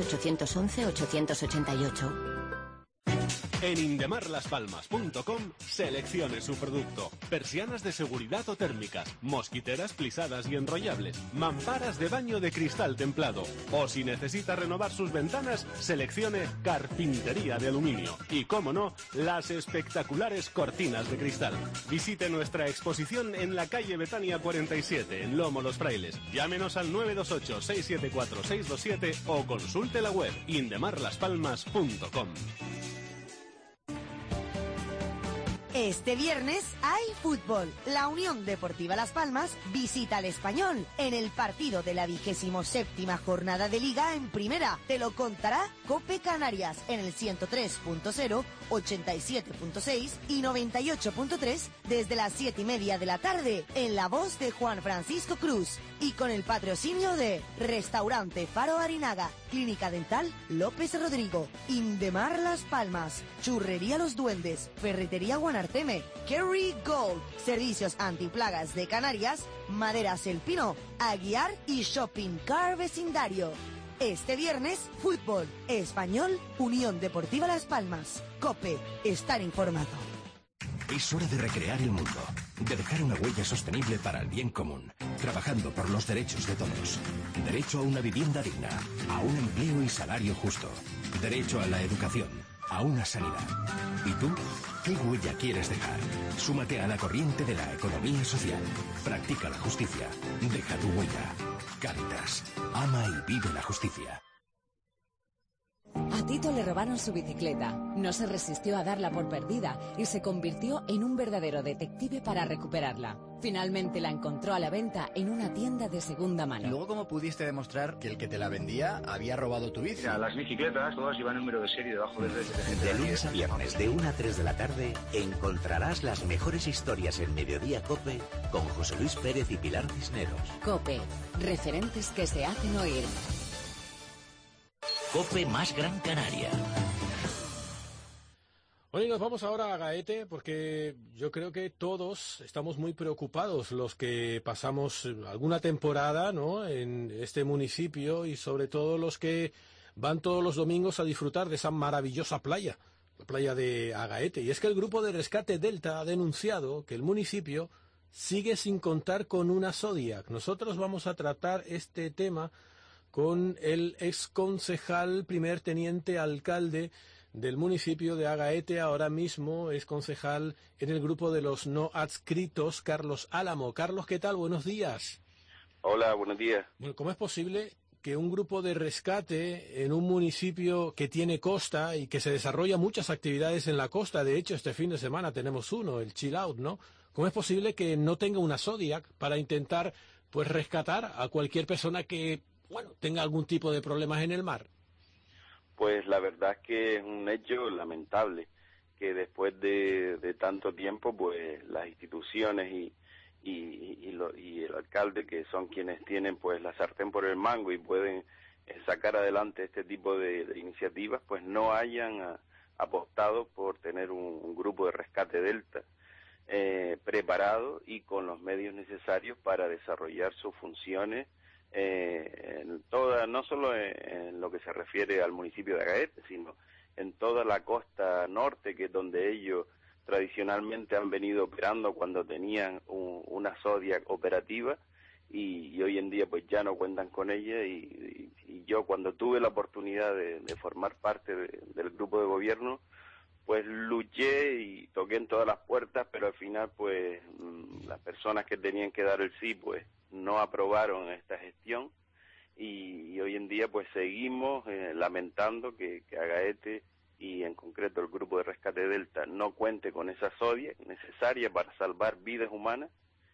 900-811-888. En indemarlaspalmas.com seleccione su producto. Persianas de seguridad o térmicas, mosquiteras plisadas y enrollables, mamparas de baño de cristal templado. O si necesita renovar sus ventanas, seleccione carpintería de aluminio. Y cómo no, las espectaculares cortinas de cristal. Visite nuestra exposición en la calle Betania 47, en Lomo Los Frailes. Llámenos al 928-674-627 o consulte la web indemarlaspalmas.com. Este viernes hay fútbol. La Unión Deportiva Las Palmas visita al Español en el partido de la 27ª jornada de Liga en Primera. Te lo contará COPE Canarias en el 103.0, 87.6 y 98.3 desde las 7:30 de la tarde en la voz de Juan Francisco Cruz y con el patrocinio de Restaurante Faro Arinaga, Clínica Dental López Rodrigo, Indemar Las Palmas, Churrería Los Duendes, Ferretería Guanarteme, Kerry Gold, Servicios Antiplagas de Canarias, Maderas El Pino, Aguiar y Shopping Car Vecindario. Este viernes, fútbol, Español, Unión Deportiva Las Palmas. COPE, estar informado. Es hora de recrear el mundo, de dejar una huella sostenible para el bien común, trabajando por los derechos de todos. Derecho a una vivienda digna, a un empleo y salario justo. Derecho a la educación, a una sanidad. ¿Y tú? ¿Qué huella quieres dejar? Súmate a la corriente de la economía social. Practica la justicia. Deja tu huella. Cáritas. Ama y vive la justicia. A Tito le robaron su bicicleta. No se resistió a darla por perdida y se convirtió en un verdadero detective para recuperarla. Finalmente la encontró a la venta en una tienda de segunda mano. ¿Y luego cómo pudiste demostrar que el que te la vendía había robado tu bici? Mira, las bicicletas todas llevan número de serie debajo del resto. De lunes a viernes de 1 a 3 de la tarde encontrarás las mejores historias en Mediodía COPE con José Luis Pérez y Pilar Cisneros. COPE, referentes que se hacen oír. COPE más Gran Canaria. Bueno, y nos vamos ahora a Gaete, porque yo creo que todos estamos muy preocupados, los que pasamos alguna temporada, ¿no?, en este municipio, y sobre todo los que van todos los domingos a disfrutar de esa maravillosa playa, la playa de Agaete. Y es que el grupo de rescate Delta ha denunciado que el municipio sigue sin contar con una Zodiac. Nosotros vamos a tratar este tema con el exconcejal, primer teniente alcalde del municipio de Agaete, ahora mismo es concejal en el grupo de los no adscritos, Carlos Álamo. Carlos, ¿qué tal? Buenos días. Hola, buenos días. Bueno, ¿cómo es posible que un grupo de rescate en un municipio que tiene costa y que se desarrolla muchas actividades en la costa, de hecho este fin de semana tenemos uno, el Chill Out, ¿no? ¿Cómo es posible que no tenga una Zodiac para intentar, pues, rescatar a cualquier persona que, bueno, tenga algún tipo de problemas en el mar? Pues la verdad es que es un hecho lamentable que después de tanto tiempo, pues las instituciones y el alcalde, que son quienes tienen pues la sartén por el mango y pueden sacar adelante este tipo de iniciativas, pues no hayan apostado por tener un grupo de rescate Delta preparado y con los medios necesarios para desarrollar sus funciones no solo en lo que se refiere al municipio de Agaete, sino en toda la costa norte, que es donde ellos tradicionalmente han venido operando cuando tenían una Zodiac operativa, y hoy en día pues ya no cuentan con ella, y yo cuando tuve la oportunidad de formar parte del grupo de gobierno, pues luché y toqué en todas las puertas, pero al final pues las personas que tenían que dar el sí pues no aprobaron esta gestión, y hoy en día pues seguimos lamentando que Agaete y en concreto el grupo de rescate Delta no cuente con esa Zodiac necesaria para salvar vidas humanas,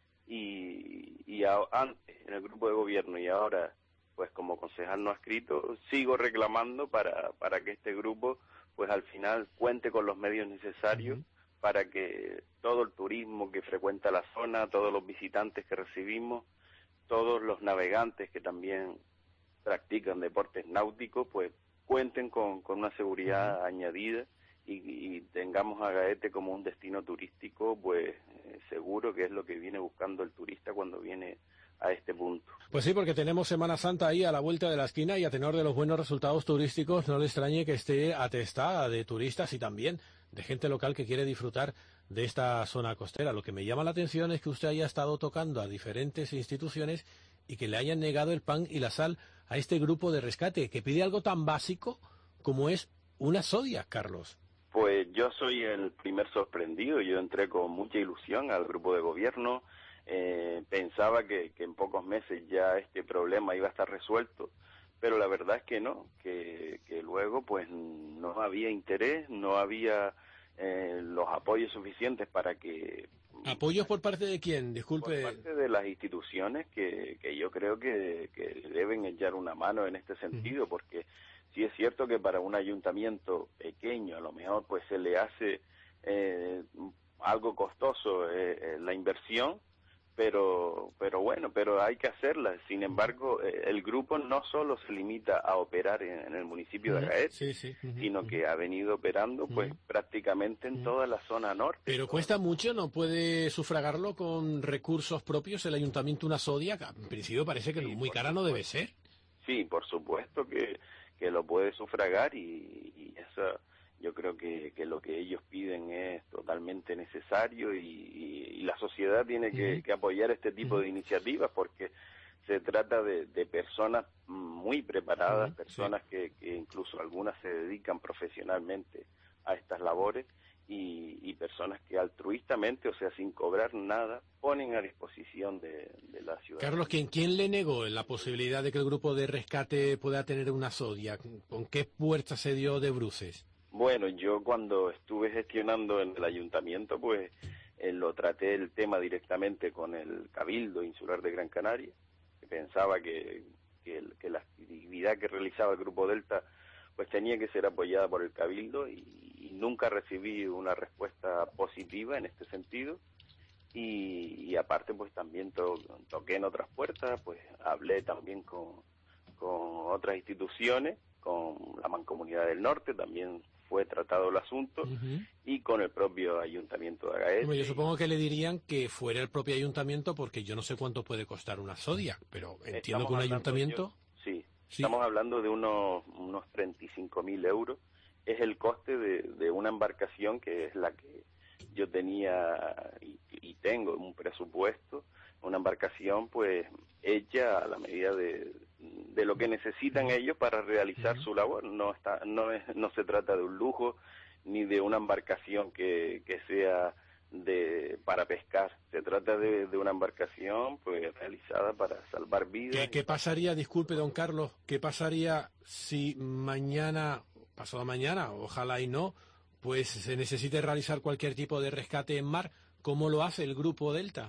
y antes en el grupo de gobierno y ahora pues como concejal no adscrito sigo reclamando para que este grupo pues al final cuente con los medios necesarios para que todo el turismo que frecuenta la zona, todos los visitantes que recibimos, todos los navegantes que también practican deportes náuticos, pues cuenten con una seguridad añadida y tengamos a Agaete como un destino turístico pues seguro, que es lo que viene buscando el turista cuando viene a este punto. Pues sí, porque tenemos Semana Santa ahí a la vuelta de la esquina, y a tenor de los buenos resultados turísticos no le extrañe que esté atestada de turistas y también de gente local que quiere disfrutar de esta zona costera. Lo que me llama la atención es que usted haya estado tocando a diferentes instituciones y que le hayan negado el pan y la sal a este grupo de rescate, que pide algo tan básico como es una Zodiac, Carlos. Pues yo soy el primer sorprendido. Yo entré con mucha ilusión al grupo de gobierno, pensaba que en pocos meses ya este problema iba a estar resuelto, pero la verdad es que no, que luego pues no había interés, no había los apoyos suficientes para que... ¿Apoyos por parte de quién? Disculpe. Por parte de las instituciones que yo creo que deben echar una mano en este sentido, porque sí es cierto que para un ayuntamiento pequeño a lo mejor pues se le hace algo costoso la inversión, pero bueno, pero hay que hacerla. Sin embargo, el grupo no solo se limita a operar en el municipio de Agaete, sino que ha venido operando pues prácticamente en toda la zona norte. Pero cuesta mucho, ¿no puede sufragarlo con recursos propios el ayuntamiento una Zodiac? En principio parece que muy cara no debe ser. Sí, por supuesto que lo puede sufragar, y eso yo creo que lo que ellos piden es totalmente necesario, y la sociedad tiene que apoyar este tipo de iniciativas, porque se trata de personas muy preparadas, personas que incluso algunas se dedican profesionalmente a estas labores, y personas que altruistamente, o sea, sin cobrar nada, ponen a disposición de la ciudad. Carlos, ¿quién le negó la posibilidad de que el grupo de rescate pueda tener una Zodiac? ¿Con qué puerta se dio de bruces? Bueno, yo cuando estuve gestionando en el ayuntamiento, pues lo traté el tema directamente con el Cabildo Insular de Gran Canaria, que pensaba que la actividad que realizaba el Grupo Delta pues tenía que ser apoyada por el Cabildo, y nunca recibí una respuesta positiva en este sentido, y aparte pues también toqué en otras puertas, pues hablé también con otras instituciones, con la Mancomunidad del Norte, también fue tratado el asunto y con el propio Ayuntamiento de Agaete. Bueno, yo supongo que le dirían que fuera el propio ayuntamiento, porque yo no sé cuánto puede costar una Zodiac, pero entiendo que un ayuntamiento... Sí, estamos hablando de unos 35.000 euros. Es el coste de una embarcación, que es la que yo tenía y tengo un presupuesto, una embarcación pues hecha a la medida de lo que necesitan ellos para realizar su labor. No se trata de un lujo ni de una embarcación que sea para pescar. Se trata de una embarcación pues realizada para salvar vidas. ¿Qué pasaría, disculpe don Carlos, qué pasaría si mañana, pasado mañana, ojalá y no, pues se necesite realizar cualquier tipo de rescate en mar? ¿Cómo lo hace el Grupo Delta?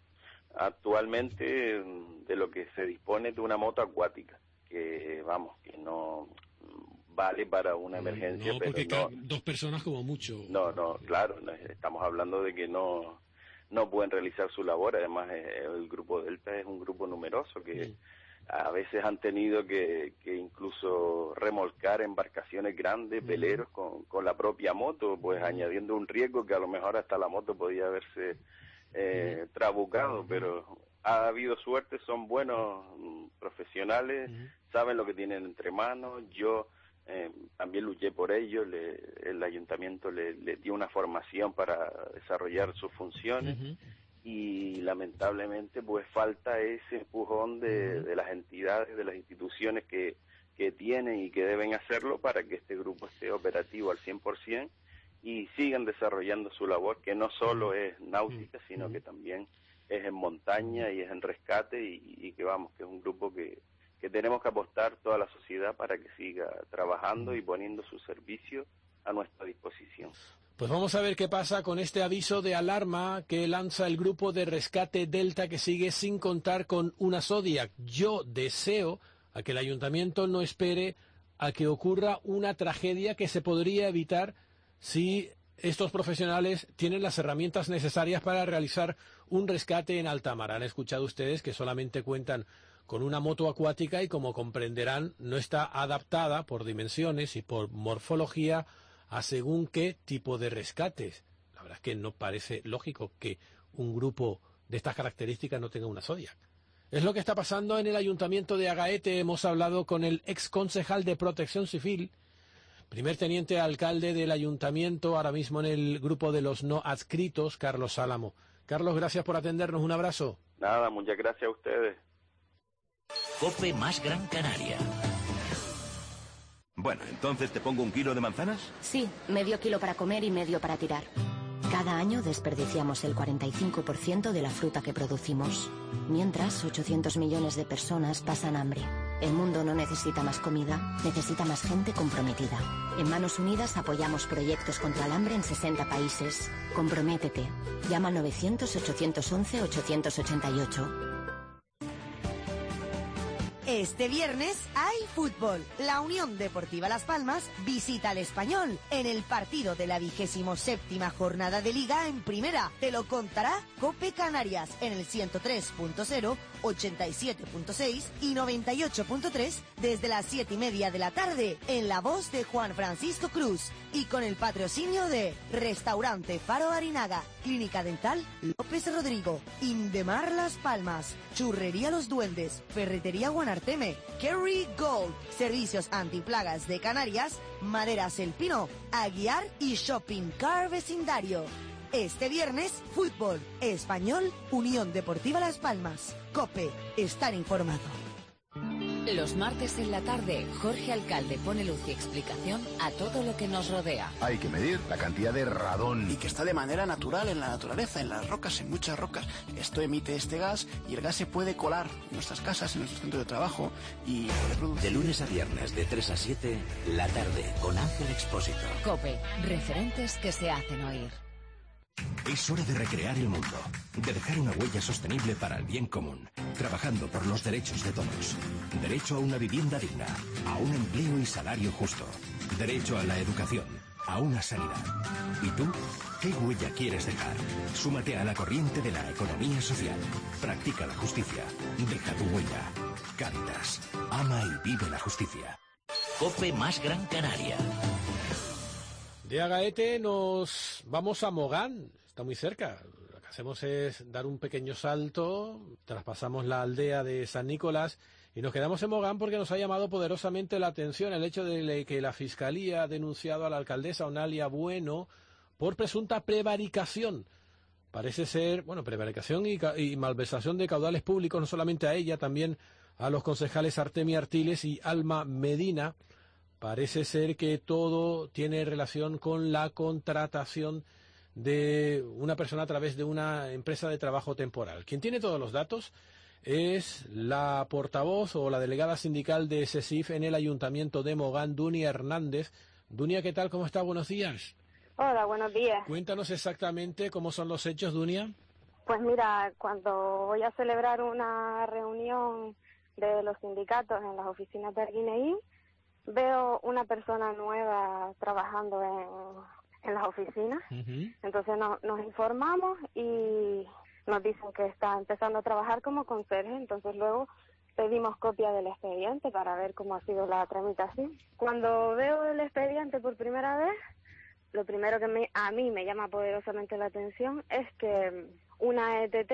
Actualmente de lo que se dispone de una moto acuática, que no vale para una emergencia. No, porque dos personas como mucho. No, claro, estamos hablando de que no pueden realizar su labor. Además, el Grupo Delta es un grupo numeroso que a veces han tenido que incluso remolcar embarcaciones grandes, veleros, con la propia moto, pues añadiendo un riesgo que a lo mejor hasta la moto podía haberse trabucado, pero ha habido suerte, son buenos profesionales, saben lo que tienen entre manos. Yo también luché por ello, el ayuntamiento le dio una formación para desarrollar sus funciones y lamentablemente pues falta ese empujón de las entidades, de las instituciones que tienen y que deben hacerlo para que este grupo esté operativo al 100% y sigan desarrollando su labor, que no solo es náutica, sino que también es en montaña y es en rescate y que es un grupo que tenemos que apostar toda la sociedad para que siga trabajando y poniendo su servicio a nuestra disposición. Pues vamos a ver qué pasa con este aviso de alarma que lanza el Grupo de Rescate Delta, que sigue sin contar con una Zodiac. Yo deseo a que el ayuntamiento no espere a que ocurra una tragedia que se podría evitar si estos profesionales tienen las herramientas necesarias para realizar un rescate en alta mar. Han escuchado ustedes que solamente cuentan con una moto acuática y, como comprenderán, no está adaptada por dimensiones y por morfología a según qué tipo de rescates. La verdad es que no parece lógico que un grupo de estas características no tenga una Zodiac. Es lo que está pasando en el Ayuntamiento de Agaete. Hemos hablado con el ex concejal de Protección Civil, primer teniente alcalde del ayuntamiento, ahora mismo en el grupo de los no adscritos, Carlos Álamo. Carlos, gracias por atendernos. Un abrazo. Nada, muchas gracias a ustedes. COPE más Gran Canaria. Bueno, entonces ¿te pongo 1 kilo de manzanas? Sí, medio kilo para comer y medio para tirar. Cada año desperdiciamos el 45% de la fruta que producimos. Mientras, 800 millones de personas pasan hambre. El mundo no necesita más comida, necesita más gente comprometida. En Manos Unidas apoyamos proyectos contra el hambre en 60 países. Comprométete. Llama al 900-811-888. Este viernes hay fútbol. La Unión Deportiva Las Palmas visita al Español en el partido de la 27ª jornada de Liga en Primera. Te lo contará COPE Canarias en el 103.0, 87.6 y 98.3 desde las 7:30 de la tarde, en la voz de Juan Francisco Cruz y con el patrocinio de Restaurante Faro Arinaga, Clínica Dental López Rodrigo, Indemar Las Palmas, Churrería Los Duendes, Ferretería Guanarteme, Kerry Gold, Servicios Antiplagas de Canarias, Maderas El Pino, Aguiar y Shopping Car Vecindario. Este viernes, fútbol, Español, Unión Deportiva Las Palmas. COPE, estar informado. Los martes en la tarde, Jorge Alcalde pone luz y explicación a todo lo que nos rodea. Hay que medir la cantidad de radón. Y que está de manera natural en la naturaleza, en las rocas, en muchas rocas. Esto emite este gas y el gas se puede colar en nuestras casas, en nuestros centros de trabajo y puede producir... De lunes a viernes, de 3 a 7, la tarde, con Ángel Expósito. COPE, referentes que se hacen oír. Es hora de recrear el mundo, de dejar una huella sostenible para el bien común, trabajando por los derechos de todos. Derecho a una vivienda digna, a un empleo y salario justo. Derecho a la educación, a una sanidad. ¿Y tú? ¿Qué huella quieres dejar? Súmate a la corriente de la economía social. Practica la justicia. Deja tu huella. Cáritas. Ama y vive la justicia. COPE más Gran Canaria. De Agaete nos vamos a Mogán, está muy cerca. Lo que hacemos es dar un pequeño salto, traspasamos la aldea de San Nicolás y nos quedamos en Mogán porque nos ha llamado poderosamente la atención el hecho de que la Fiscalía ha denunciado a la alcaldesa Onalia Bueno por presunta prevaricación. Parece ser, bueno, prevaricación y malversación de caudales públicos, no solamente a ella, también a los concejales Artemia Artiles y Alma Medina. Parece ser que todo tiene relación con la contratación de una persona a través de una empresa de trabajo temporal. Quien tiene todos los datos es la portavoz o la delegada sindical de SESIF en el Ayuntamiento de Mogán, Dunia Hernández. Dunia, ¿qué tal? ¿Cómo está? Buenos días. Hola, buenos días. Cuéntanos exactamente cómo son los hechos, Dunia. Pues mira, cuando voy a celebrar una reunión de los sindicatos en las oficinas de Arguineguín, veo una persona nueva trabajando en las oficinas. Entonces nos informamos y nos dicen que está empezando a trabajar como conserje. Entonces luego pedimos copia del expediente para ver cómo ha sido la tramitación. Cuando veo el expediente por primera vez, lo primero que a mí me llama poderosamente la atención es que una ETT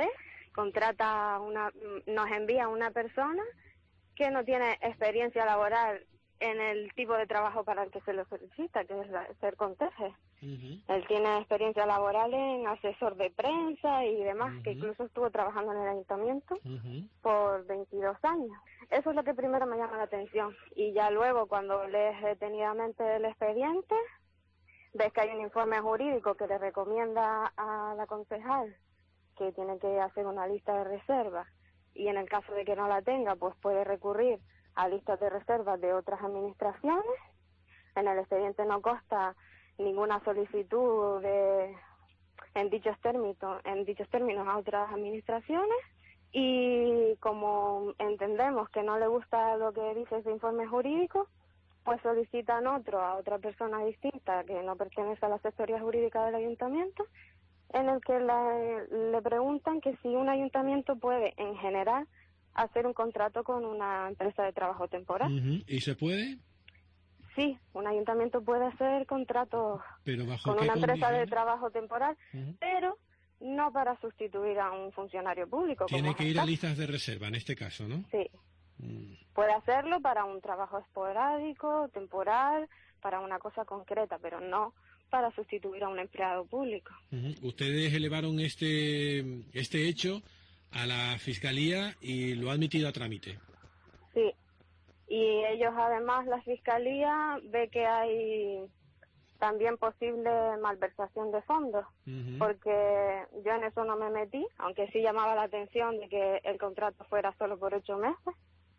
nos envía a una persona que no tiene experiencia laboral en el tipo de trabajo para el que se lo solicita, que es ser conserje. Él tiene experiencia laboral en asesor de prensa y demás, que incluso estuvo trabajando en el ayuntamiento por 22 años. Eso es lo que primero me llama la atención. Y ya luego, cuando lees detenidamente el expediente, ves que hay un informe jurídico que le recomienda a la concejal que tiene que hacer una lista de reservas, y en el caso de que no la tenga, pues puede recurrir a listas de reservas de otras administraciones. En el expediente no consta ninguna solicitud en dichos términos a otras administraciones, y como entendemos que no le gusta lo que dice ese informe jurídico, pues solicitan a otra persona distinta que no pertenece a la asesoría jurídica del ayuntamiento, en el que le preguntan que si un ayuntamiento puede, en general, hacer un contrato con una empresa de trabajo temporal. ¿Y se puede? Sí, un ayuntamiento puede hacer contratos con una empresa de trabajo temporal, pero no para sustituir a un funcionario público. Tiene que ir a listas de reserva, en este caso, ¿no? Sí. Puede hacerlo para un trabajo esporádico, temporal, para una cosa concreta, pero no para sustituir a un empleado público. Ustedes elevaron este hecho a la Fiscalía y lo ha admitido a trámite. Sí. Y ellos, además, la Fiscalía ve que hay también posible malversación de fondos, porque yo en eso no me metí, aunque sí llamaba la atención de que el contrato fuera solo por 8 meses.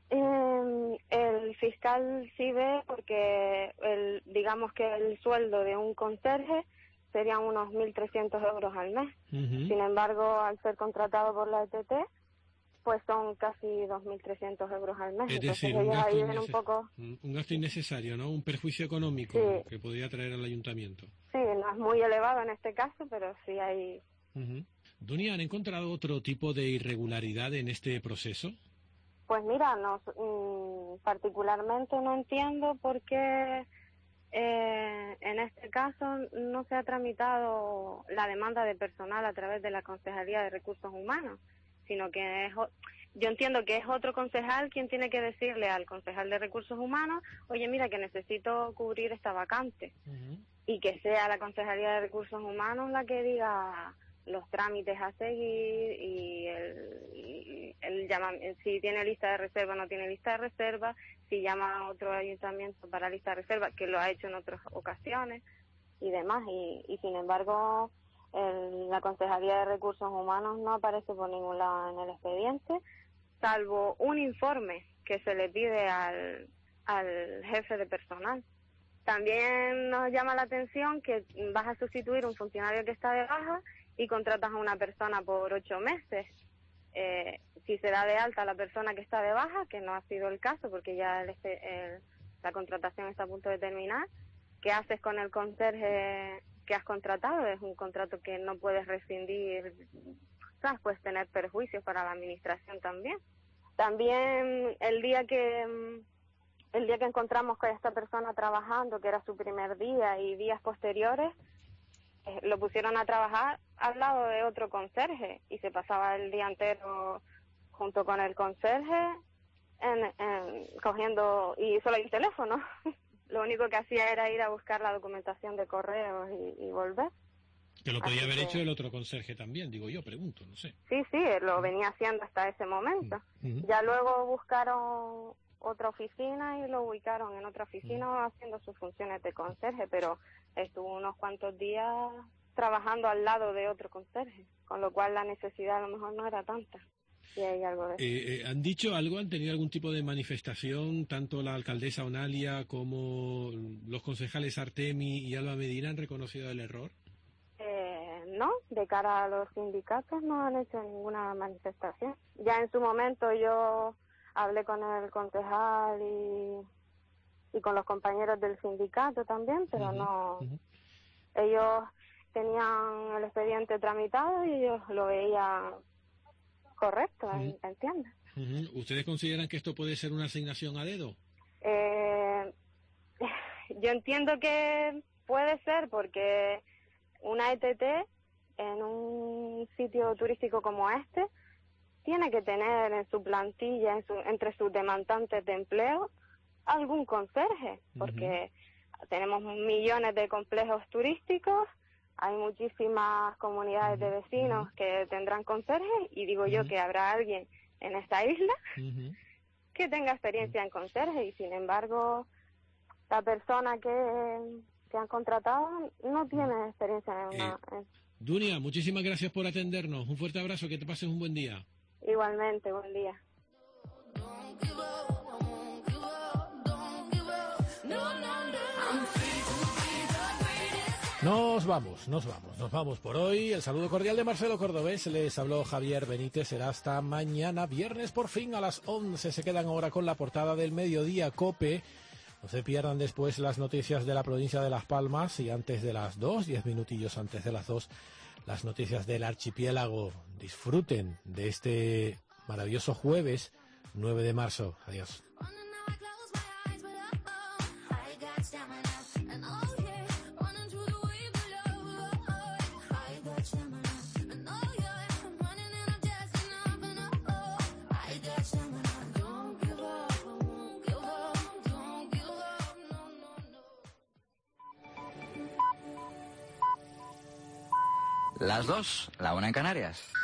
El fiscal sí ve, porque digamos que el sueldo de un conserje serían unos 1.300 euros al mes. Sin embargo, al ser contratado por la ETT, pues son casi 2.300 euros al mes. Es decir, un gasto innecesario, ¿no? Un perjuicio económico que podría traer al ayuntamiento. Sí, no es muy elevado en este caso, pero sí hay... Dunia, ¿han encontrado otro tipo de irregularidad en este proceso? Pues mira, particularmente no entiendo por qué en este caso no se ha tramitado la demanda de personal a través de la Concejalía de Recursos Humanos, sino que yo entiendo que es otro concejal quien tiene que decirle al concejal de Recursos Humanos: oye, mira, que necesito cubrir esta vacante, y que sea la Concejalía de Recursos Humanos la que diga los trámites a seguir y si tiene lista de reserva, no tiene lista de reserva, si llama a otro ayuntamiento para lista de reserva, que lo ha hecho en otras ocasiones y demás, y sin embargo la Concejalía de Recursos Humanos no aparece por ningún lado en el expediente, salvo un informe que se le pide al jefe de personal. También nos llama la atención que vas a sustituir un funcionario que está de baja y contratas a una persona por 8 meses. Si se da de alta a la persona que está de baja, que no ha sido el caso porque ya la contratación está a punto de terminar, ¿qué haces con el conserje que has contratado? Es un contrato que no puedes rescindir, ¿sabes? Puedes tener perjuicios para la administración también. También el día que el día que encontramos con esta persona trabajando, que era su primer día, y días posteriores, lo pusieron a trabajar al lado de otro conserje y se pasaba el día entero junto con el conserje cogiendo, y solo el teléfono. Lo único que hacía era ir a buscar la documentación de correos y volver. Que lo podía haber hecho el otro conserje también, digo yo, pregunto, no sé. Sí, lo venía haciendo hasta ese momento. Ya luego buscaron otra oficina y lo ubicaron en otra oficina haciendo sus funciones de conserje, pero estuvo unos cuantos días trabajando al lado de otro conserje, con lo cual la necesidad a lo mejor no era tanta. Y hay algo de eso. ¿Han dicho algo? ¿Han tenido algún tipo de manifestación? Tanto la alcaldesa Onalia como los concejales Artemi y Alba Medina han reconocido el error. No, de cara a los sindicatos no han hecho ninguna manifestación. Ya en su momento yo hablé con el concejal y con los compañeros del sindicato también, pero no. Ellos tenían el expediente tramitado y ellos lo veían correcto, ¿entiendes? ¿Ustedes consideran que esto puede ser una asignación a dedo? Yo entiendo que puede ser, porque una ETT en un sitio turístico como este tiene que tener en su plantilla, entre sus demandantes de empleo, algún conserje, porque tenemos millones de complejos turísticos, hay muchísimas comunidades de vecinos que tendrán conserjes, y digo yo que habrá alguien en esta isla que tenga experiencia en conserje, y sin embargo la persona que han contratado no tiene experiencia en Dunia, muchísimas gracias por atendernos. Un fuerte abrazo, que te pases un buen día. Igualmente, buen día. Nos vamos por hoy. El saludo cordial de Marcelo Cordobés. Les habló Javier Benítez. Será hasta mañana viernes, por fin a las 11. Se quedan ahora con la portada del Mediodía COPE. No se pierdan después las noticias de la provincia de Las Palmas, y antes de las 2, 10 minutillos antes de las 2, las noticias del archipiélago. Disfruten de este maravilloso jueves 9 de marzo. Adiós. Las 2, la 1 en Canarias.